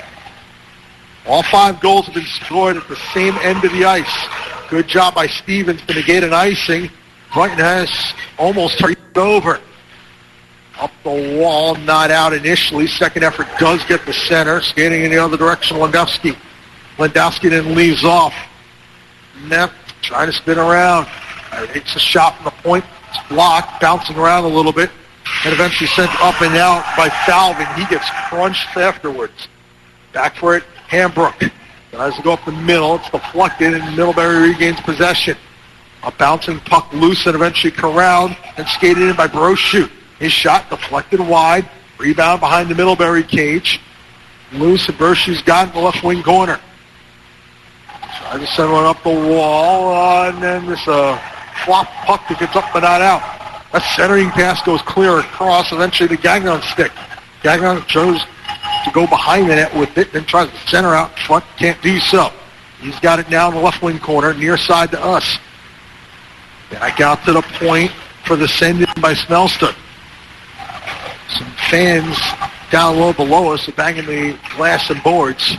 All five goals have been scored at the same end of the ice. Good job by Stevens to negate an icing. Brighton has almost turned it over. Up the wall, not out initially. Second effort does get the center. Skating in the other direction, Lewandowski. Lewandowski then leaves off. Neff trying to spin around. Takes a shot from the point. It's blocked, bouncing around a little bit, and eventually sent up and out by Falvin. He gets crunched afterwards. Back for it, Hambrook. Tries to go up the middle. It's deflected, and Middlebury regains possession. A bouncing puck loose and eventually corralled and skated in by Brochu. His shot deflected wide. Rebound behind the Middlebury cage. Loose, and Brochu's got in the left wing corner. Tries to send one up the wall, uh, and then this uh, flop puck that gets up but not out. That centering pass goes clear across, eventually the Gagnon stick. Gagnon chose to go behind the net with it, then tries to center out front. Can't do so. He's got it now in the left wing corner, near side to us. Back out to the point for the send-in by Smelster. Some fans down low below us are banging the glass and boards.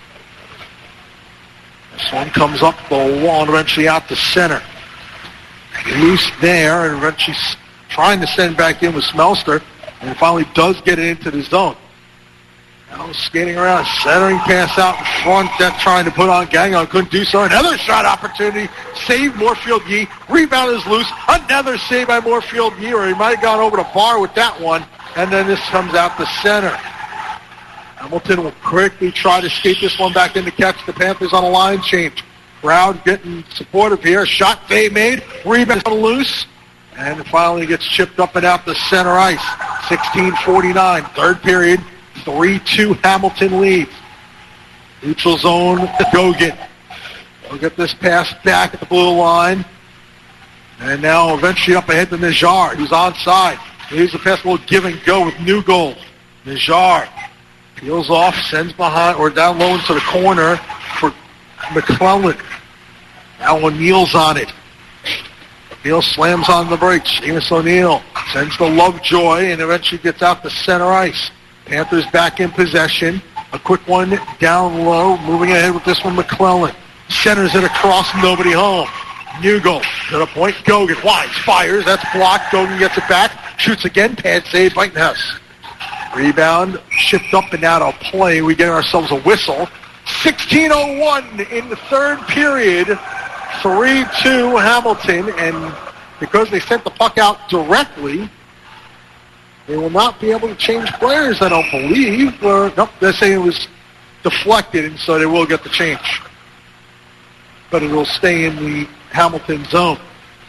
This one comes up the wall and eventually out to center. Loose there, and eventually trying to send back in with Smelster, and finally does get it into the zone. Now skating around, centering pass out in front, that trying to put on Gagnon, couldn't do so. Another shot opportunity, save Moorfield Yee. Rebound is loose, another save by Moorfield Yee, or he might have gone over the bar with that one, and then this comes out the center. Hamilton will quickly try to skate this one back in to catch the Panthers on a line change. Crowd getting supportive here. Shot they made, rebound loose, and finally gets chipped up and out the center ice. sixteen forty-nine, third period. three two Hamilton leads. Neutral zone, Gogan. We'll get this pass back at the blue line. And now eventually up ahead to Najjar, who's onside. Here's the pass, will give and go with Newgold. Najjar peels off, sends behind, or down low into the corner for McClellan. Now O'Neill's on it. O'Neill slams on the brakes. Seamus O'Neill sends to Lovejoy and eventually gets out to center ice. Panthers back in possession. A quick one down low. Moving ahead with this one, McClellan. Centers it across, nobody home. Newgold to the point. Gogan winds, fires. That's blocked. Gogan gets it back. Shoots again. Pad save. Buitenhouse. Rebound shipped up and out of play. We get ourselves a whistle. sixteen oh one in the third period. three two Hamilton. And because they sent the puck out directly, they will not be able to change players, I don't believe. Or, nope, they're saying it was deflected, and so they will get the change. But it will stay in the Hamilton zone.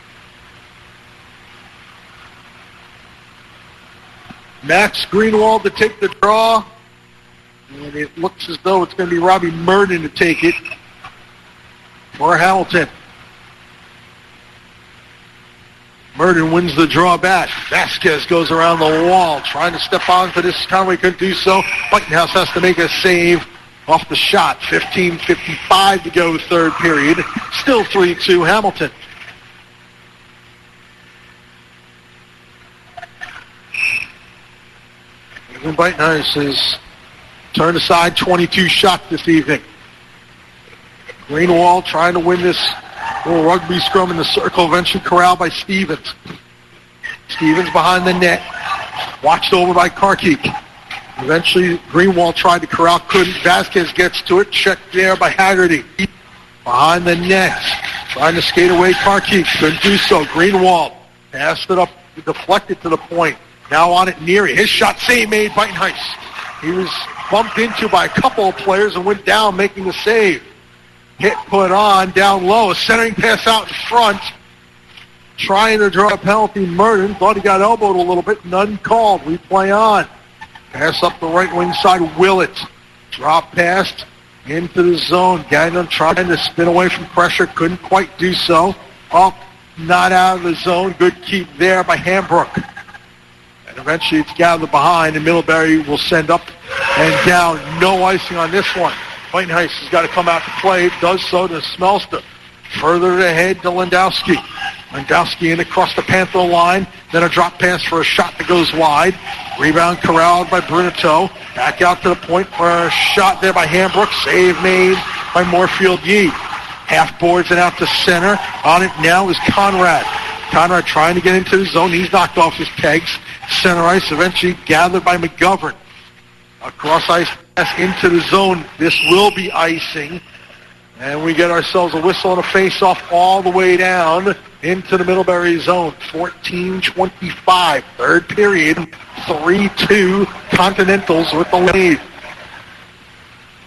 Max Greenwald to take the draw. And it looks as though it's going to be Robbie Murden to take it for Hamilton. Murden wins the draw back. Vasquez goes around the wall, trying to step on for this. Conway couldn't do so. Buitenhouse has to make a save off the shot. fifteen fifty-five to go, third period. Still three two Hamilton. Even Buitenhouse has turned aside twenty-two shots this evening. Greenwald trying to win this little rugby scrum in the circle, eventually corralled by Stevens. Stevens behind the net, watched over by Karkik. Eventually, Greenwald tried to corral, couldn't. Vasquez gets to it, checked there by Haggerty. Behind the net, trying to skate away Karkik, couldn't do so. Greenwald passed it up, deflected to the point. Now on it, Neary. His shot save made by Nice. He was bumped into by a couple of players and went down making the save. Hit put on, down low, a centering pass out in front. Trying to draw a penalty, Murden. Thought he got elbowed a little bit, none called. We play on. Pass up the right wing side, Willett. Drop pass into the zone. Gagnon trying to spin away from pressure, couldn't quite do so. Up, not out of the zone. Good keep there by Hambrook. And eventually it's gathered behind, and Middlebury will send up and down. No icing on this one. Buitenhouse has got to come out to play. Does so to Smelster. Further ahead to Lewandowski. Lewandowski in across the Panther line. Then a drop pass for a shot that goes wide. Rebound corralled by Brunito. Back out to the point for a shot there by Hambrook. Save made by Moorfield Yee. Half boards and out to center. On it now is Conrad. Conrad trying to get into the zone. He's knocked off his pegs. Center ice eventually gathered by McGovern. Across ice pass into the zone. This will be icing. And we get ourselves a whistle and a face-off all the way down into the Middlebury zone. fourteen twenty-five, third period, three two Continentals with the lead.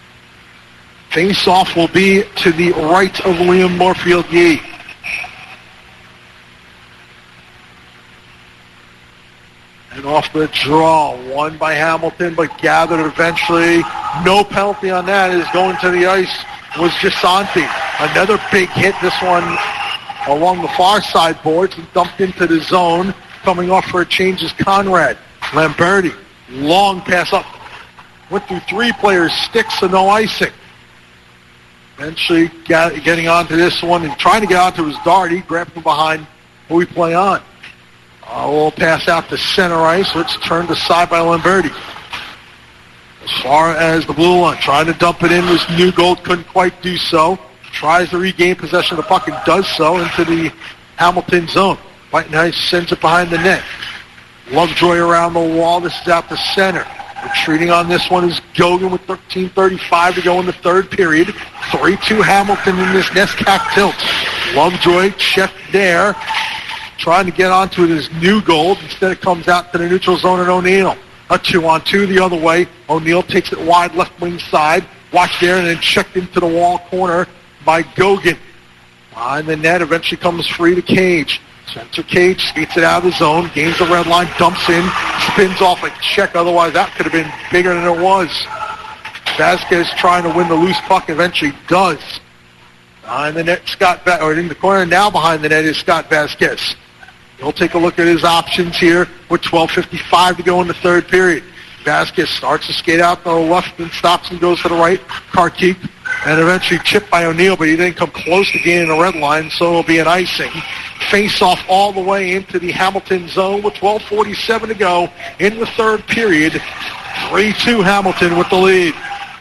Face-off will be to the right of Liam Moorfield-Yee. And off the draw, won by Hamilton, but gathered eventually. No penalty on that. Is going to the ice was Gisanti. Another big hit, this one along the far side boards and dumped into the zone. Coming off for a change is Conrad. Lamberti, long pass up. Went through three players, sticks, so no icing. Eventually got, getting onto this one and trying to get onto his dart. He grabbed from behind who we play on. Uh, we'll pass out to center ice. Let's turn to side by Lamberti. As far as the blue line, trying to dump it in was Newgold, couldn't quite do so. Tries to regain possession of the puck and does so into the Hamilton zone. White Ice sends it behind the net. Lovejoy around the wall. This is out to center. Retreating on this one is Gogan with thirteen thirty-five to go in the third period. three two Hamilton in this NESCAC tilt. Lovejoy checked there. Trying to get onto it is Newgold. Instead it comes out to the neutral zone and O'Neill. A two-on-two the other way. O'Neill takes it wide left wing side. Watch there and then checked into the wall corner by Gogan. Behind the net, eventually comes free to Cage. Spencer Cage skates it out of the zone, gains the red line, dumps in, spins off a check. Otherwise, that could have been bigger than it was. Vasquez trying to win the loose puck, eventually does. Behind the net, Scott, Va- or in the corner now behind the net is Scott Vasquez. He'll take a look at his options here with twelve fifty-five to go in the third period. Vasquez starts to skate out to the left and stops and goes to the right. Kartik, and eventually chipped by O'Neill, but he didn't come close to gaining the red line, so it'll be an icing. Face off all the way into the Hamilton zone with twelve forty-seven to go in the third period. three two Hamilton with the lead.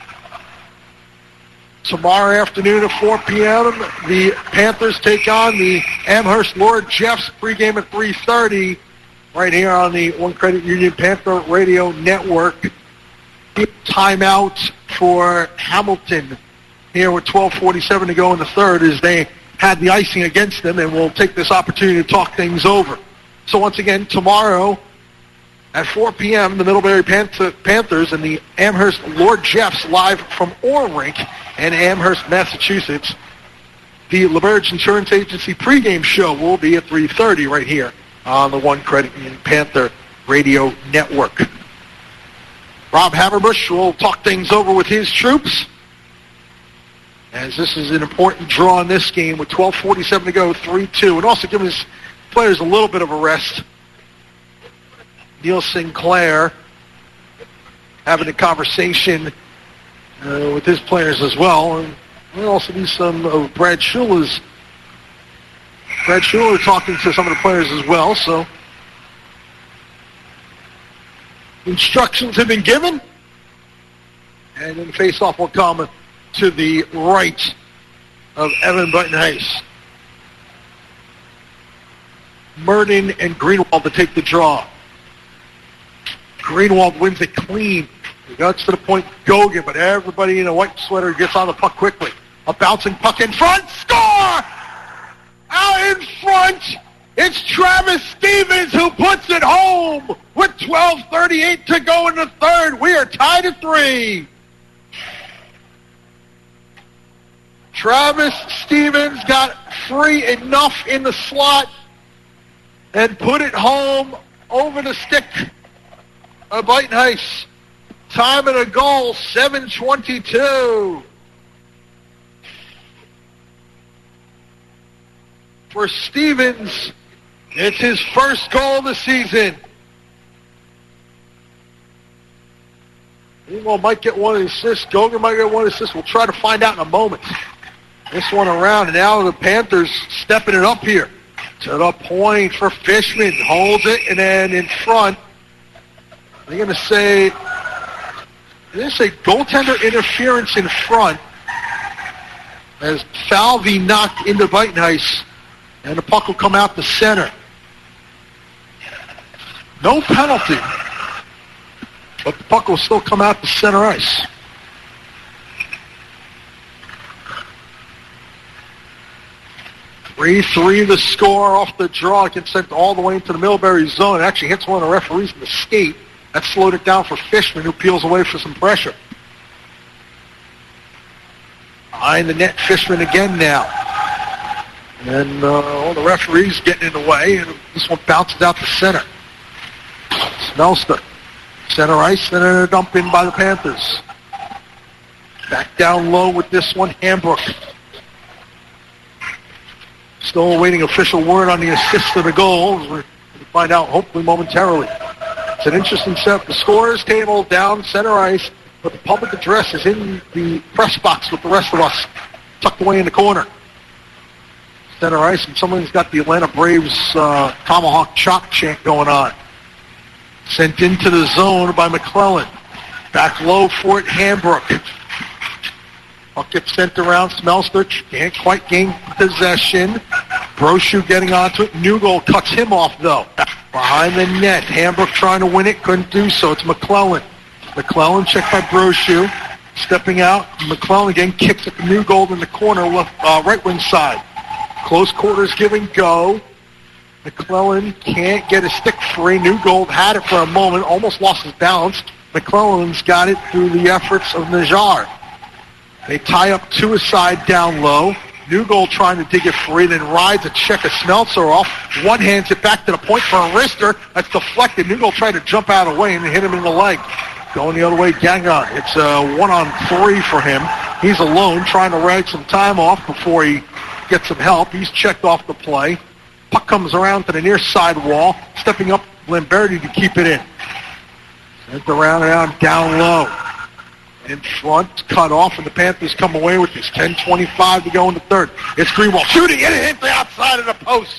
Tomorrow afternoon at four p.m., the Panthers take on the Amherst Lord Jeffs pregame at three thirty right here on the One Credit Union Panther Radio Network. Timeout for Hamilton here with twelve forty-seven to go in the third as they had the icing against them, and we'll take this opportunity to talk things over. So once again, tomorrow at four p.m., the Middlebury Panther- Panthers and the Amherst Lord Jeffs live from Orrink and Amherst, Massachusetts. The LaBerge Insurance Agency pregame show will be at three thirty right here on the One Credit Union Panther Radio Network. Rob Haverbush will talk things over with his troops, as this is an important draw in this game with twelve forty-seven to go, three two, and also giving his players a little bit of a rest. Neil Sinclair having a conversation uh, with his players as well, and there'll also be some of Brad Schuler's Brad Schuler talking to some of the players as well, so instructions have been given, and then face-off will come to the right of Evan Button-Heiss. Merton and Greenwald to take the draw. Greenwald wins it clean. He gets to the point, Gogan, but everybody in a white sweater gets on the puck quickly. A bouncing puck in front, score! Out in front, it's Travis Stevens who puts it home with twelve thirty-eight to go in the third. We are tied at three. Travis Stevens got free enough in the slot and put it home over the stick of Button-Heiss. Time of the goal, seven twenty-two. For Stevens, it's his first goal of the season. Greenwald might get one assist. Gogan might get one assist. We'll try to find out in a moment. This one around, and now the Panthers stepping it up here. To the point for Fishman. Holds it, and then in front, they're going to say, they're going to say goaltender interference in front as Falvey knocked into Button-Heiss, and the puck will come out the center. No penalty, but the puck will still come out the center ice. three three the score off the draw. It gets sent all the way into the Middlebury zone. It actually hits one of the referees in the skate. That slowed it down for Fishman, who peels away for some pressure. Behind the net, Fishman again now. And uh, all the referees getting in the way, and this one bounces out to center. Smelster. Center ice, and a dump in by the Panthers. Back down low with this one, Hambrook. Still awaiting official word on the assist to the goal. We're going to find out hopefully momentarily. It's an interesting set. The scorers table down center ice, but the public address is in the press box with the rest of us, tucked away in the corner. Center ice, and someone's got the Atlanta Braves uh, Tomahawk Chop chant going on. Sent into the zone by McClellan. Back low for it, Hambrook. Puck gets sent around. Smelster can't quite gain possession. Brochu getting onto it. Newgold cuts him off, though. Behind the net. Hambrook trying to win it. Couldn't do so. It's McClellan. McClellan checked by Brochu. Stepping out. McClellan again kicks at the Newgold in the corner, left, uh, right wing side. Close quarters give and go. McClellan can't get a stick free. Newgold had it for a moment. Almost lost his balance. McClellan's got it through the efforts of Najjar. They tie up to a side down low. Newgold trying to dig it free, then rides a check of Smeltzer off. One hands it back to the point for a wrister. That's deflected. Newgold tried to jump out of the way and hit him in the leg. Going the other way, Gagnon. It's a one on three for him. He's alone, trying to rag some time off before he gets some help. He's checked off the play. Puck comes around to the near side wall. Stepping up, Lamberti to keep it in. Sent around and out, down low. In front, cut off, and the Panthers come away with this. ten twenty-five to go in the third. It's Greenwald shooting, and it hits the outside of the post.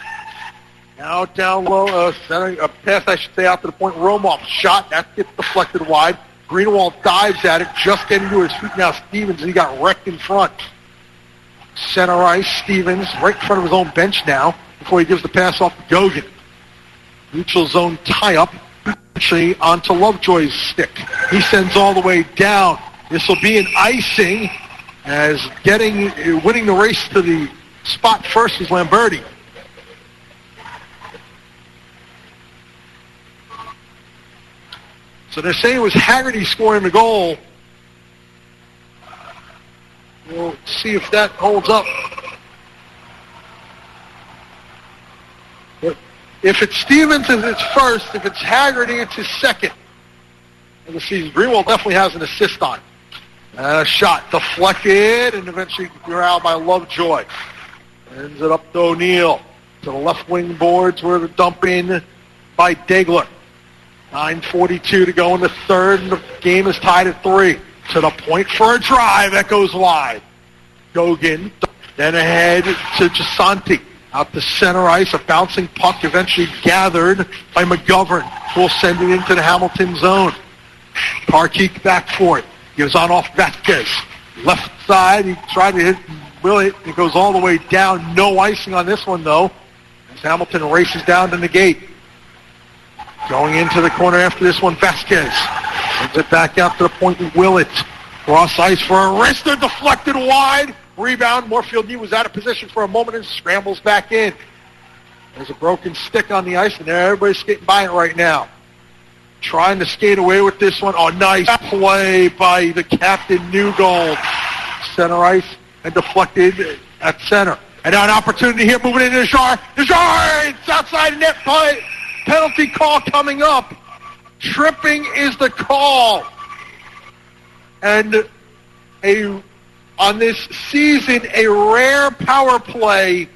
Now down low, uh, center, a pass, I should say, out to the point. Romoff shot, that gets deflected wide. Greenwald dives at it, just getting to his feet now. Stevens, and he got wrecked in front. Center ice, Stevens, right in front of his own bench now, before he gives the pass off to Gogan. Neutral zone tie-up. Actually onto Lovejoy's stick. He sends all the way down. This will be an icing, as getting winning the race to the spot first is Lamberti. So they're saying it was Haggerty scoring the goal. We'll see if that holds up. If it's Stevens, it's first. If it's Haggerty, it's his second in the season. Greenwald definitely has an assist on. Uh, shot deflected and eventually corralled by Lovejoy. Ends it up to O'Neill. To the left wing boards where the dump in by Degler. nine forty-two to go in the third, and the game is tied at three. To the point for a drive. That goes wide. Gogan. Then ahead to Gisanti. Out to center ice, a bouncing puck eventually gathered by McGovern, who will send it into the Hamilton zone. Parkeek back for it. Gives on off Vasquez. Left side, he tried to hit Willett. It goes all the way down. No icing on this one, though, as Hamilton races down to the gate. Going into the corner after this one, Vasquez. Sends it back out to the point with Willett. Cross ice for a wrister, deflected wide. Rebound. Moorfield was out of position for a moment and scrambles back in. There's a broken stick on the ice, and everybody's skating by it right now. Trying to skate away with this one. Oh, nice play by the captain, Newgold. Center ice and deflected at center. And now an opportunity here, moving into Najjar. Najjar! It's outside the net. Penalty call coming up. Tripping is the call. And a... on this season, a rare power play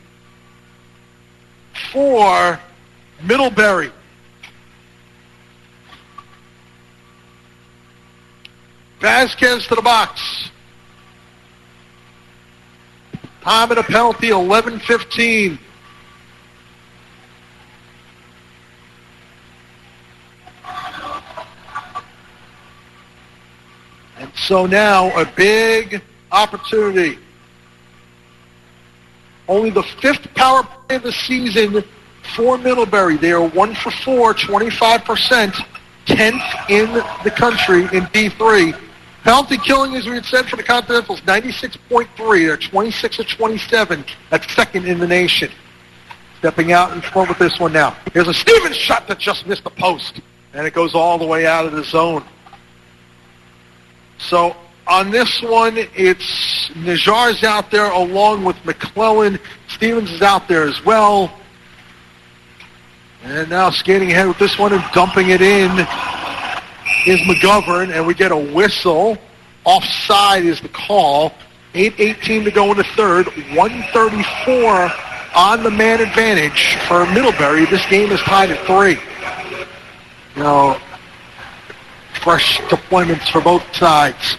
for Middlebury. Vasquez to the box. Time of the penalty, eleven fifteen. And so now a big opportunity. Only the fifth power play of the season for Middlebury. They are one for four, twenty-five percent, tenth in the country in D three. Penalty killing, as we had said, for the Continentals, ninety-six point three. They're twenty-six of twenty-seven. That's second in the nation. Stepping out in front with this one now. Here's a Stevens shot that just missed the post. And it goes all the way out of the zone. So on this one, it's Najar's out there along with McClellan. Stevens is out there as well. And now skating ahead with this one and dumping it in is McGovern, and we get a whistle. Offside is the call. eight eighteen to go in the third. one thirty-four on the man advantage for Middlebury. This game is tied at three. You know, fresh deployments for both sides.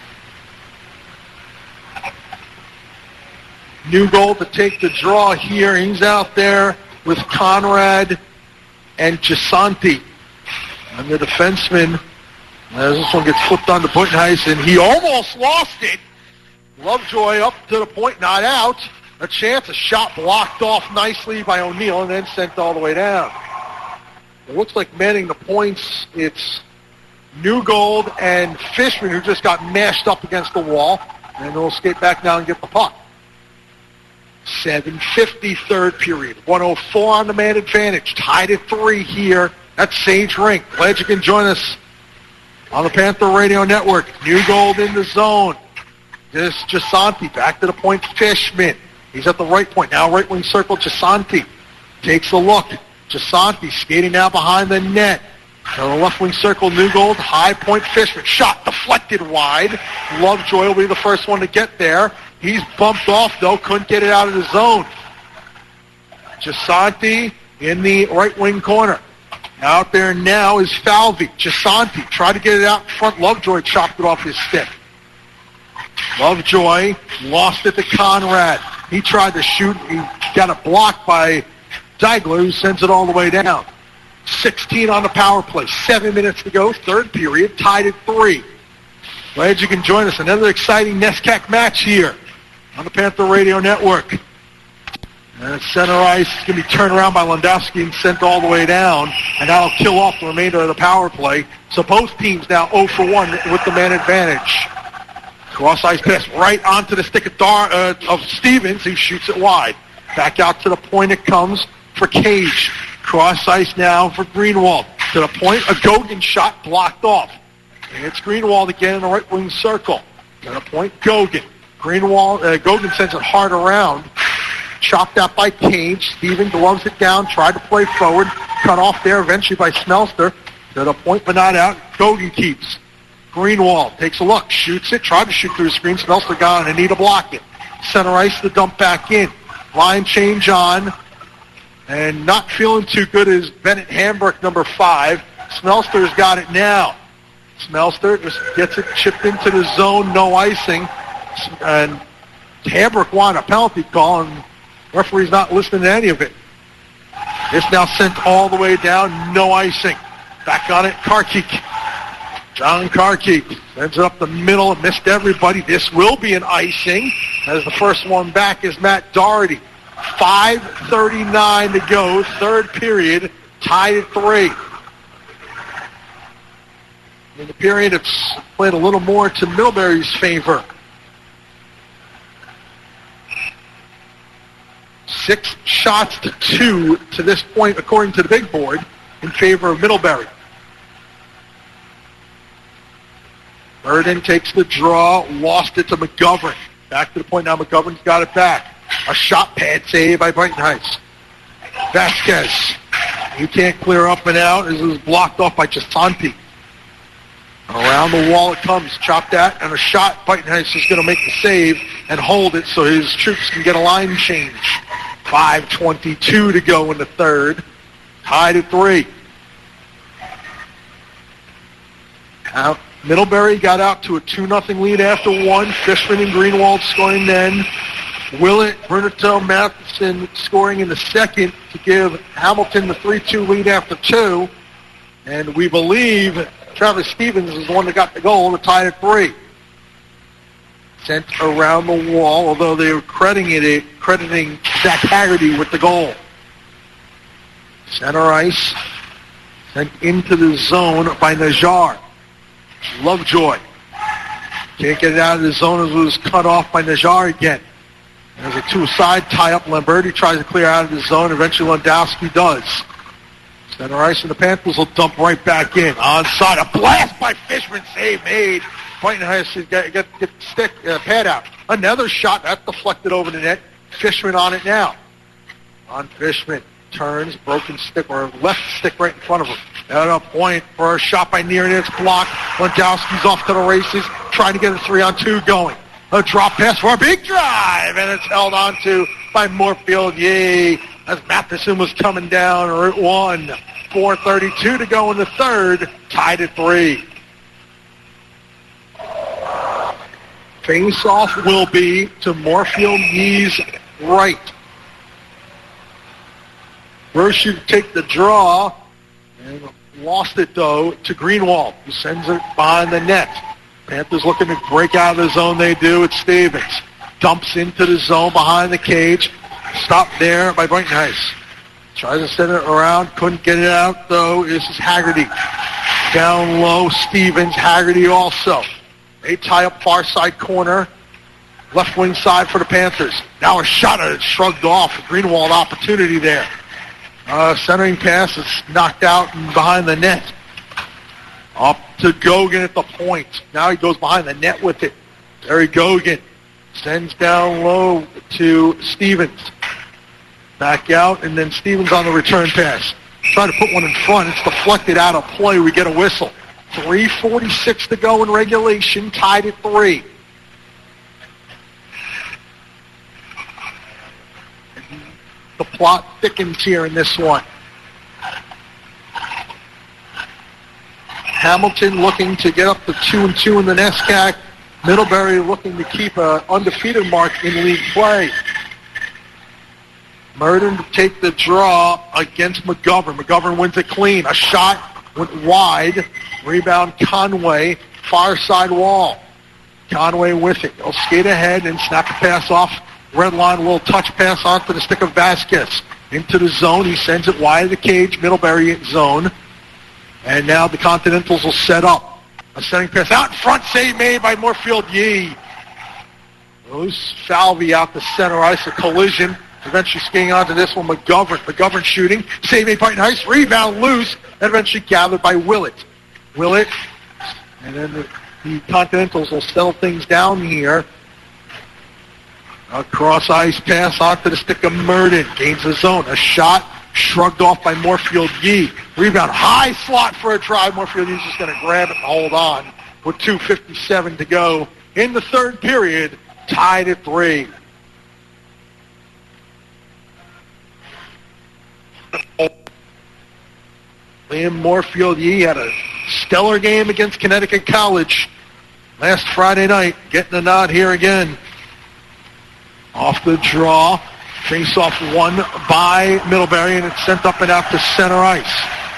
New goal to take the draw here. He's out there with Conrad and Gisanti. And the defenseman, as this one gets flipped on to Butenheis, and he almost lost it. Lovejoy up to the point, not out. A chance, a shot blocked off nicely by O'Neill and then sent all the way down. It looks like manning the points, it's Newgold and Fishman, who just got mashed up against the wall, and they'll skate back down and get the puck. seven fifty, third period. one oh four on the man advantage. Tied at three here at Sage Rink. Glad you can join us on the Panther Radio Network. Newgold in the zone. This Gisanti back to the point. Fishman. He's at the right point. Now right wing circle. Gisanti takes a look. Gisanti skating now behind the net. To the left wing circle. Newgold. High point. Fishman. Shot deflected wide. Lovejoy will be the first one to get there. He's bumped off, though. Couldn't get it out of the zone. Gisanti in the right wing corner. Out there now is Falvey. Gisanti tried to get it out in front. Lovejoy chopped it off his stick. Lovejoy lost it to Conrad. He tried to shoot. He got it blocked by Zeigler, who sends it all the way down. sixteen on the power play. Seven minutes to go. Third period. Tied at three. Glad you can join us. Another exciting NESCAC match here on the Panther Radio Network. And center ice is going to be turned around by Landowski and sent all the way down. And that'll kill off the remainder of the power play. So both teams now oh for one with the man advantage. Cross ice pass right onto the stick of, Dar- uh, of Stevens. He shoots it wide. Back out to the point it comes for Cage. Cross ice now for Greenwald. To the point, a Gogan shot blocked off. And it's Greenwald again in the right wing circle. To the point, Gogan. Greenwald, uh, Gogan sends it hard around. Chopped out by Cage. Stevens gloves it down, tried to play forward. Cut off there eventually by Smelster. To the point, but not out. Gogan keeps. Greenwald takes a look, shoots it, tried to shoot through the screen. Smelster got on and need to block it. Center ice to dump back in. Line change on. And not feeling too good is Bennett Hambrick, number five. Smelster's got it now. Smelster just gets it chipped into the zone, no icing. And Hambrick won a penalty call, and referee's not listening to any of it. It's now sent all the way down, no icing. Back on it, Karkik. John Karkik sends it up the middle, missed everybody. This will be an icing, as the first one back is Matt Doherty. five thirty-nine to go, third period, tied at three. In the period, it's played a little more to Middlebury's favor. Six shots to two to this point, according to the big board, in favor of Middlebury. Burden takes the draw, lost it to McGovern. Back to the point now, McGovern's got it back. A shot pad save by Buitenhuis. Vasquez. He can't clear up and out. This is blocked off by Gisanti. Around the wall it comes. Chopped at and a shot. Buitenhuis is going to make the save and hold it so his troops can get a line change. five twenty-two to go in the third. Tied at three. Now, Middlebury got out to a two nothing lead after one. Fishman and Greenwald scoring then. Willett, Bernato, Matheson scoring in the second to give Hamilton the three two lead after two. And we believe Travis Stevens is the one that got the goal to tie at three. Sent around the wall, although they were crediting it, crediting Zach Haggerty with the goal. Center ice sent into the zone by Najar. Lovejoy can't get it out of the zone as it was cut off by Najar again. There's a two-side tie-up. Lamberti tries to clear out of the zone. Eventually Landowski does. Center ice and the Panthers will dump right back in. Onside, a blast by Fishman. Save made Brighton Heights get, get, get stick, uh, pad out. Another shot. That's deflected over the net. Fishman on it now. On Fishman. Turns, broken stick, or left stick right in front of him. At a point for a shot by Near, and it's blocked. Lewandowski's off to the races, trying to get a three-on-two going. A drop pass for a big drive, and it's held on to by Moorfield. Yay, as Matheson was coming down, Route one. four thirty-two to go in the third, tied at three. Face-off will be to Moorfield Yee's right. Brochu take the draw, and lost it, though, to Greenwald, who sends it behind the net. Panthers looking to break out of the zone. They do. It's Stevens. Dumps into the zone behind the cage. Stopped there by Brighton Heights. Tries to send it around. Couldn't get it out, though. This is Haggerty. Down low, Stevens. Haggerty also. They tie up far side corner. Left wing side for the Panthers. Now a shot at it. Shrugged off. Greenwald opportunity there. Uh, centering pass is knocked out and behind the net. Up to Gogan at the point. Now he goes behind the net with it. Terry Gogan sends down low to Stevens. Back out, and then Stevens on the return pass. Trying to put one in front. It's deflected out of play. We get a whistle. three forty-six to go in regulation. Tied at three. The plot thickens here in this one. Hamilton looking to get up to two and two in the NESCAC. Middlebury looking to keep an undefeated mark in league play. Murden to take the draw against McGovern. McGovern wins it clean. A shot went wide. Rebound Conway, far side wall. Conway with it. He'll skate ahead and snap the pass off. Red line, a little touch pass onto the stick of Vasquez. Into the zone. He sends it wide of the cage. Middlebury zone. And now the Continentals will set up. A setting pass out in front. Save made by Moorfield Yee. Loose Falvey out the center ice. A collision. Eventually skiing onto this one. McGovern. McGovern shooting. Save made by Nice. Rebound loose. And eventually gathered by Willett. Willett. And then the, the Continentals will settle things down here. A cross ice pass onto the stick of Murden. Gains the zone. A shot shrugged off by Moorfield Yee. Rebound. High slot for a drive. Moorfield Yee's just going to grab it and hold on with two fifty-seven to go in the third period. Tied at three. Liam Moorfield Yee had a stellar game against Connecticut College last Friday night. Getting a nod here again. Off the draw. Face-off won by Middlebury, and it's sent up and out to center ice.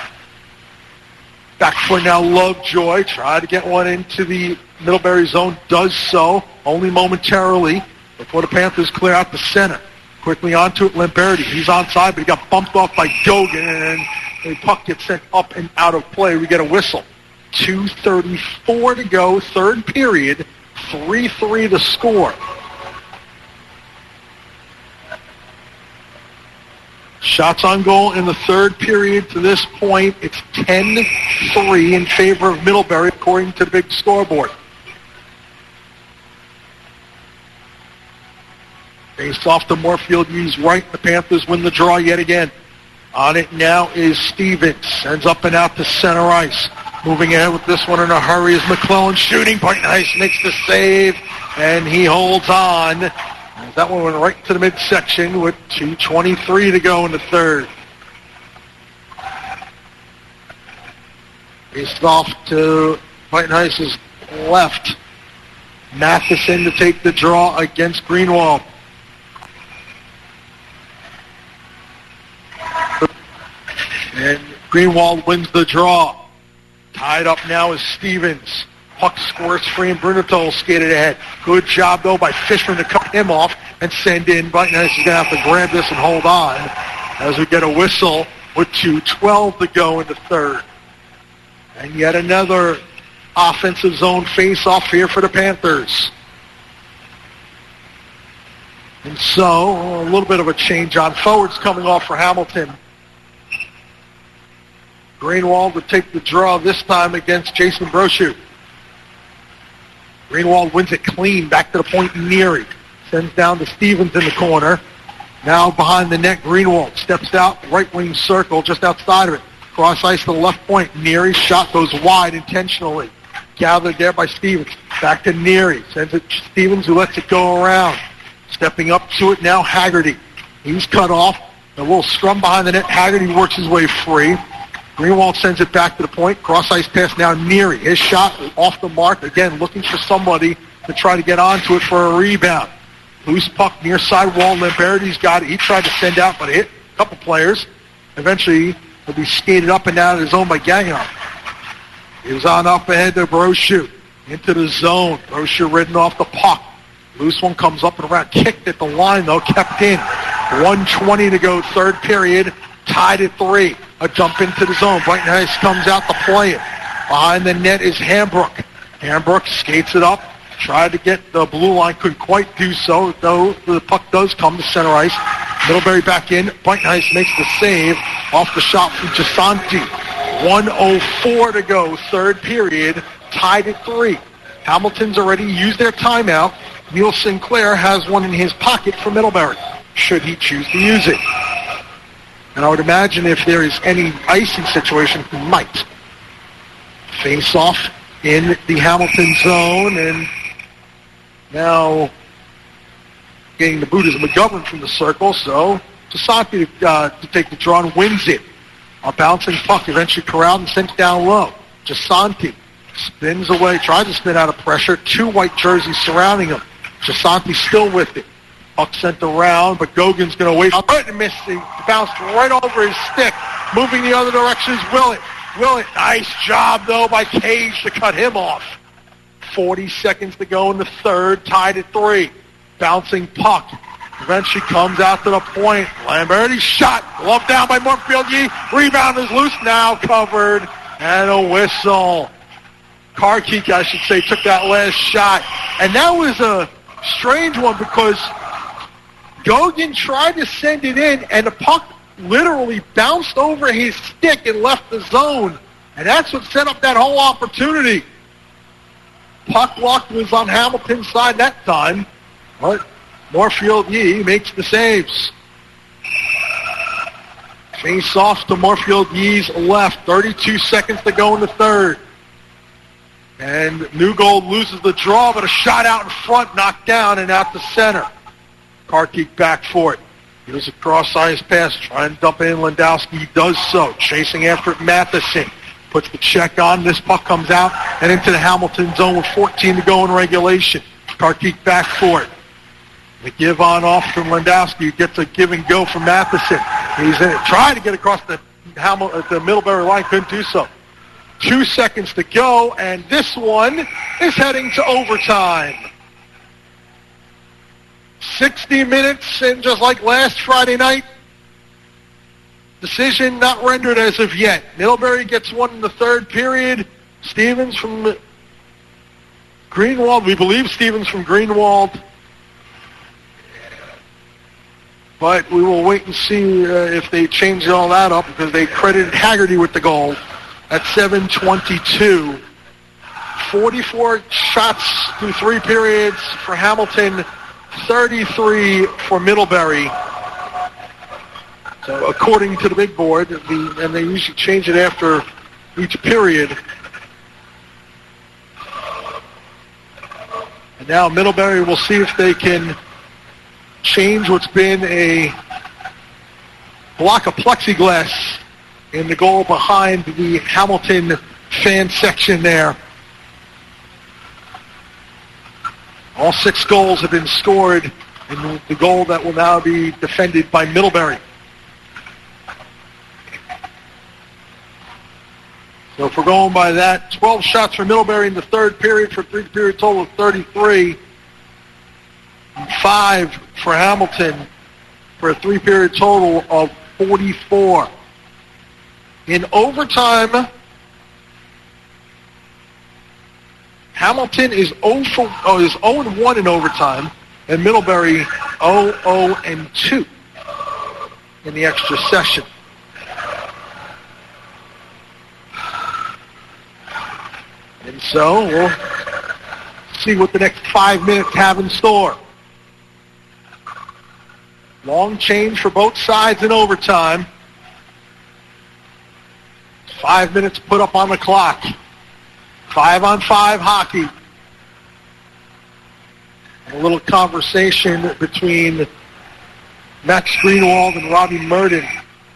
Back for now Lovejoy. Try to get one into the Middlebury zone. Does so, only momentarily, before the Panthers clear out the center. Quickly onto it, Lamberti. He's onside, but he got bumped off by Gogan, and the puck gets sent up and out of play. We get a whistle. two thirty-four to go, third period. three three to score. Shots on goal in the third period to this point. It's ten three in favor of Middlebury, according to the big scoreboard. Face off to Moorfield Yee's right. The Panthers win the draw yet again. On it now is Stevens. Sends up and out to center ice. Moving ahead with this one in a hurry is McClellan shooting. Brighton Heights makes the save, and he holds on. That one went right to the midsection with two twenty-three to go in the third. Faced off to Brighton Heights' left. Matheson to take the draw against Greenwald. And Greenwald wins the draw. Tied up now is Stevens. Puck squirts free, and Brunetto skated ahead. Good job, though, by Fishman to cut him off and send in. Brighton Heights is going to have to grab this and hold on as we get a whistle with two twelve to go in the third. And yet another offensive zone face-off here for the Panthers. And so, a little bit of a change on forwards coming off for Hamilton. Greenwald would take the draw this time against Jason Brochu. Greenwald wins it clean. Back to the point, Neary. Sends down to Stevens in the corner. Now behind the net, Greenwald steps out, right wing circle, just outside of it. Cross ice to the left point. Neary's shot goes wide intentionally. Gathered there by Stevens. Back to Neary. Sends it to Stevens, who lets it go around. Stepping up to it now, Haggerty. He's cut off. A little scrum behind the net. Haggerty works his way free. Greenwald sends it back to the point. Cross ice pass now, Neary. His shot off the mark. Again, looking for somebody to try to get onto it for a rebound. Loose puck near side wall. Lamberti's got it. He tried to send out, but hit a couple players. Eventually, he'll be skated up and down of the zone by Gagnon. He was on up ahead to Brochu. Into the zone. Brochu ridden off the puck. Loose one comes up and around. Kicked at the line, though. Kept in. one twenty to go, third period. Tied at three. A jump into the zone. Brighton Heights comes out to play it. Behind the net is Hambrook. Hambrook skates it up. Tried to get the blue line. Couldn't quite do so, though the puck does come to center ice. Middlebury back in. Brighton Heights makes the save off the shot from Gisanti. one oh four to go, third period. Tied at three. Hamilton's already used their timeout. Neil Sinclair has one in his pocket for Middlebury, should he choose to use it. And I would imagine if there is any icing situation, he might. Face off in the Hamilton zone, and now getting the boot is McGovern from the circle, so Gisanti to, uh, to take the draw and wins it. A bouncing puck eventually corralled and sent down low. Gisanti spins away, tries to spin out of pressure. Two white jerseys surrounding him. Gisanti still with it. Puck sent around, but Gogan's going to wait. Right and miss. He bounced right over his stick. Moving the other direction is Willett. Willett, nice job, though, by Cage to cut him off. forty seconds to go in the third, tied at three. Bouncing puck. Eventually comes out to the point. Lamberti shot. Glove down by Moorfield Yee. Rebound is loose, now covered. And a whistle. Karkik, I should say, took that last shot. And that was a strange one because Gogan tried to send it in, and the puck literally bounced over his stick and left the zone. And that's what set up that whole opportunity. Puck luck was on Hamilton's side that time, but Moorfield Yee makes the saves. Face off to Moorfield Yee's left. thirty-two seconds to go in the third. And Newgold loses the draw, but a shot out in front, knocked down and out to center. Karkik back for it. Here's a cross-ice pass, trying to dump it in Landowski. He does so. Chasing after it, Matheson. Puts the check on. This puck comes out and into the Hamilton zone with fourteen to go in regulation. Karkik back for it. The give on off from Landowski. Gets a give and go from Matheson. He's in it. Trying to get across the, Hamil- the Middlebury line. Couldn't do so. Two seconds to go, and this one is heading to overtime. sixty minutes, and just like last Friday night, decision not rendered as of yet. Middlebury gets one in the third period. Stevens from Greenwald. We believe Stevens from Greenwald. But we will wait and see uh, if they change all that up, because they credited Haggerty with the goal at seven twenty-two. forty-four shots through three periods for Hamilton, thirty-three for Middlebury. So according to the big board, the, and they usually change it after each period. And now Middlebury will see if they can change what's been a block of plexiglass in the goal behind the Hamilton fan section there. All six goals have been scored in the goal that will now be defended by Middlebury. So if we're going by that, twelve shots for Middlebury in the third period for a three-period total of thirty-three. And five for Hamilton for a three-period total of forty-four. In overtime, Hamilton is zero for, oh, is zero and one in overtime, and Middlebury zero zero and two in the extra session. And so we'll see what the next five minutes have in store. Long change for both sides in overtime. Five minutes put up on the clock. Five on five hockey. A little conversation between Max Greenwald and Robbie Murden.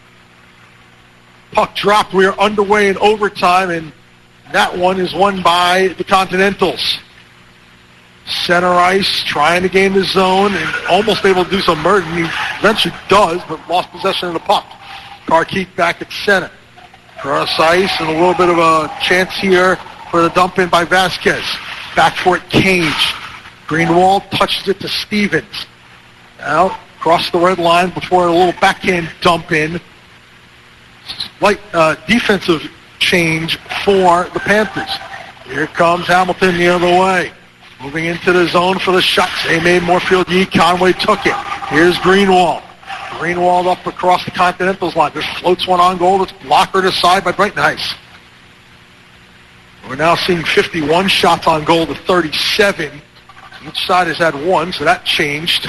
Puck dropped. We are underway in overtime, and that one is won by the Continentals. Center ice, trying to gain the zone, and almost able to do some. Murden. He eventually does, but lost possession of the puck. Carkeek back at center. Cross ice, and a little bit of a chance here for the dump in by Vasquez. Back for it, Cage. Greenwald touches it to Stevens. Now, across the red line before a little backhand dump in. Slight uh, defensive change for the Panthers. Here comes Hamilton the other way. Moving into the zone for the shots. They made Moorfield Yee. Conway took it. Here's Greenwald. Greenwald up across the Continentals line. Just floats one on goal. That's blockered aside by Breitenhuis. We're now seeing fifty-one shots on goal to thirty-seven. Each side has had one, so that changed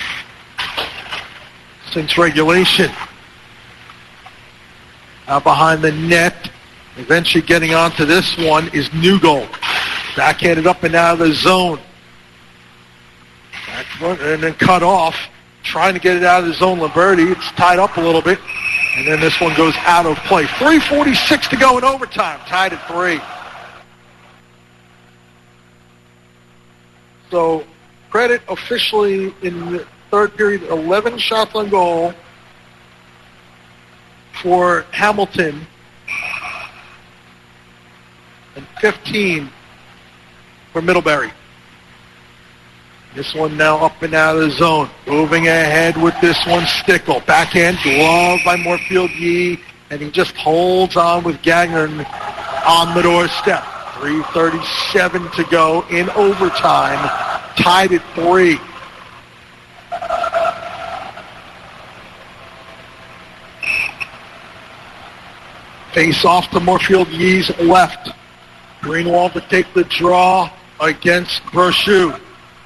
since regulation. Now behind the net, eventually getting onto this one is Newgold. Backhanded up and out of the zone. Back and then cut off. Trying to get it out of the zone, Lamberti. It's tied up a little bit. And then this one goes out of play. three forty-six to go in overtime. Tied at three. So credit officially in the third period, eleven shots on goal for Hamilton and fifteen for Middlebury. This one now up and out of the zone. Moving ahead with this one, Stickle. Backhand glove by Moorfield Yee, and he just holds on with Gagnon on the doorstep. three thirty-seven to go in overtime. Tied at three. Face off to Moorfield Yee's left. Greenwald to take the draw against Brochu.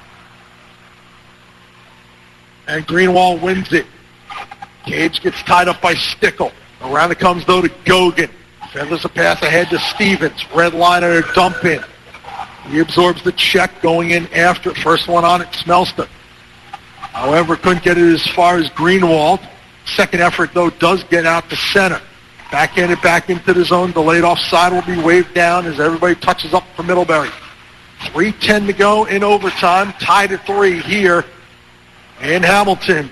And Greenwald wins it. Cage gets tied up by Stickle. Around it comes, though, to Gogan. Feathers a pass ahead to Stevens. Red liner dump in. He absorbs the check going in after. First one on it, Smelster. However, couldn't get it as far as Greenwald. Second effort, though, does get out to center. Backhanded back into the zone. Delayed offside will be waved down as everybody touches up for Middlebury. three ten to go in overtime. Tied at three here in Hamilton.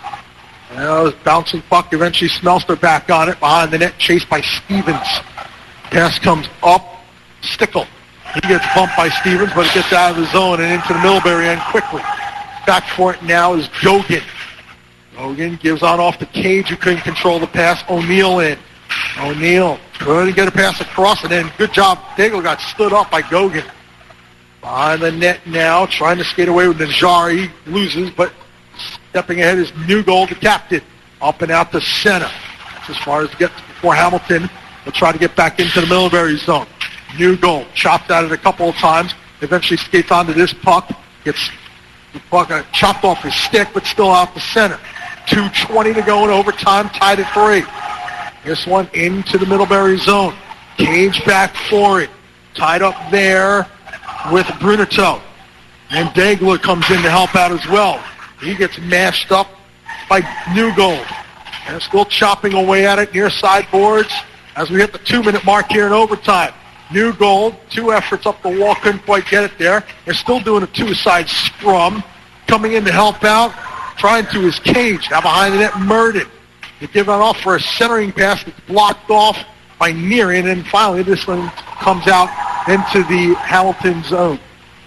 Now this bouncing puck, eventually Smelster back on it. Behind the net, chased by Stevens. Pass comes up. Stickle. He gets bumped by Stevens, but it gets out of the zone and into the Middlebury end quickly. Back for it now is Gogan. Gogan gives on off the Cage, who couldn't control the pass. O'Neill in. O'Neill couldn't get a pass across, and then good job. Daigle got stood up by Gogan. Behind the net now, trying to skate away with Najjar. He loses, but stepping ahead is Newgold, the captain. Up and out to center. As far as to get before Hamilton, they'll try to get back into the Middlebury zone. Newgold chopped at it a couple of times. Eventually skates onto this puck. Gets the puck uh, chopped off his stick, but still out the center. two twenty to go in overtime, tied at three. This one into the Middlebury zone. Cage back for it. Tied up there with Bruneto. And Dagler comes in to help out as well. He gets mashed up by Newgold. And still chopping away at it near side boards as we hit the two-minute mark here in overtime. Newgold, two efforts up the wall, couldn't quite get it there. They're still doing a two-side scrum. Coming in to help out, trying to his Cage. Now behind the net, Murden. They give it off for a centering pass that's blocked off by Neary. And then finally, this one comes out into the Hamilton zone.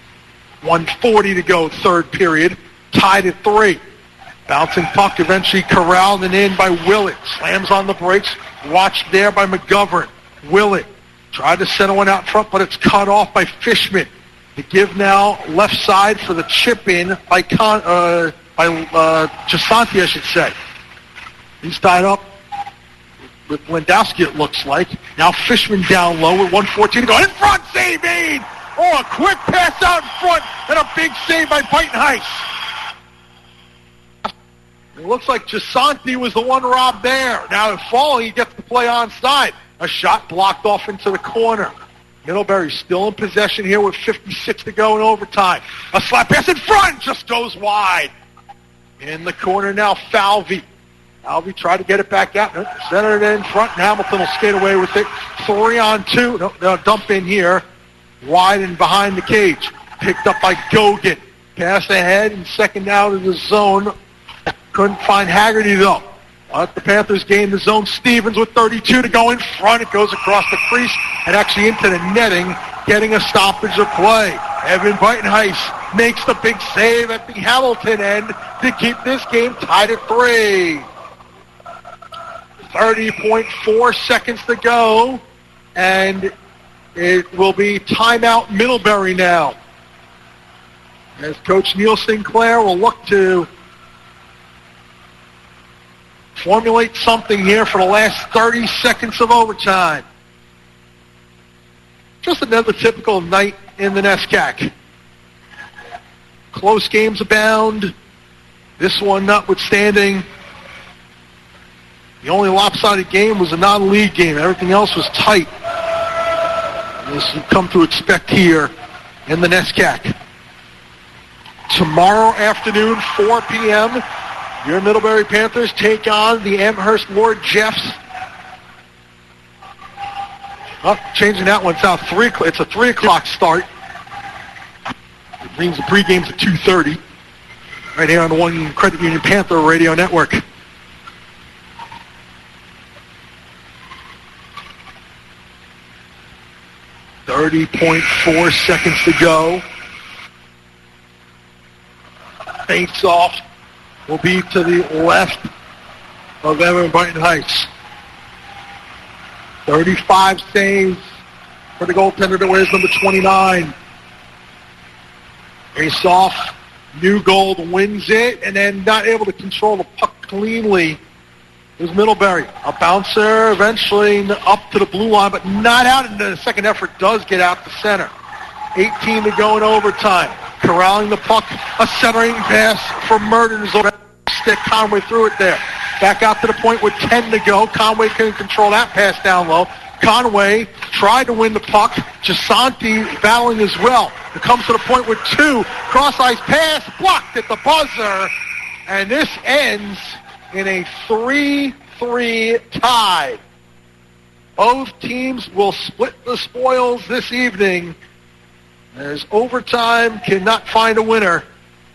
one forty to go, third period. Tied at three. Bouncing puck eventually corralled and in by Willett. Slams on the brakes. Watched there by McGovern. Willett tried to send one out front, but it's cut off by Fishman. The give now left side for the chip in by Con, uh, by uh, Jasanti, I should say. He's tied up with Lewandowski, it looks like. Now Fishman down low with one fourteen to go. In front, save made Oh, a quick pass out in front and a big save by Peyton Heiss. It looks like Gisanti was the one robbed there. Now, if falling, he gets to play onside. A shot blocked off into the corner. Middlebury still in possession here with fifty-six to go in overtime. A slap pass in front just goes wide. In the corner now, Falvey. Falvey tried to get it back out. Nope, centered it in front, and Hamilton will skate away with it. Three on two. Nope, they'll dump in here. Wide and behind the cage. Picked up by Gogan. Pass ahead and second out of the zone. Couldn't find Haggerty, though. Let the Panthers gain the zone. Stevens with thirty-two to go in front. It goes across the crease and actually into the netting, getting a stoppage of play. Evan Buitenhuis makes the big save at the Hamilton end to keep this game tied at three. thirty point four seconds to go, and it will be timeout Middlebury now, as Coach Neil Sinclair will look to formulate something here for the last thirty seconds of overtime. Just another typical night in the NESCAC. Close games abound. This one notwithstanding. The only lopsided game was a non-league game. Everything else was tight, as you've come to expect here in the NESCAC. Tomorrow afternoon, four p.m., your Middlebury Panthers take on the Amherst Lord Jeffs. Oh, changing that one. It's out three. It's a three o'clock start. It means the pregame's at two thirty. Right here on the One Credit Union Panther Radio Network. thirty point four seconds to go. Face off will be to the left of Evan Buitenhuis. thirty-five saves for the goaltender that wears number twenty-nine. Face off. Newgold wins it, and then not able to control the puck cleanly is Middlebury. A bouncer eventually up to the blue line, but not out, and the second effort does get out to center. eighteen to go in overtime. Corralling the puck, a centering pass for Mertens. Stick Conway threw it there. Back out to the point with ten to go. Conway couldn't control that pass down low. Conway tried to win the puck. Gisanti battling as well. It comes to the point with two. Cross-ice pass blocked at the buzzer. And this ends in a three three tie. Both teams will split the spoils this evening, as overtime cannot find a winner.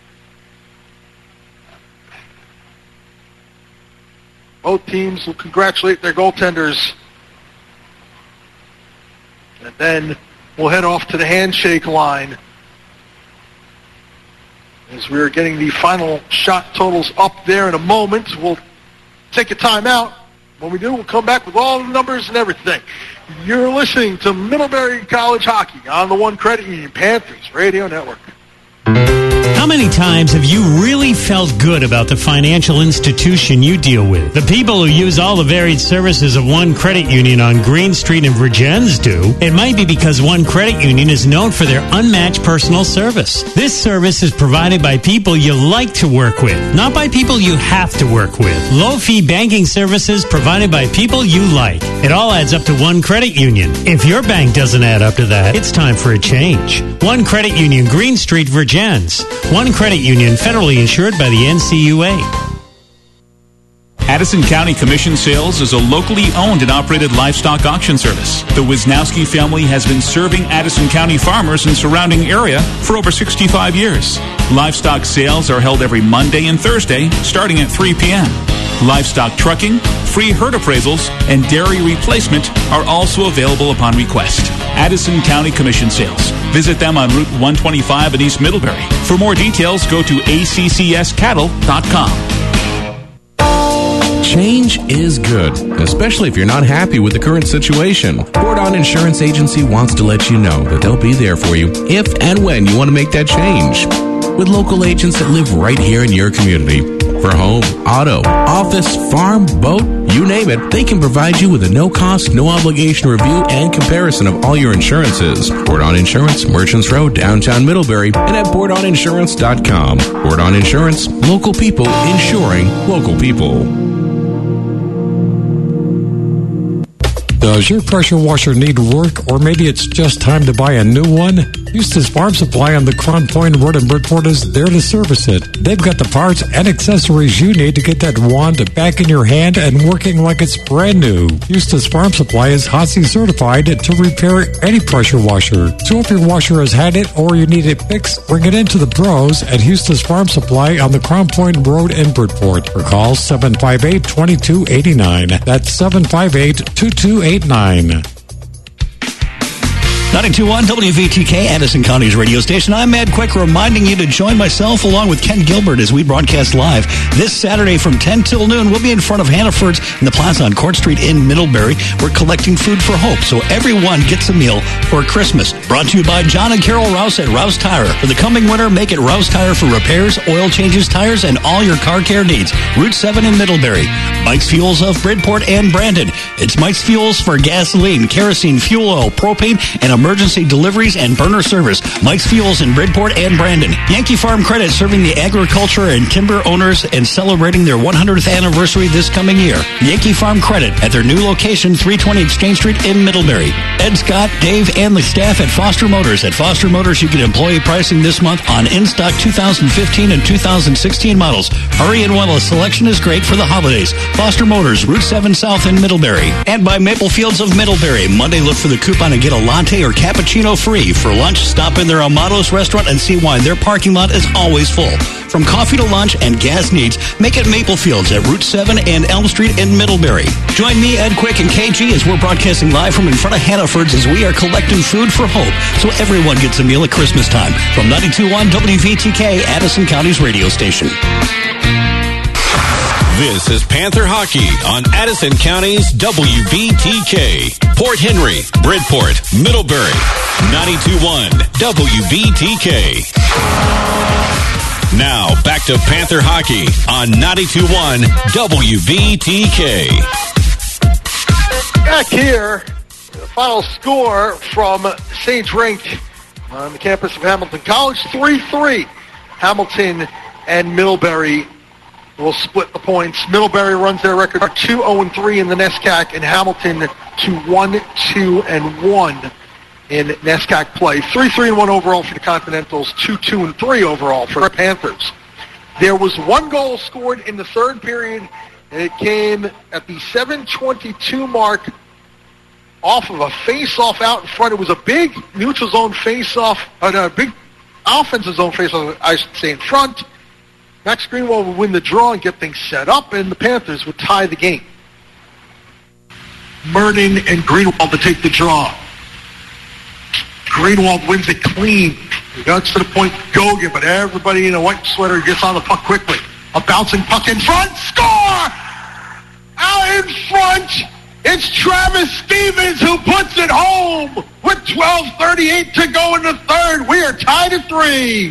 Both teams will congratulate their goaltenders. And then we'll head off to the handshake line, as we're getting the final shot totals up there in a moment. We'll take a timeout. When we do, we'll come back with all the numbers and everything. You're listening to Middlebury College Hockey on the One Credit Union Panthers Radio Network. How many times have you really felt good about the financial institution you deal with? The people who use all the varied services of One Credit Union on Green Street in Virgins do. It might be because One Credit Union is known for their unmatched personal service. This service is provided by people you like to work with, not by people you have to work with. Low-fee banking services provided by people you like. It all adds up to One Credit Union. If your bank doesn't add up to that, it's time for a change. One Credit Union, Green Street, Virgins. One Credit Union, federally insured by the N C U A. Addison County Commission Sales is a locally owned and operated livestock auction service. The Wisnowski family has been serving Addison County farmers and surrounding area for over sixty-five years. Livestock sales are held every Monday and Thursday, starting at three p.m. Livestock trucking, free herd appraisals, and dairy replacement are also available upon request. Addison County Commission Sales. Visit them on Route one twenty-five in East Middlebury. For more details, go to A C C S cattle dot com. Change is good, especially if you're not happy with the current situation. Bordon Insurance Agency wants to let you know that they'll be there for you if and when you want to make that change. With local agents that live right here in your community, For home, auto, office, farm, boat, you name it, they can provide you with a no-cost, no-obligation review and comparison of all your insurances. Bordon Insurance, Merchants Road, downtown Middlebury, and at bordon insurance dot com. Bordon Insurance, local people insuring local people. Does your pressure washer need work, or maybe it's just time to buy a new one? Eustace Farm Supply on the Crown Point Road in Bridgeport is there to service it. They've got the parts and accessories you need to get that wand back in your hand and working like it's brand new. Eustace Farm Supply is H O S I certified to repair any pressure washer. So if your washer has had it or you need it fixed, bring it into the pros at Eustace Farm Supply on the Crown Point Road in Bridgeport. Or call seven five eight, two two eight nine. That's seven five eight, two two eight nine. ninety-two point one W V T K, Addison County's radio station. I'm Ed Quick, reminding you to join myself along with Ken Gilbert as we broadcast live this Saturday from ten till noon. We'll be in front of Hannaford's in the plaza on Court Street in Middlebury. We're collecting food for hope, so everyone gets a meal for Christmas. Brought to you by John and Carol Rouse at Rouse Tire. For the coming winter, make it Rouse Tire for repairs, oil changes, tires, and all your car care needs. Route seven in Middlebury. Mike's Fuels of Bridport and Brandon. It's Mike's Fuels for gasoline, kerosene, fuel oil, propane, and emergency deliveries and burner service. Mike's Fuels in Bridport and Brandon. Yankee Farm Credit, serving the agriculture and timber owners and celebrating their one hundredth anniversary this coming year. Yankee Farm Credit at their new location, three twenty Exchange Street in Middlebury. Ed Scott, Dave, and the staff at Foster Motors. At Foster Motors, you get employee pricing this month on in-stock two thousand fifteen and two thousand sixteen models. Hurry and while a selection is great for the holidays. Foster Motors, Route seven South in Middlebury. And by Maple Fields of Middlebury. Monday, look for the coupon and get a latte or cappuccino free. For lunch, stop in their Amados restaurant and see why their parking lot is always full. From coffee to lunch and gas needs, make it Maple Fields at Route seven and Elm Street in Middlebury. Join me, Ed Quick, and K G as we're broadcasting live from in front of Hannaford's as we are collecting food for hope, so everyone gets a meal at Christmas time. From ninety-two point one W V T K, Addison County's radio station. This is Panther Hockey on Addison County's W V T K. Port Henry, Bridport, Middlebury, ninety-two point one W V T K. Now, back to Panther Hockey on ninety-two point one W V T K. Back here, the final score from Sage Rink on the campus of Hamilton College, three three. Hamilton and Middlebury will split the points. Middlebury runs their record two oh and three in the NESCAC, and Hamilton to one two and one in NESCAC play. three three and one overall for the Continentals, two two and three overall for the Panthers. There was one goal scored in the third period, and it came at the seven twenty-two mark off of a face-off out in front. It was a big neutral zone face-off, uh, no, a big offensive zone face-off, I should say, in front. Max Greenwald would win the draw and get things set up, and the Panthers would tie the game. Merton and Greenwald to take the draw. Greenwald wins it clean. He gets to the point, Gogan, but everybody in a white sweater gets on the puck quickly. A bouncing puck in front, score! Out in front, it's Travis Stevens who puts it home with twelve thirty-eight to go in the third. We are tied at three.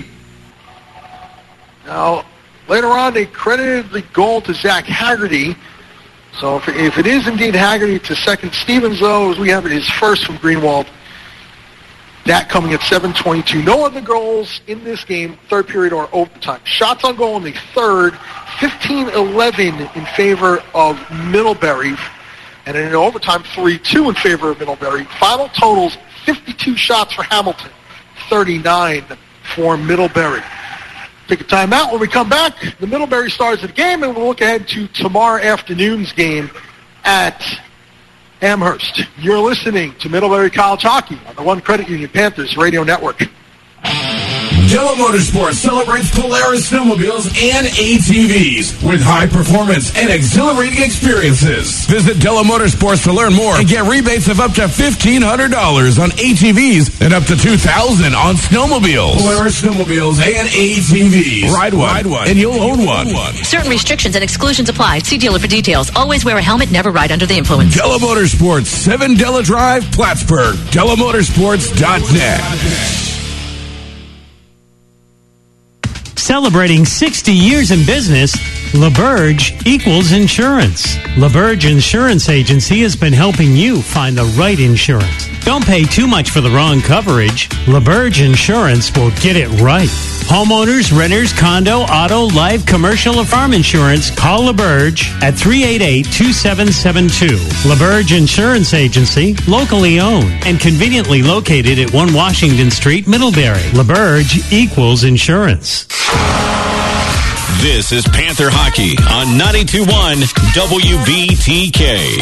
Now, later on, they credited the goal to Zach Haggerty. So if, if it is indeed Haggerty to second Stevens, though, as we have it, his first from Greenwald. That coming at seven twenty-two. No other goals in this game, third period or overtime. Shots on goal in the third, fifteen eleven in favor of Middlebury. And in overtime, three two in favor of Middlebury. Final totals, fifty-two shots for Hamilton, thirty-nine for Middlebury. Take a timeout. When we come back, the Middlebury Stars of the game, and we'll look ahead to tomorrow afternoon's game at Amherst. You're listening to Middlebury College Hockey on the One Credit Union Panthers Radio Network. Della Motorsports celebrates Polaris snowmobiles and A T Vs with high performance and exhilarating experiences. Visit Della Motorsports to learn more and get rebates of up to fifteen hundred dollars on A T Vs and up to two thousand dollars on snowmobiles. Polaris snowmobiles and A T Vs. Ride one, Ride one and you'll own one. Certain restrictions and exclusions apply. See dealer for details. Always wear a helmet. Never ride under the influence. Della Motorsports, seven Della Drive, Plattsburgh. Della Motorsports dot net. Celebrating sixty years in business, LaBerge equals insurance. LaBerge Insurance Agency has been helping you find the right insurance. Don't pay too much for the wrong coverage. LaBerge Insurance will get it right. Homeowners, renters, condo, auto, life, commercial, or farm insurance, call LaBerge at three eight eight, two seven seven two. LaBerge Insurance Agency, locally owned and conveniently located at one Washington Street, Middlebury. LaBerge equals insurance. This is Panther Hockey on ninety-two point one W B T K.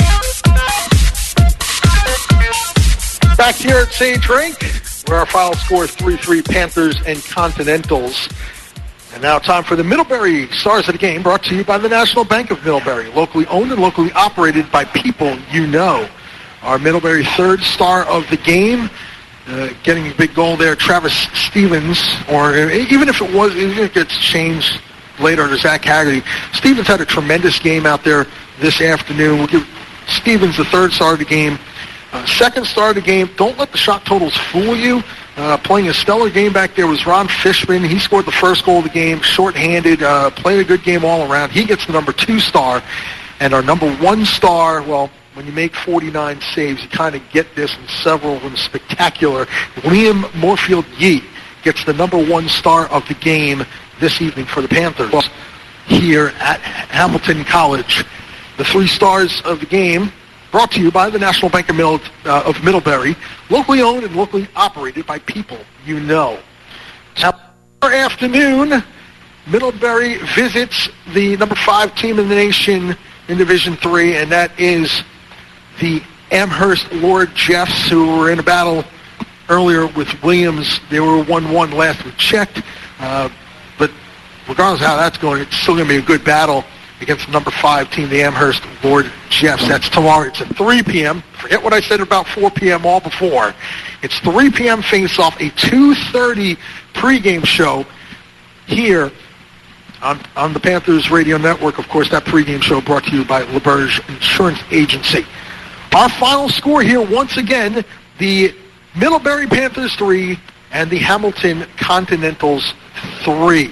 Back here at Sage Rink, where our final score is three three Panthers and Continentals. And now time for the Middlebury Stars of the Game, brought to you by the National Bank of Middlebury, locally owned and locally operated by people you know. Our Middlebury third star of the game, uh, getting a big goal there, Travis Stevens, or even if it was, even if it gets changed later to Zach Haggerty. Stevens had a tremendous game out there this afternoon. We'll give Stevens the third star of the game. Uh, second star of the game, don't let the shot totals fool you. Uh, playing a stellar game back there was Ron Fishman. He scored the first goal of the game, shorthanded, uh, played a good game all around. He gets the number two star. And our number one star, well, when you make forty-nine saves, you kind of get this, and several of them spectacular. Liam Moorfield-Yee gets the number one star of the game this evening for the Panthers here at Hamilton College. The three stars of the game brought to you by the National Bank of, Middle, uh, of Middlebury, locally owned and locally operated by people you know. Now, afternoon, Middlebury visits the number five team in the nation in Division Three, and that is the Amherst Lord Jeffs, who were in a battle earlier with Williams. They were one one last we checked, uh, but regardless of how that's going, it's still going to be a good battle against the number five team, the Amherst Lord Jeffs. That's tomorrow. It's at three p.m. Forget what I said about four p.m. all before. It's three p.m. face-off, a two thirty pregame show here on, on the Panthers Radio Network. Of course, that pregame show brought to you by LaBerge Insurance Agency. Our final score here, once again, the Middlebury Panthers three and the Hamilton Continentals three.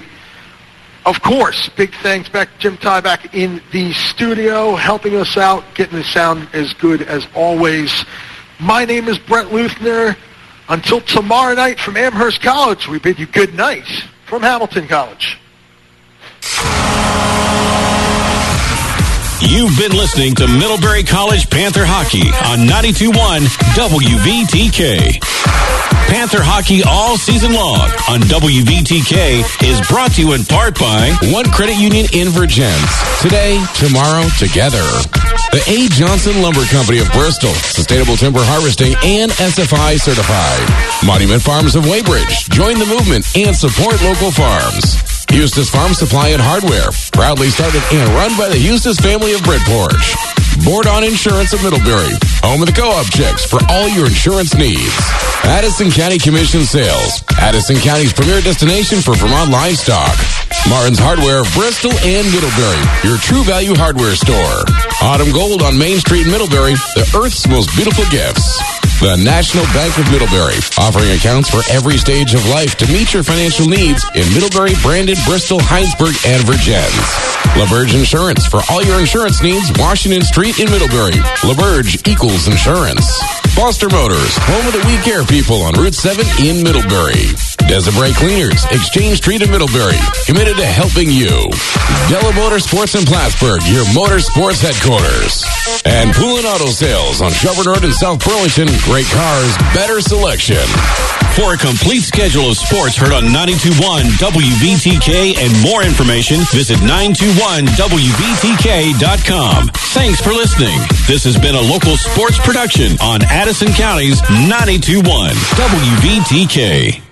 Of course, big thanks back to Jim Ty back in the studio, helping us out, getting the sound as good as always. My name is Brett Luthner. Until tomorrow night from Amherst College, we bid you good night from Hamilton College. You've been listening to Middlebury College Panther Hockey on ninety-two point one W V T K. Panther Hockey all season long on W V T K is brought to you in part by One Credit Union in Virgins. Today, tomorrow, together. The A. Johnson Lumber Company of Bristol, Sustainable Timber Harvesting and S F I certified. Monument Farms of Weybridge. Join the movement and support local farms. Eustis Farm Supply and Hardware, proudly started and run by the Eustis family of Bridport. Board on Insurance of Middlebury, home of the co-op checks for all your insurance needs. Addison County Commission Sales, Addison County's premier destination for Vermont livestock. Martin's Hardware, Bristol and Middlebury, your true value hardware store. Autumn Gold on Main Street in Middlebury, the Earth's most beautiful gifts. The National Bank of Middlebury, offering accounts for every stage of life to meet your financial needs in Middlebury, Brandon, Bristol, Heinsberg, and Virgins. LaBerge Insurance, for all your insurance needs, Washington Street in Middlebury. LaBerge equals insurance. Foster Motors, home of the We Care people on Route seven in Middlebury. Desibray Cleaners, Exchange Street in Middlebury, committed to helping you. Della Motorsports in Plattsburgh, your motorsports headquarters. And Poulin Auto Sales on Shelburne Road in South Burlington. Great cars, better selection. For a complete schedule of sports heard on ninety-two point one W V T K and more information, visit nine two one W V T K dot com. Thanks for listening. This has been a local sports production on Addison County's ninety-two point one W V T K.